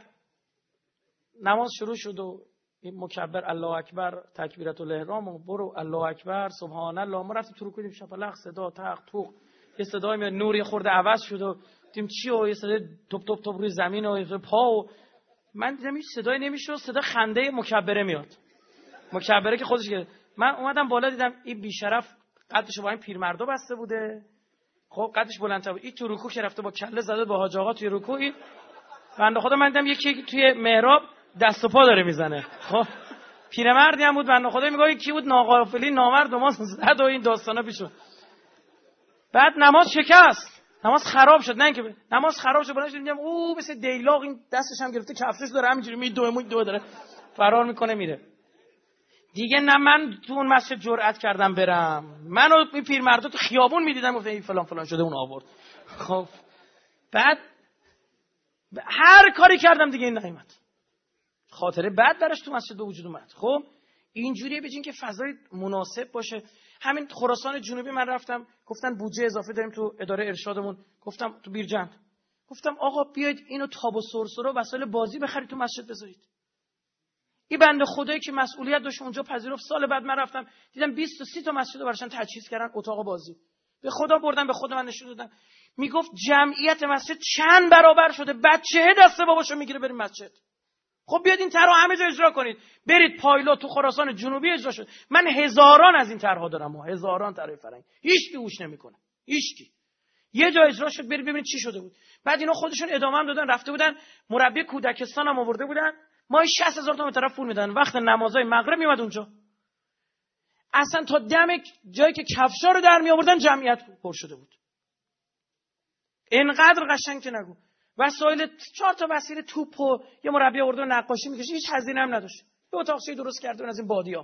نماز شروع شد و این مکبر الله اکبر تکبیرت الاحرام و برو الله اکبر سبحان الله. ما رفتیم تو رکوع، شپلق صدا تق توق، یه صدای میاد نور یه خورده عوض شد و دیدیم چی و یه صدای توپ توپ توپ روی زمین و پا و من دیدم هیچ صدایی نمیشه، صدا خنده مکبره میاد. مکبره که خودش گرفت. من اومدم بالا دیدم این بیشرف قدش با این پیرمردا بسته بوده، خب قدش بلندتر بود. این تو رکوع که رفته با کله زده با حاج آقا توی رکوع، بنده خدا من دیدم یکی توی محراب دست و پا داره میزنه. خب پیرمردی هم بود بنده خدا، میگه کی بود ناغافلی نامرد و ما زد و این داستانا پیش. بعد نماز شکست، نماز خراب شد. نه اینکه نماز خراب شد بلند شدم او مثل دیلاق این دستش هم گرفته کفشش داره همینجوری میدوه میدوه داره فرار میکنه میره دیگه. نه من تو اون مسجد جرئت کردم برم، منو این پیرمردا تو خیابون میدیدم گفتم این فلان فلان شده اون آورد. خب بعد هر کاری کردم دیگه این نیومد، خاطره بعد درش تو مسجد به وجود اومد. خب اینجوریه بجین که فضای مناسب باشه. همین خراسان جنوبی من رفتم گفتن بودجه اضافه داریم تو اداره ارشادمون، گفتم تو بیرجند، گفتم آقا بیاید اینو تاب و سرسرا وسایل بازی بخرید تو مسجد بذارید. این بنده خدایی که مسئولیت داشت اونجا پذیرفت. سال بعد من رفتم دیدم بیست تا سی تا مسجد براشون تجهیز کردن اتاق بازی. به خدا بردم به خود من نشون دادم، میگفت جمعیت مسجد چند برابر شده، بچه دست باباشو میگیره بریم مسجد. خب بیاد این طرح همه جا اجرا کنید، برید پایلا تو خراسان جنوبی اجرا شد. من هزاران از این طرحها دارم و هزاران طرح فرنگی، هیچ کی گوش نمیکنه، هیچ کی. یه جا اجرا شد برید ببینید چی شده بود. بعد اینا خودشون ادامه هم دادن، رفته بودن مربی کودکستان هم آورده بودن، ما شصت هزار تومان طرف پول میدن، وقت نمازهای مغرب میومد اونجا اصلا تا دم جایی که کفشا رو در می آوردن جمعیت پر شده بود. اینقدر قشنگ که نگو. وسایل چهار تا وسیله توپ و یه مربی آورده و نقاشی می‌کشه، هیچ هزینه هم نداشت. دو اتاقچه درست کرده از این بادیا.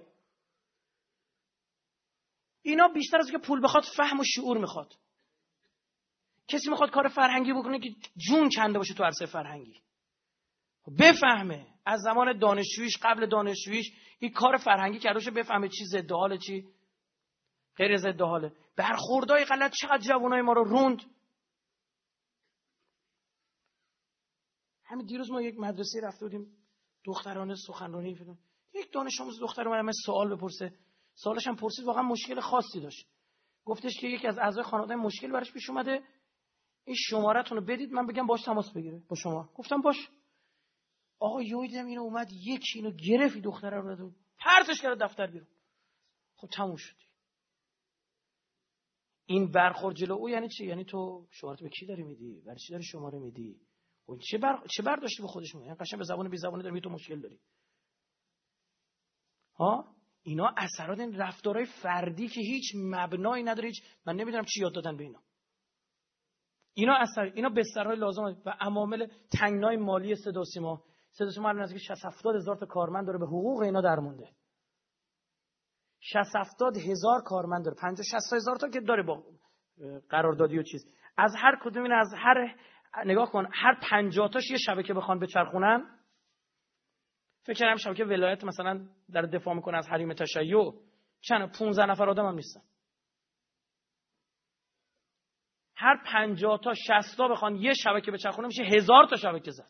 اینا بیشتر از اینکه پول بخواد فهم و شعور میخواد. کسی میخواد کار فرهنگی بکنه که جون کنده باشه تو عرصه فرهنگی. بفهمه از زمان دانشجویش قبل دانشجویش این کار فرهنگی کرده باشه، بفهمه چی ضد حاله چی غیر ضد حاله. برخوردای غلط چقدر جوانای ما رو روند. همین دیروز ما یک مدرسه رفته بودیم دخترانه سخنرانی فلان. یک دانش آموز دختر اومد من سوال بپرسه. سوالش هم پرسید، واقعا مشکل خاصی داشت. گفتش که یکی از اعضای خانواده مشکل براش پیش اومده، این شماره‌تون رو بدید من بگم باش تماس بگیره با شما. گفتم باش. آقا یهو دیدم اینو اومد یکی اینو گرفت دختره رو داد پرتش کرد دفتر بیرون. خب تموم شد. این برخورد جلو او یعنی چی؟ یعنی تو شماره‌ت به کی داری میدی؟ برای چی داری شماره میدی؟ اون چه بر چه برداشتی به خودش میگه؟ یعنی قشنگ به زبان بی زبانی داری تو مشکل داری. ها؟ اینا اثرات این رفتارهای فردی که هیچ مبنایی نداره، هیچ من نمیدونم چی یاد دادن به اینا. اینا اثر اینا بسترهای لازم و عوامل تنگنای مالی صدا و سیما. صدا و سیما الان نزدیک شصت هفتاد هزار تا کارمند داره به حقوق اینا درمونده. شصت هفتاد هزار کارمند داره، پنجاه شصت هزار تا که داره با قراردادی و چیز. از هر کدوم اینا از هر نگاه کن هر پنجاه تاش یه شبکه بخوان بچرخونن، فکر کنم شبکه ولایت مثلا در دفاع میکنه از حریم تشیع چند پانزده نفر آدم هم نیستن. هر پنجاه تا شصت تا بخوان یه شبکه بچرخونه میشه هزار تا شبکه زد.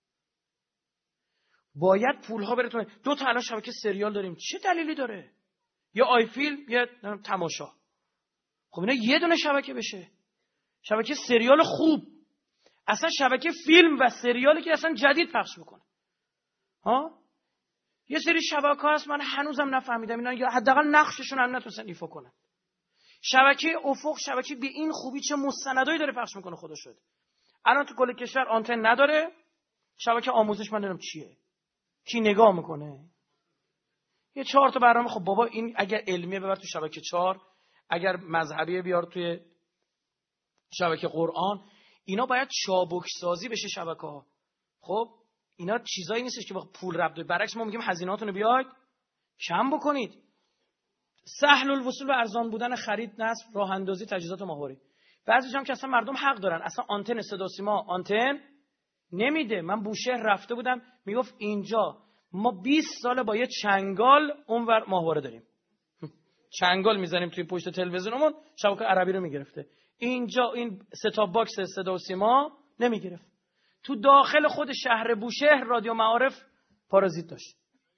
باید پولها بره تو. دو تا الان شبکه سریال داریم، چه دلیلی داره؟ یا آی فیلم یا تماشا. خب اینا یه دونه شبکه بشه، شبکه سریال خوب، اصلا شبکه فیلم و سریالی که اصلا جدید پخش میکنه. ها یه سری شبکه هست من هنوزم نفهمیدم اینا یا حداقل نقششون هم نتونستن ایفا کنن. شبکه افق شبکه به این خوبی چه مستندایی داره پخش میکنه خدا شد. الان تو کل کشور آنتن نداره. شبکه آموزش من نمیدونم چیه، کی نگاه میکنه؟ یه چهار تا برنامه. خب بابا این اگر علمیه ببر تو شبکه چهار، اگر مذهبیه بیار توی شبکه قرآن. اینا باید چابک سازی بشه شبکه ها. خب اینا چیزایی نیستش که با پول ربط داره. برعکس ما میگیم هزینه‌هاتون رو بیاید کم بکنید. سهل الوصول و ارزان بودن خرید، نصب، راه اندازی تجهیزات ماهواره. بعضی جام که اصلا مردم حق دارن، اصلا آنتن صدا و سیما آنتن نمیده. من بوشهر رفته بودم میگفت اینجا ما بیست سال با یه چنگال اونور ماهواره داریم. چنگال میزنیم توی پشت تلویزیونمون، شبکه عربی رو میگرفته. اینجا این ستاپ باکس صدا و سیما نمیگرفت. تو داخل خود شهر بوشهر رادیو معارف پارازیت داشت.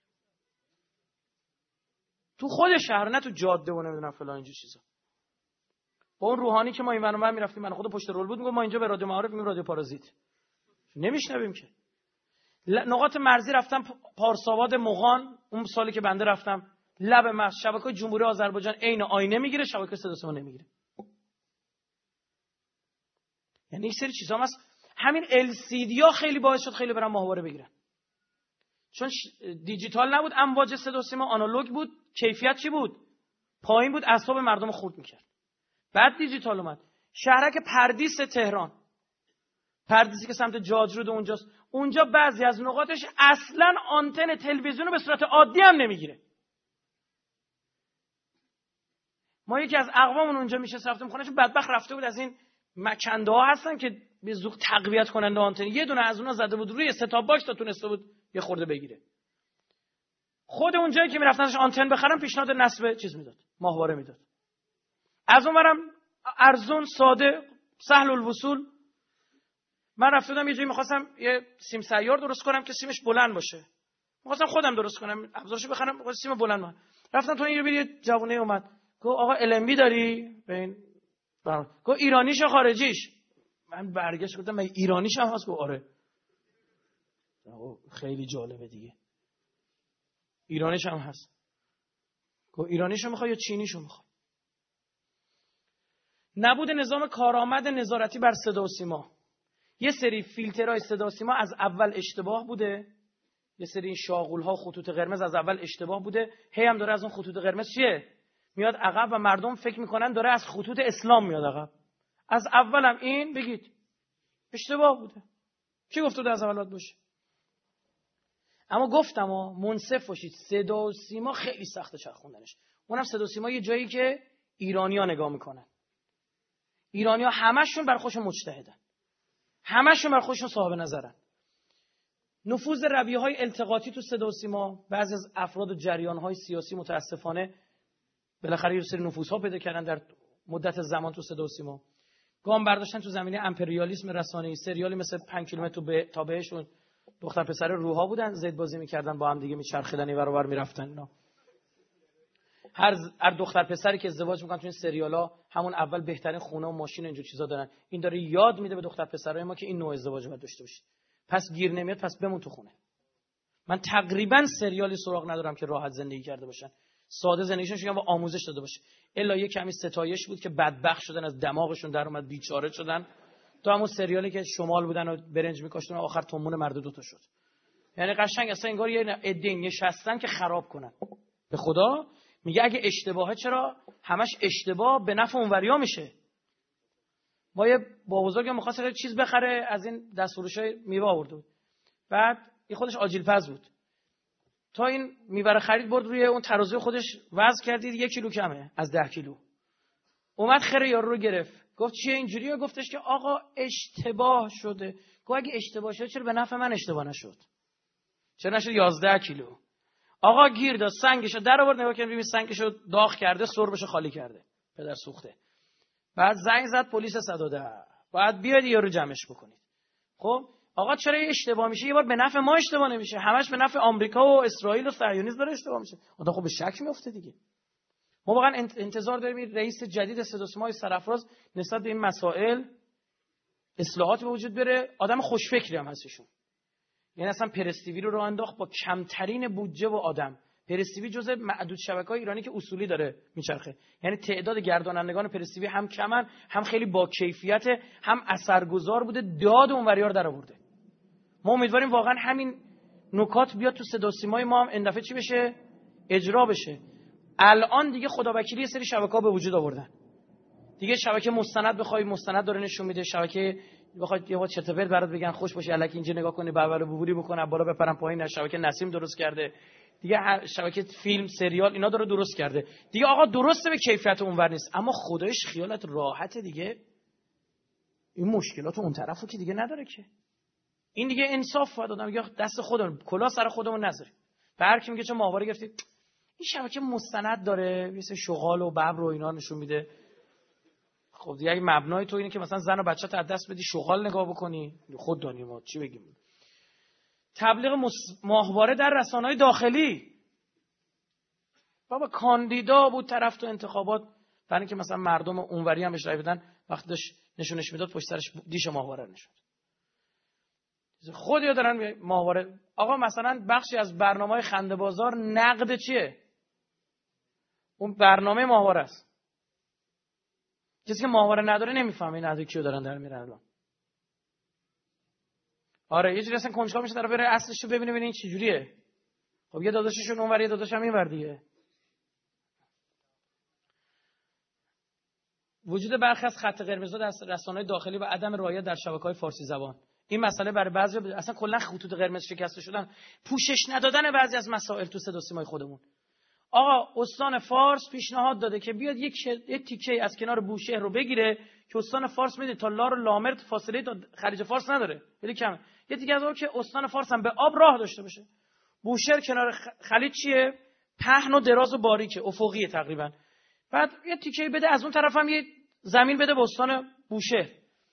تو خود شهر، نه تو جاده و نمیدونم فلان اینجور چیزا. با اون روحانی که ما این ور میرفتیم، من خود پشت رول بود، میگم ما اینجا به رادیو معارف میگیم رادیو پارازیت. نمیشنویم که. نقاط مرزی رفتم پارساواد مغان، اون سالی که بنده رفتم لب مرز، شبکه جمهوری آذربایجان عین آینه میگیره، شبکه صدا و سیما نمیگیره. یعنی این سری چیزا هست. همین ال سی دی ها خیلی باعث شد خیلی برام ماهواره بگیرن، چون دیجیتال نبود، امواج صدا و سیما آنالوگ بود، کیفیت چی بود؟ پایین بود، اعصاب مردم خورد میکرد. بعد دیجیتال اومد. شهرک پردیس تهران، پردیسی که سمت جاجرود اونجاست، اونجا بعضی از نقاطش اصلا آنتن تلویزیون رو به صورت عادی هم نمیگیره. ما یکی از اقوامون اونجا میشه رفتیم خونه‌شون، بدبخت رفته بود از این مکنده ها هستن که به زوق تقویت کننده آنتن، یه دونه از اونها زده بود روی ستاپ باکس تا تونسته بود یه خورده بگیره. خود اونجایی که میرفتنش آنتن بخرن پیشنهاد نصب چیز میداد، ماهواره میداد. از اونورم ارزون، ساده، سهل الوصول. من رفتم یه جایی می‌خواستم یه سیم سیار درست کنم که سیمش بلند باشه. می‌خواستم خودم درست کنم، ابزارشو بخرم، می‌خواستم سیم بلند باشه. رفتم تو این رو یه جوونه اومد. گفت آقا ال ام بی داری؟ ببین. گفت ایرانیش و خارجیش. من برگشت گفتم من ایرانیش هم هست؟ گفت آره. آقا خیلی جالبه دیگه. ایرانیش هم هست. گفت ایرانیشو می‌خوای یا چینیشو می‌خوای؟ نبود نظام کارآمد نظارتی بر صدا و سیما. یه سری فیلترهای صدا و سیما از اول اشتباه بوده، یه سری شاغول‌ها خطوط قرمز از اول اشتباه بوده، هی هم داره از اون خطوط قرمز چیه؟ میاد عقب و مردم فکر میکنن داره از خطوط اسلام میاد عقب. از اولم این بگید اشتباه بوده. کی گفته بود از اول باید باشه؟ اما گفتم ها منصف باشید، صدا و سیما خیلی سخته چرخوندنش. اونم صدا و سیما یه جایی که ایرانی‌ها نگاه میکنن. ایرانی‌ها همشون بر خودشون مجتهدن، همشون بر خودشون صاحب نظرن. نفوذ رویه‌های التقاطی تو صدا و سیما، بعضی از افراد و جریان‌های سیاسی متاسفانه بالاخره یه سری نفوذها پیدا کردن در مدت زمان تو صدا و سیما. گام برداشتن تو زمینه امپریالیسم رسانه‌ای. سریالی مثل پنج کیلومتر به تا بهشون دختر پسر روحا بودن، زید بازی می‌کردن، با هم دیگه میچرخیدن این ور اون ور می‌رفتن اینا. هر هر دختر پسری که ازدواج میکنن تو این سریالا همون اول بهترین خونه و ماشین و اینجور چیزا دارن. این داره یاد میده به دختر پسرای ما که این نوع ازدواج باید داشته باشید. پس گیر نمیاد، پس بمون تو خونه. من تقریبا سریالی سراغ ندارم که راحت زندگی کرده باشن، ساده زندگیشون شون و آموزش داده باشه. الا یه کمی ستایش بود که بدبخت شدن، از دماغشون در اومد، بیچاره شدن. تو همون سریالی که شمال بودن و برنج میکاشتن و آخر تومون مرد دو تا شد. یعنی قشنگ اصلا انگار یه عده نشستن که خراب کنن. به خدا میگه اگه اشتباهه چرا همش اشتباه به نفع اونوریا میشه. ما یه با بزرگم می‌خواست یه چیز بخره، از این دستفروشای میوه آورده بود. بعد این خودش آجیل پز بود. تا این میوه رو خرید برد روی اون ترازوی خودش وزن کردید یک کیلو کمه از ده کیلو. اومد خره یارو رو گرفت. گفت چیه اینجوریه؟ گفتش که آقا اشتباه شده. گفت اگه اشتباه شده چرا به نفع من اشتباه نشد؟ چرا نشد یازده کیلو؟ آقا گیر داد، سنگشو در آورد، نگاه کنید ببین سنگشو داغ کرده، سربشو خالی کرده. پدر سوخته. بعد زنگ زد پلیس صد و ده. بعد بیاد یارو جمعش بکنید. خب آقا چرا اشتباه میشه؟ یه بار به نفع ما اشتباه نمیشه، همش به نفع آمریکا و اسرائیل و صهیونیسم داره اشتباه میشه. آدم خب به شک میفته دیگه. ما واقعا انتظار داریم رئیس جدید صدا و سیمای سرافراز نسبت به این مسائل اصلاحات به وجود بره. آدم خوشفکری هم هستشون. یعنی اصلا پرستیوی رو راه انداخت با کمترین بودجه و آدم. پرستیوی جزء معدود شبکه‌های ایرانی که اصولی داره میچرخه. یعنی تعداد گردانندگان پرستیوی هم کمن، هم خیلی با کیفیت، هم اثرگذار بوده، داد اونوریار در آورده. ما امیدواریم واقعا همین نکات بیاد تو صدا و سیمای ما هم اندفعه چی بشه؟ اجرا بشه. الان دیگه خداوکیلی یه سری شبکه‌ها به وجود آوردن. دیگه شبکه مستند بخوای مستند داره نشون میده، شبکه بخواد یه وقت چرت و پرت برات بگن خوش باشه الکی اینجا نگاه کنی بغل بوری بکنه بالا بپرن پایین. شبکه نسیم درست کرده دیگه، شبکه فیلم سریال اینا داره درست کرده دیگه. آقا درسته به کیفیت اونور نیست، اما خدایش خیالت راحته دیگه. این مشکلات اون طرفو که دیگه نداره که. این دیگه انصاف باید آدم میگه دست خودمون، کلا سر خودمون نذاریم. به هر کی میگه چه ماهواره گرفتید این شبکه مستند داره مثل شغال و ببر و اینا نشون میده. خب دیگه اگه مبنای تو اینه که مثلا زن و بچه‌ت از دست بدی شغال نگاه بکنی، خود دانی ما چی بگیم. تبلیغ مس... ماهواره در رسانه‌های داخلی. بابا کاندیدا بود طرف تو انتخابات، برای اینکه مثلا مردم اونوری هم بهش رای بدن، وقتی داشت نشونش میداد پشت سرش دیش ماهواره نشد. خودیا دارن ماهواره. آقا مثلا بخشی از برنامه‌های خنده بازار نقد چیه؟ اون برنامه ماهواره است. کسی که ماهواره نداره نمیفهمه این نقد کیو دارن در میرن الان. آره یه جوری اصلا کنجکاو میشه طرف بره اصلش رو ببینه ببینه این چه جوریه. خب یه داداششون اونور یه داداشم اینور دیگه. وجود برخی از خط قرمزها در رسانه‌های داخلی و عدم رعایت در شبکه‌های فارسی زبان. این مسئله برای بعضی اصلا کلا خطوط قرمز شکسته شدن، پوشش ندادن بعضی از مسائل تو صدا و سیمای خودمون. آقا استان فارس پیشنهاد داده که بیاد یک یک تیکه از کنار بوشهر رو بگیره که استان فارس میده تا لار و لامرت فاصله تا خلیج فارس نداره، خیلی کمه. یه تیکه از اون که استان فارس هم به آب راه داشته باشه. بوشهر کنار خلیج چیه؟ پهن و دراز و باریکه، افقیه تقریبا. بعد یه تیکه بده از اون طرف هم یه زمین بده به استان بوشهر.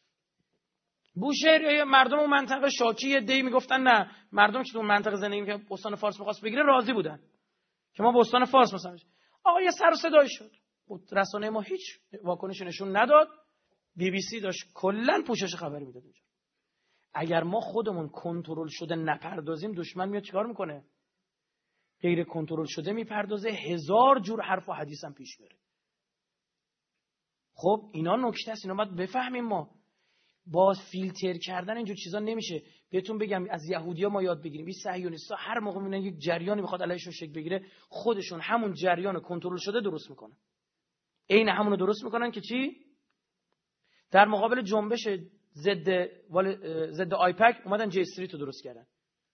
بوشهر مردم اون منطقه شاکی دی میگفتن نه، مردم که تو اون منطقه زندگی می‌کردن استان فارس می‌خواست بگیره راضی بودن که ما به استان فارس مثلا. آقا یه سر و صدای شد، رسانه ما هیچ واکنش نشون نداد. بی بی سی داشت کلا پوشش خبری میداد اونجا. اگر ما خودمون کنترل شده نپردازیم دشمن میاد چیکار میکنه؟ غیر کنترل شده میپردازه، هزار جور حرف و حدیث هم پیش میره. خب اینا نکته است، اینا باید بفهمیم. ما با فیلتر کردن اینجور چیزا نمیشه. بهتون بگم از یهودی‌ها ما یاد بگیریم. این صهیونیست‌ها هر موقع میبینن یک جریانی میخواد علیهشون شکل بگیره، خودشون همون جریان کنترل شده درست میکنن. عین همونو درست میکنن که چی؟ در مقابل جنبش ضد ضد آیپک اومدن جی استریت رو درست کردن.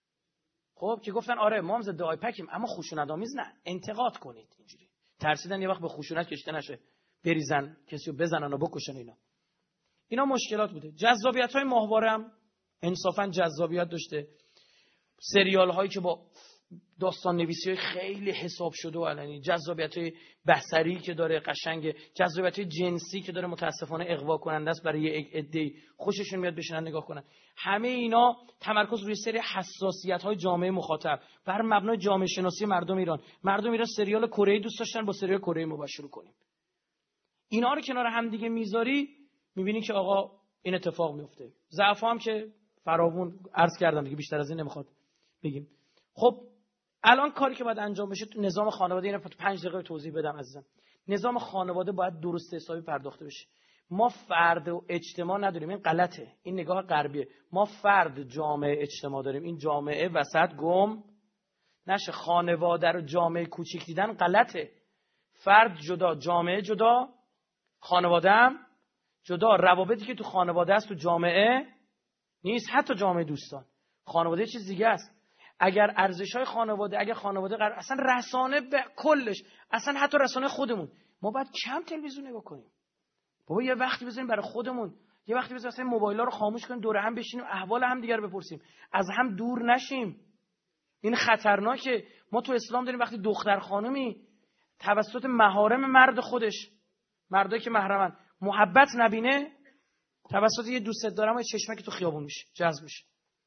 خب که گفتن آره ما هم ضد آیپکیم اما خشونت آمیز نه، انتقاد کنید. اینجوری ترسیدن یه وقت به خشونت کشته نشه، بریزن کسی رو بزنن و بکشن. اینا اینا مشکلات بوده. جذابیت‌های ماهواره هم انصافا جذابیت داشته. سریال هایی که با داستان نویسی های خیلی حساب شده و علنی، جذابیت های بصری که داره قشنگه، جذابیت های جنسی که داره متاسفانه اغوا کننده است برای یک عده، خوششون میاد بشینن نگاه کنن. همه اینا تمرکز روی سری حساسیت های جامعه مخاطب بر مبنای جامعه شناسی مردم ایران. مردم ایران سریال کره دوست داشتن، با سریال کره ما باید شروع کنیم. اینا رو کنار هم دیگه میذاری میبینی که آقا این اتفاق میفته. ضعف هم که فراوون عرض کردم دیگه، بیشتر از این نمیخواد بگیم. خب الان کاری که باید انجام بشه تو نظام خانواده، اینو تو پنج دقیقه توضیح بدم عزیزم. نظام خانواده باید درست حسابی پرداخته بشه. ما فرد و اجتماع نداریم، این غلطه، این نگاه غربیه. ما فرد، جامعه، اجتماع داریم. این جامعه وسط گم نشه. خانواده رو جامعه کوچیک دیدن غلطه. فرد جدا، جامعه جدا، خانواده هم جدا. روابطی که تو خانواده است تو جامعه نیست، حتی جامعه دوستان. خانواده چیز دیگه است. اگر ارزش‌های خانواده، اگر خانواده قرار اصلا رسانه به کلش، اصلا حتی رسانه خودمون، ما باید کم تلویزیون نگاه کنیم. بابا یه وقتی بزنیم برای خودمون، یه وقتی بزنیم اصلا موبایل‌ها رو خاموش کنیم، دور هم بشینیم، احوال هم دیگه رو بپرسیم، از هم دور نشیم. این خطرناکه. ما تو اسلام داریم وقتی دختر خانومی توسط محارم مرد خودش، مردایی که محرمن، محبت نبینه، توسط یه دوست دارم و چشمه که تو خیابون میشه، جذب میشه.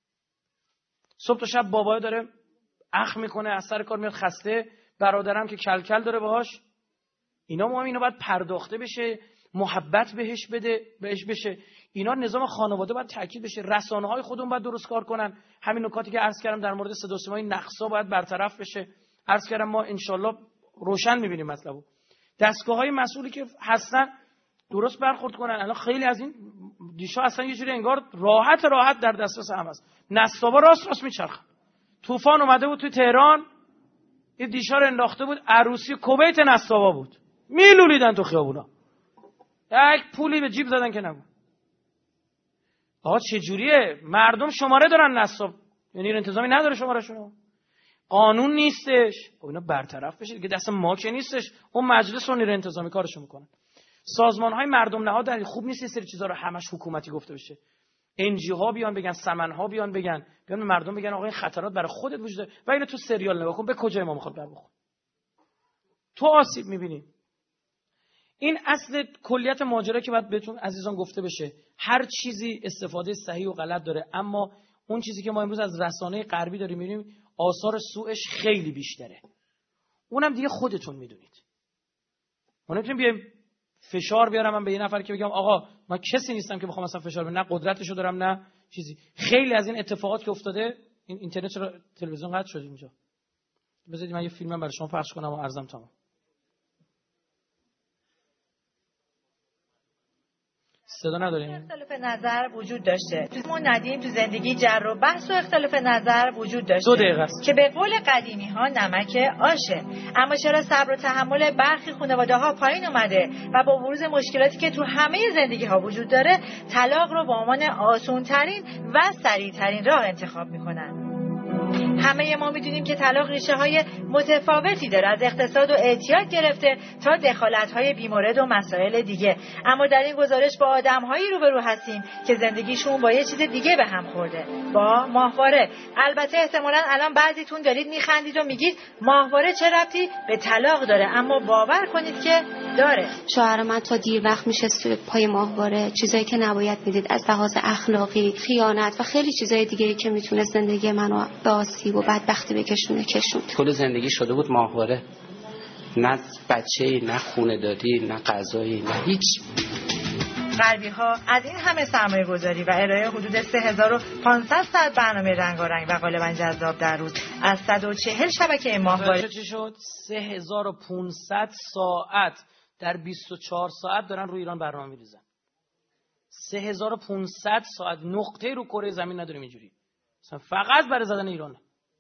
صبح تا شب بابا داره اخ میکنه، از سر کار میاد خسته، برادرم که کلکل داره باهاش. اینا ما هم اینا باید پرداخته بشه، محبت بهش بده، بهش بشه. اینا نظام خانواده باید تاکید بشه. رسانه های خودمون باید درست کار کنن. همین نکاتی که عرض کردم در مورد صدا و سیمای نقصا باید برطرف بشه. عرض کردم ما انشالله روشن میبینیم مطلبو. دستگاه های مسئولی که هستن درست برخورد کنن. الان خیلی از این دیشا اصلا یه جوری انگار راحت راحت در دسترس هم هست. نصابا راست راست میچرخن. طوفان اومده بود تو تهران، این دیشا رو انداخته بود، عروسی کویت نصابا بود، میلولیدن تو خیابونا، یک پولی به جیب زدن که نبود. آقا چه جوریه؟ مردم شماره دارن نصاب، یعنی انتظامی نداره شماره شما، قانون نیستش. خب اینا برطرف بشه دیگه، دست ما که نیستش. اون مجلس و نیروی انتظامی کارشو میکنن. سازمان‌های مردم نهاد در خوب نیست این سری چیزا رو همش حکومتی گفته بشه. ان جی ها بیان بگن، سمن‌ها بیان بگن، بیان به مردم بگن آقا این خطرات برای خودت وجود داره. و اینو تو سریال نگاه کن، به کجای ما میخواد بر بخوره. تو آسیب می‌بینی. این اصل کلیت ماجرا که باید بهتون عزیزان گفته بشه. هر چیزی استفاده صحیح و غلط داره، اما اون چیزی که ما امروز از رسانه غربی داریم می‌بینیم آثار سوءش خیلی بیشتره. اونم دیگه خودتون میدونید. ما نمی‌تونیم بیایم فشار بیارم من به یه نفر که بگم آقا من کسی نیستم که بخوام مثلا فشار بدم، نه قدرتشو دارم نه چیزی. خیلی از این اتفاقات که افتاده، این اینترنت چرا تلویزیون قطع شد اینجا؟ بذارید من یه فیلمم برای شما پخش کنم و عرضم تمام. صدا نداریم. اختلاف نظر وجود داشته. ما ندیم تو زندگی جر و بحث و اختلاف نظر وجود داشته. دو دقیقه است. که به قول قدیمی ها نمک آشه. اما چرا صبر و تحمل برخی خانواده ها پایین اومده و با بروز مشکلاتی که تو همه زندگی ها وجود داره، طلاق رو به عنوان آسان ترین و سریع ترین راه انتخاب میکنن. همه ما میدونیم که طلاق ریشه های متفاوتی داره، از اقتصاد و اعتیاد گرفته تا دخالت های بیمورد و مسائل دیگه. اما در این گزارش با آدم هایی روبرو هستیم که زندگیشون با یه چیز دیگه به هم خورده، با ماهواره. البته احتمالاً الان بعضیتون دارید میخندید و میگید ماهواره چه ربطی به طلاق داره، اما باور کنید که داره. شوهر من تا دیر وقت میشست توی پای ماهواره، چیزایی که نباید میدید از لحاظ اخلاقی، خیانت و خیلی چیزای دیگه که میتونه زندگی منو به آسیب و بدبختی بکشونه کشون. کل زندگی شده بود ماهواره، نه بچه‌ای، نه خونه داری، نه غذایی، نه هیچ. غربی ها از این همه سرمایه گذاری و ارائه حدود سه هزار و پانصد ساعت برنامه رنگارنگ و غالبا جذاب در روز از صد و چهل شبکه ماهواره چه شد؟ سه هزار و پانصد ساعت در بیست و چهار ساعت دارن روی ایران برنامه می‌ریزن. سه هزار و پانصد ساعت، نقطه رو کره زمین نداریم اینجوری. مثلا فقط برای زدن ایرانه.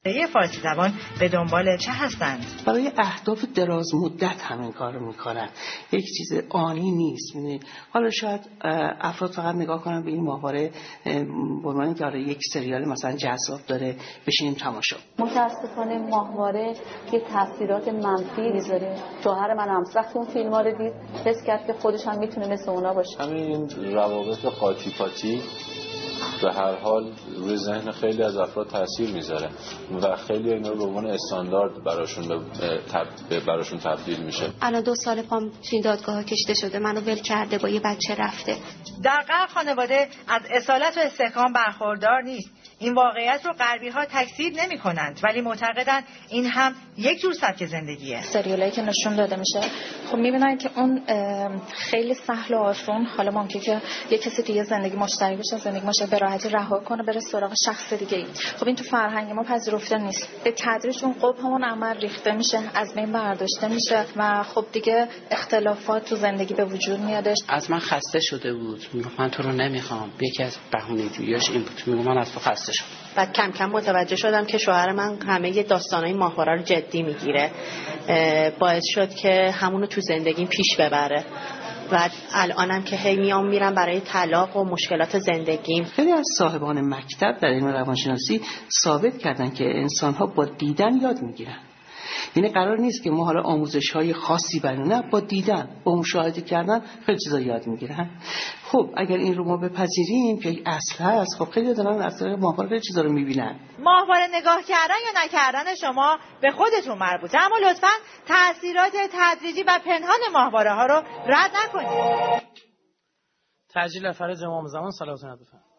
یه فارسی زبان به دنبال چه هستند؟ برای اهداف دراز مدت همین کارو میکنن. یک چیز آنی نیست. حالا شاید افراد فقط نگاه کنن به این ماهواره به عنوان که یک سریال مثلا جذاب داره بشینیم تماشا. متاسفانه ماهواره یه تاثیرات منفی میذاره. شوهر من هم وقتی اون فیلم‌ها رو دید حس کرد که خودش هم میتونه مثل اونا باشه. همین روابط قاطی پاتی به هر حال روی ذهن خیلی از افراد تاثیر میذاره و خیلی اینا رو به عنوان استاندارد براشون به براشون تبدیل میشه. الان دو سال پام توی دادگاه کشیده شده، منو ول کرده، با یه بچه رفته. در غرب خانواده از اصالت و استحکام برخوردار نیست. این واقعیت رو غربی‌ها تکذیب نمی‌کنند، ولی معتقدند این هم یک جور سبک زندگیه. سریالایی که نشون داده میشه خب می‌بینن که اون خیلی سهل و آسون، حالا ممکنه که یه کسی توی زندگی مشترک بشه، زندگی ماشه به راحتی رها کنه بره سراغ شخص دیگه‌ای. خب این تو فرهنگ ما پذیرفته نیست. به تدریج اون قبح همون عمل ریخته میشه، از بین برداشته میشه و خب دیگه اختلافات تو زندگی به وجود میادش. از من خسته شده بود، میگفت من تو رو نمیخوام. یکی از بهونه‌جوییاش این بود، میگم من از تو خسته شدم. بعد کم کم متوجه شدم که شوهر من همه داستانای ماهواره رو جدی میگیره، باعث شد که همونو تو زندگیم پیش ببره و الانم که هی میام میرم برای طلاق و مشکلات زندگیم. خیلی از صاحبان مکتب در علم روانشناسی ثابت کردن که انسان‌ها با دیدن یاد میگیرن. یعنی قرار نیست که ما حالا آموزش‌های خاصی برای نه، با دیدن، با مشاهده کردن خیلی چیزا یاد میگیرن. خب اگر این رو ما بپذیریم که اصل هست، خب خیلی دارن از طریق ماهواره خیلی چیزا رو میبینن. ماهواره نگاه کردن یا نکردن شما به خودتون مربوطه، اما لطفاً تأثیرات تدریجی و پنهان ماهواره ها رو رد نکنید. تأجیل فرج امام زمان صلوات الله علیه